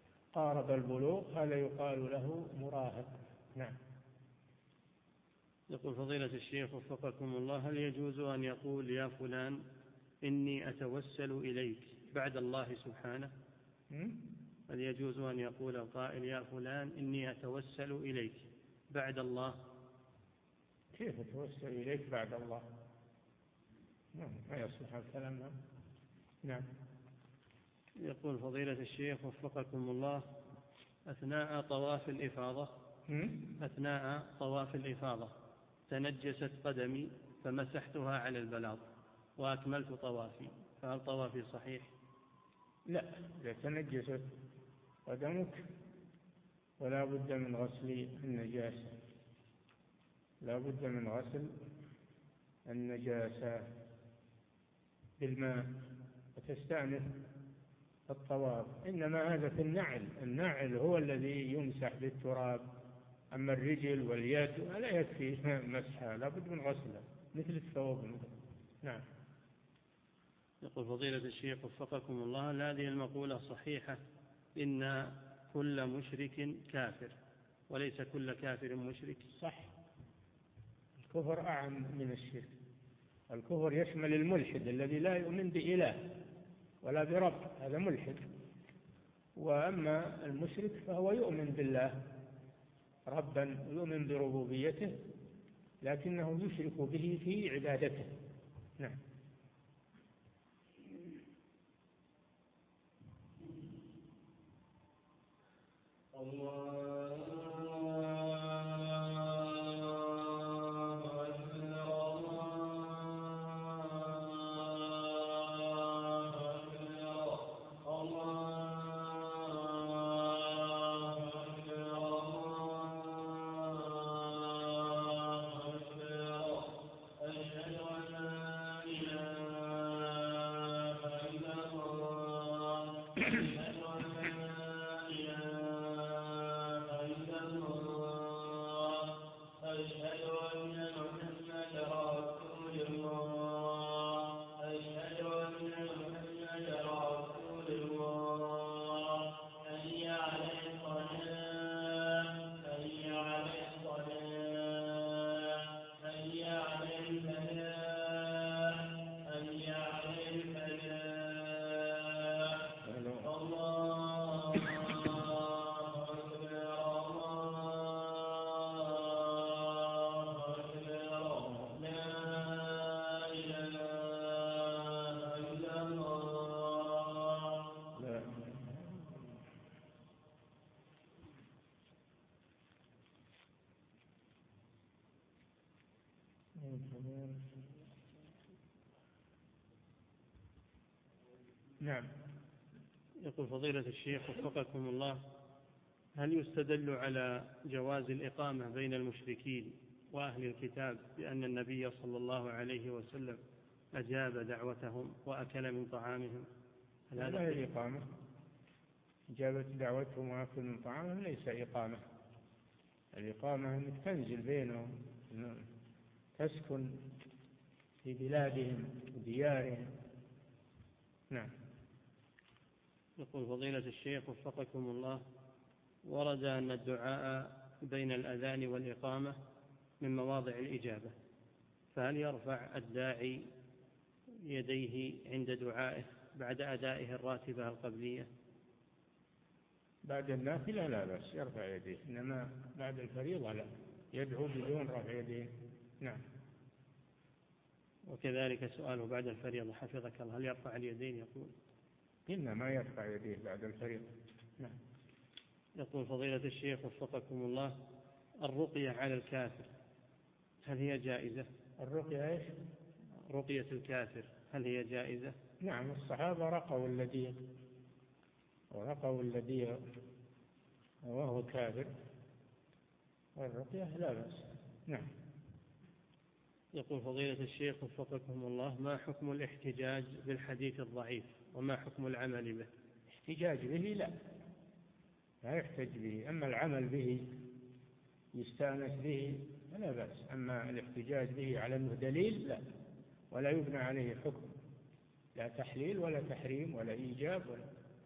قارب البلوغ هذا يقال له مراهق. نعم. يقول فضيلة الشيخ وفقكم الله: هل يجوز أن يقول يا فلان إني أتوسل إليك بعد الله سبحانه؟ هل يجوز أن يقول القائل يا فلان إني أتوسل إليك بعد الله؟ كيف أتوسل إليك بعد الله؟ ما يصلح الكلام. نعم. يقول فضيلة الشيخ وفقكم الله: أثناء طواف الإفاضة تنجست قدمي فمسحتها على البلاط وأكملت طوافي، فهل طوافي صحيح؟ لا، إذا تنجست قدمك ولا بد من غسل النجاسة، لا بد من غسل النجاسة بالماء وتستأنف الطواف. إنما هذا في النعل هو الذي يمسح بالتراب، أما الرجل واليد لا يكفي مسحها، لا بد من غسلها مثل الثوب. نعم. يقول فضيلة الشيخ وفقكم الله: هذه المقولة صحيحة إن كل مشرك كافر وليس كل كافر مشرك؟ صح، الكفر أعم من الشرك. الكفر يشمل الملحد الذي لا يؤمن بإله ولا برب، هذا ملحد. وأما المشرك فهو يؤمن بالله ربا ويؤمن بربوبيته، لكنه يشرك به في عبادته. نعم. نعم. يقول فضيلة الشيخ وفقكم الله: هل يستدل على جواز الإقامة بين المشركين وأهل الكتاب بأن النبي صلى الله عليه وسلم أجاب دعوتهم وأكل من طعامهم؟ هذا هي الإقامة. إجابة دعوتهم وأكل من طعامهم ليس إقامة. الإقامة أنك تنزل بينهم، تسكن في بلادهم وديارهم. نعم. يقول فضيلة الشيخ وفقكم الله: ورد أن الدعاء بين الأذان والإقامة من مواضع الإجابة، فهل يرفع الداعي يديه عند دعائه بعد أدائه الراتبة القبلية؟ بعد النافلة لا بأس يرفع يديه، إنما بعد الفريضة لا، يدعو بدون رفع يديه. نعم. وكذلك سؤاله بعد الفريضة حفظك الله: هل يرفع اليدين؟ يقول إنما يرفع يديه بعد الفريضة. نعم. يقول فضيلة الشيخ وفقكم الله: الرقية على الكافر هل هي جائزة؟ الرقية إيش؟ رقية الكافر هل هي جائزة؟ نعم، الصحابة رقوا الذي وهو كافر، والرقية لا بأس. نعم. يقول فضيلة الشيخ وفقكم الله: ما حكم الاحتجاج بالحديث الضعيف وما حكم العمل به؟ احتجاج به لا يحتج به، أما العمل به يستأنس به فلا بأس. أما الاحتجاج به على أنه دليل لا، ولا يبنى عليه حكم، لا تحليل ولا تحريم ولا إيجاب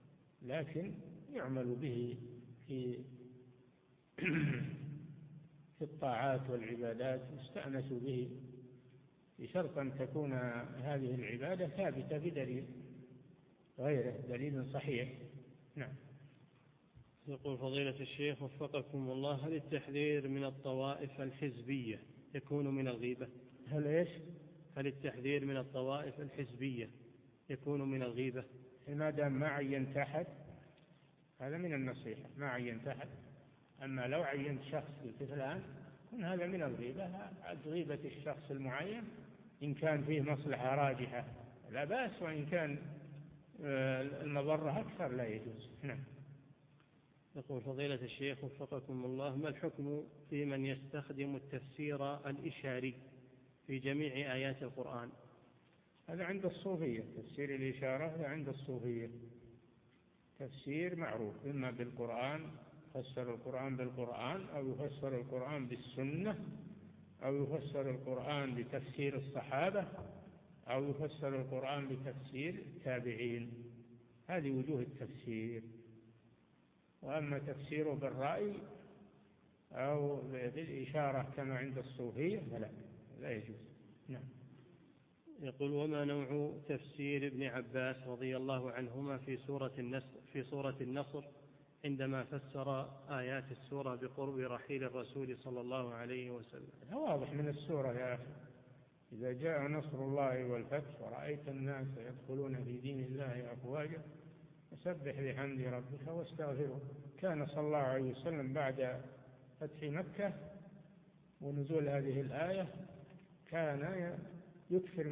لكن يعمل به في الطاعات والعبادات يستأنس به، بشرط أن تكون هذه العبادة ثابتة بدليل غيره، دليل صحيح. نعم. يقول فضيلة الشيخ وفقكم الله: هل التحذير من الطوائف الحزبية يكون من الغيبة؟ هل التحذير من الطوائف الحزبية يكون من الغيبة؟ ما دام ما عينت أحد هذا من النصيحة، ما عينت أحد. أما لو عينت شخص فلان يكون هذا من الغيبة. غيبة الشخص المعين إن كان فيه مصلحة راجحة لا بأس، وإن كان المضرة أكثر لا يجوز. نعم. يقول فضيلة الشيخ وفقكم الله: ما الحكم في من يستخدم التفسير الإشاري في جميع آيات القرآن؟ هذا عند الصوفية، تفسير الإشارة هذا عند الصوفية تفسير معروف، إما بالقرآن، يفسر القرآن بالقرآن، أو يفسر القرآن بالسنة، أو يفسر القرآن بتفسير الصحابة، أو يفسر القرآن بتفسير التابعين. هذه وجوه التفسير. وأما تفسيره بالرأي أو بالإشارة كما عند الصوفية فلا، لا يجوز. نعم. يقول: وما نوع تفسير ابن عباس رضي الله عنهما في سورة النصر عندما فسر آيات السورة بقرب رحيل الرسول صلى الله عليه وسلم؟ واضح من السورة يا أخي: إذا جاء نصر الله والفتح ورأيت الناس يدخلون في دين الله أفواجا فسبح بحمد ربك واستغفره. كان صلى الله عليه وسلم بعد فتح مكة ونزول هذه الآية كان يكثر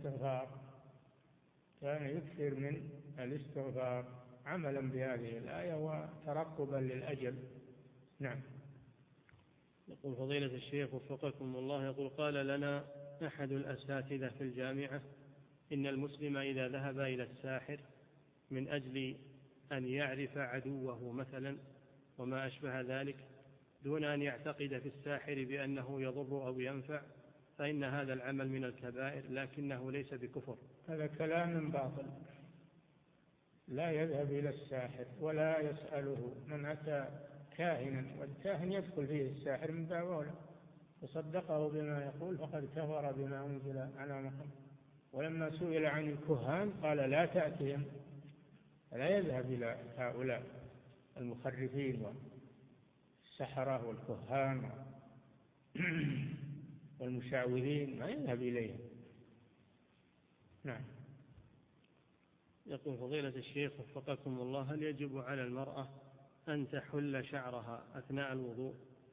من الاستغفار عملا بهذه الآية وترقبا للأجل. نعم. يقول فضيلة الشيخ وفقكم الله: يقول: قال لنا أحد الأساتذة في الجامعة إن المسلم إذا ذهب إلى الساحر من أجل أن يعرف عدوه مثلا وما أشبه ذلك دون أن يعتقد في الساحر بأنه يضر أو ينفع فإن هذا العمل من الكبائر، لكنه ليس بكفر. هذا كلام باطل. لا يذهب إلى الساحر ولا يسأله. من أتى كاهنا والكاهن يدخل فيه الساحر من باب أولى، وصدقه بما يقول فقد كفر بما أنزل على محمد. ولما سئل عن الكهان قال لا تأتهم، لا يذهب إلى هؤلاء المخرفين والسحرة والكهان والمشعوذين، ما يذهب إليهم. نعم. يقول فضيلة الشيخ وفقكم الله: هل يجب على المرأة أن تحل شعرها أثناء الوضوء؟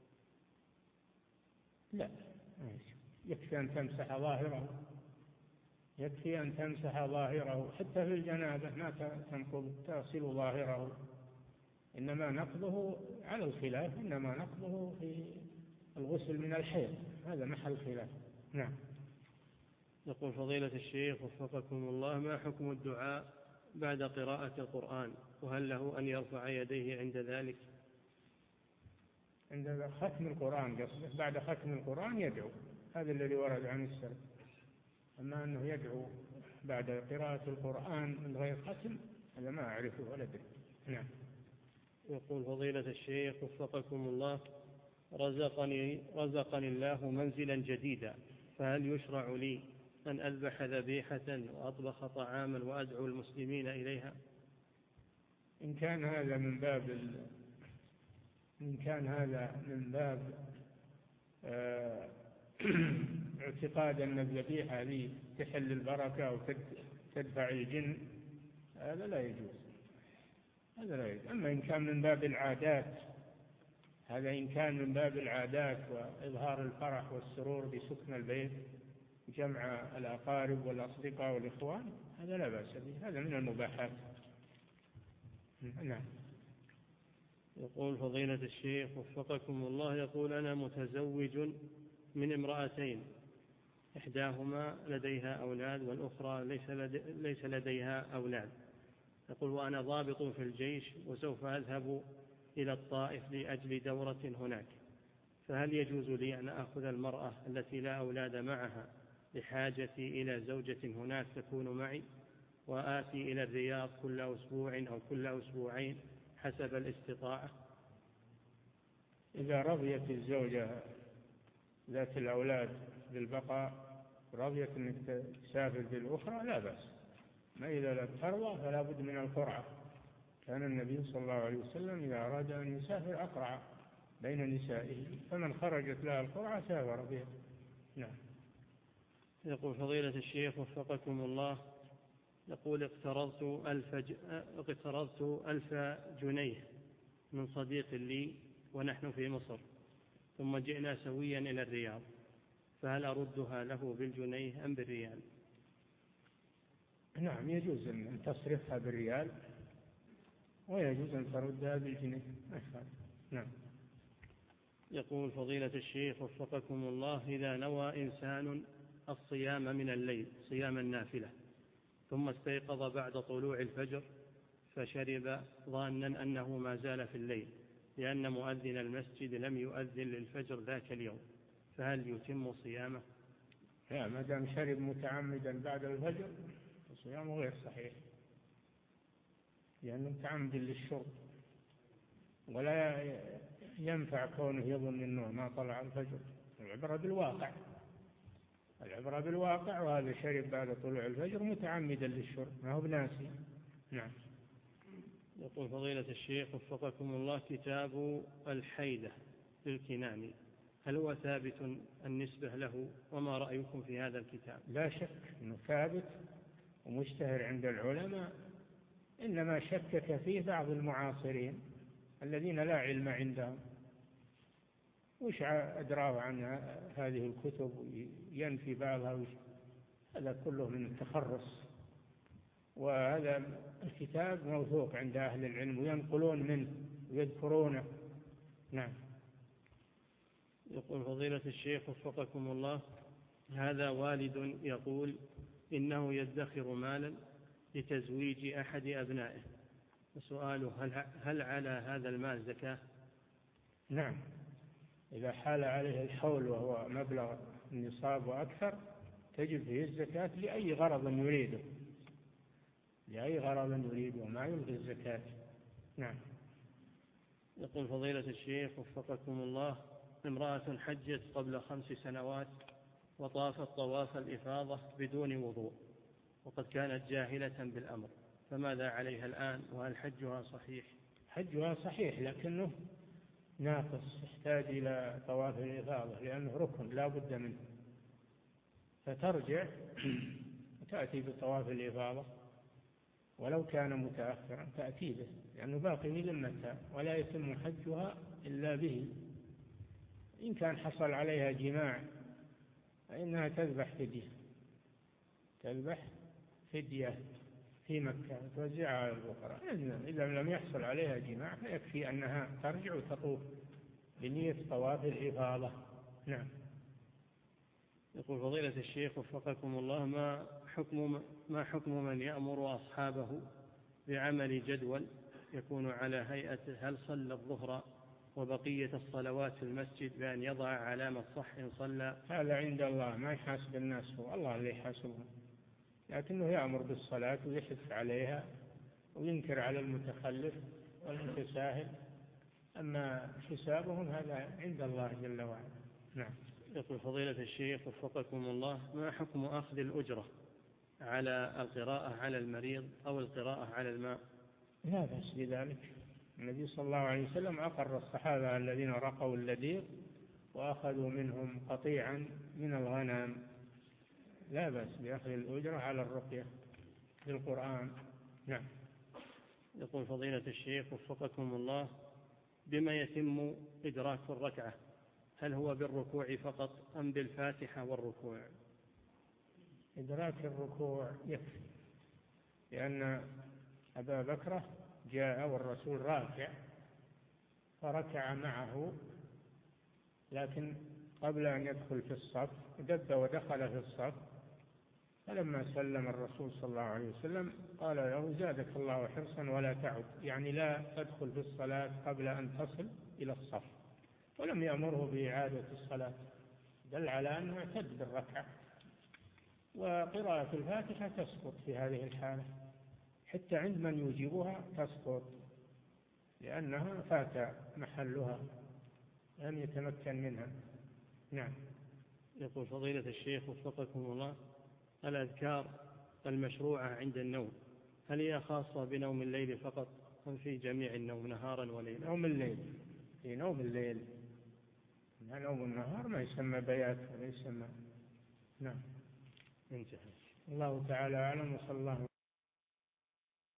لا، يكفي أن تمسح ظاهره، يكفي أن تمسح ظاهره. حتى في الجنابة ما تنقض تغسل ظاهره، إنما نقضه على الخلاف، إنما نقضه في الغسل من الحيض، هذا محل خلاف. نعم. يقول فضيلة الشيخ وفقكم الله: ما حكم الدعاء بعد قراءة القرآن، وهل له أن يرفع يديه عند ذلك؟ عند ختم القرآن قصده، بعد ختم القرآن يدعو، هذا الذي ورد عن السلف. أما أنه يدعو بعد قراءة القرآن من غير ختم هذا ما أعرفه ولا أدري. نعم. يقول فضيلة الشيخ وفقكم الله: رزقني الله منزلا جديدا، فهل يشرع لي أن أذبح ذبيحة وأطبخ طعاما وأدعو المسلمين إليها؟ إن كان هذا من باب اعتقاد أن الذبيحة هذه تحل البركة أو تدفع الجن، هذا لا يجوز. أما إن كان من باب العادات، هذا إن كان من باب العادات وإظهار الفرح والسرور بسكن البيت، جمع الأقارب والأصدقاء والإخوان، هذا لا بأس به، هذا من المباحات. نعم. يقول فضيلة الشيخ وفقكم الله: يقول: أنا متزوج من امرأتين، إحداهما لديها أولاد والأخرى ليس لديها أولاد. يقول: وأنا ضابط في الجيش وسوف أذهب إلى الطائف لأجل دورة هناك، فهل يجوز لي أن أخذ المرأة التي لا أولاد معها لحاجتي إلى زوجة هناك تكون معي، وآتي إلى الرياض كل أسبوع أو كل أسبوعين حسب الاستطاعة؟ إذا رضيت الزوجة ذات الأولاد بالبقاء رضيت أنك تسافر بالأخرى لا بأس، ما إذا لم ترضى فلا بد من القرعة. كان النبي صلى الله عليه وسلم إذا أراد أن يسافر أقرع بين نسائه، فمن خرجت لها القرعة سافر بها. نعم. يقول فضيلة الشيخ وفقكم الله، يقول اقترضت 1000 جنيه من صديق لي ونحن في مصر، ثم جئنا سويا إلى الرياض، فهل أردها له بالجنيه أم بالريال؟ نعم، يجوز أن تصرفها بالريال ويجوز أن تردها بالجنيه. نعم. يقول فضيلة الشيخ وفقكم الله، إذا نوى إنسان الصيام من الليل صيام النافلة ثم استيقظ بعد طلوع الفجر فشرب ظانا أنه ما زال في الليل لأن مؤذن المسجد لم يؤذن للفجر ذاك اليوم، فهل يتم صيامه؟ لا، ما دام شرب متعمدا بعد الفجر صيامه غير صحيح، لأنه متعمد للشرب، ولا ينفع كونه يظن أنه ما طلع الفجر. العبرة بالواقع، وهذا شرب بعد طلوع الفجر متعمدا للشرب ما هو بناسي. نعم. يقول فضيلة الشيخ وفقكم الله، كتاب الحيدة للكناني هل هو ثابت النسبة له، وما رأيكم في هذا الكتاب؟ لا شك أنه ثابت ومشتهر عند العلماء، إنما شكك فيه بعض المعاصرين الذين لا علم عندهم، وش أدراه عن هذه الكتب ينفي بعضها، هذا كله من التخرص. وهذا الكتاب موثوق عند أهل العلم وينقلون منه ويذكرونه. نعم. يقول فضيلة الشيخ وفقكم الله، هذا والد يقول إنه يدخر مالا لتزويج أحد أبنائه، وسؤاله هل على هذا المال زكاة؟ نعم، إذا حال عليه الحول وهو مبلغ النصاب وأكثر تجب فيه الزكاة لأي غرض يريده ما يلغي الزكاة. نعم. يقول فضيلة الشيخ وفقكم الله، امرأة حجت قبل 5 سنوات وطافت طواف الإفاضة بدون وضوء وقد كانت جاهلة بالأمر، فماذا عليها الآن، وهل حجها صحيح؟ حجها صحيح لكنه ناقص، يحتاج إلى طواف الإفاضة لأنه ركن لا بد منه، فترجع تأتي بطواف الإفاضة ولو كان متأخرا تأتي به لأنه باقي لذمتها ولا يتم حجها إلا به. إن كان حصل عليها جماع فإنها تذبح فدية في مكة توزعها على الفقراء. إذا لم يحصل عليها جماع فيكفي أنها ترجع وتطوف بنية طواف الإفاضة. نعم. يقول فضيلة الشيخ وفقكم الله، ما حكم من يأمر أصحابه بعمل جدول يكون على هيئة هل صلى الظهر وبقية الصلوات في المسجد بأن يضع علامة صح إن صلى؟ هذا عند الله، ما يحاسب الناس، هو الله اللي يحاسبهم، لكنه يأمر بالصلاة ويحث عليها وينكر على المتخلف والمتساهل، أما حسابهم هذا عند الله جل وعلا. نعم. يقول فضيلة الشيخ وفقكم الله، ما حكم أخذ الأجرة على القراءة على المريض أو القراءة على الماء؟ لا بأس بذلك، النبي صلى الله عليه وسلم أقر الصحابة الذين رقوا اللديغ وأخذوا منهم قطيعا من الغنم، لا بأس بأخذ الأجرة على الرقية بالقرآن. نعم. يقول فضيلة الشيخ وفقكم الله، بما يتم إدراك الركعة، هل هو بالركوع فقط أم بالفاتحة والركوع؟ إدراك الركوع يكفي، لأن أبا بكر جاء والرسول راكع فركع معه، لكن قبل أن يدخل في الصف دب ودخل في الصف، فلما سلم الرسول صلى الله عليه وسلم قال له زادك الله حرصا ولا تعد، يعني لا تدخل في الصلاة قبل أن تصل إلى الصف، ولم يأمره بإعادة الصلاة، دل على أنه اعتد بالركعة. وقراءة الفاتحة تسقط في هذه الحالة، حتى عند من يجيبها تسقط لأنها فات محلها. لم يتمكن منها. نعم. يقول فضيلة الشيخ وفقكم الله، الأذكار المشروعة عند النوم هل هي خاصة بنوم الليل فقط أم في جميع النوم نهارا وليلا؟ نوم الليل، في نوم الليل، نوم النهار ما يسمى بيات ولا يسمى. نعم. انتهى. الله تعالى أعلم، وصلى الله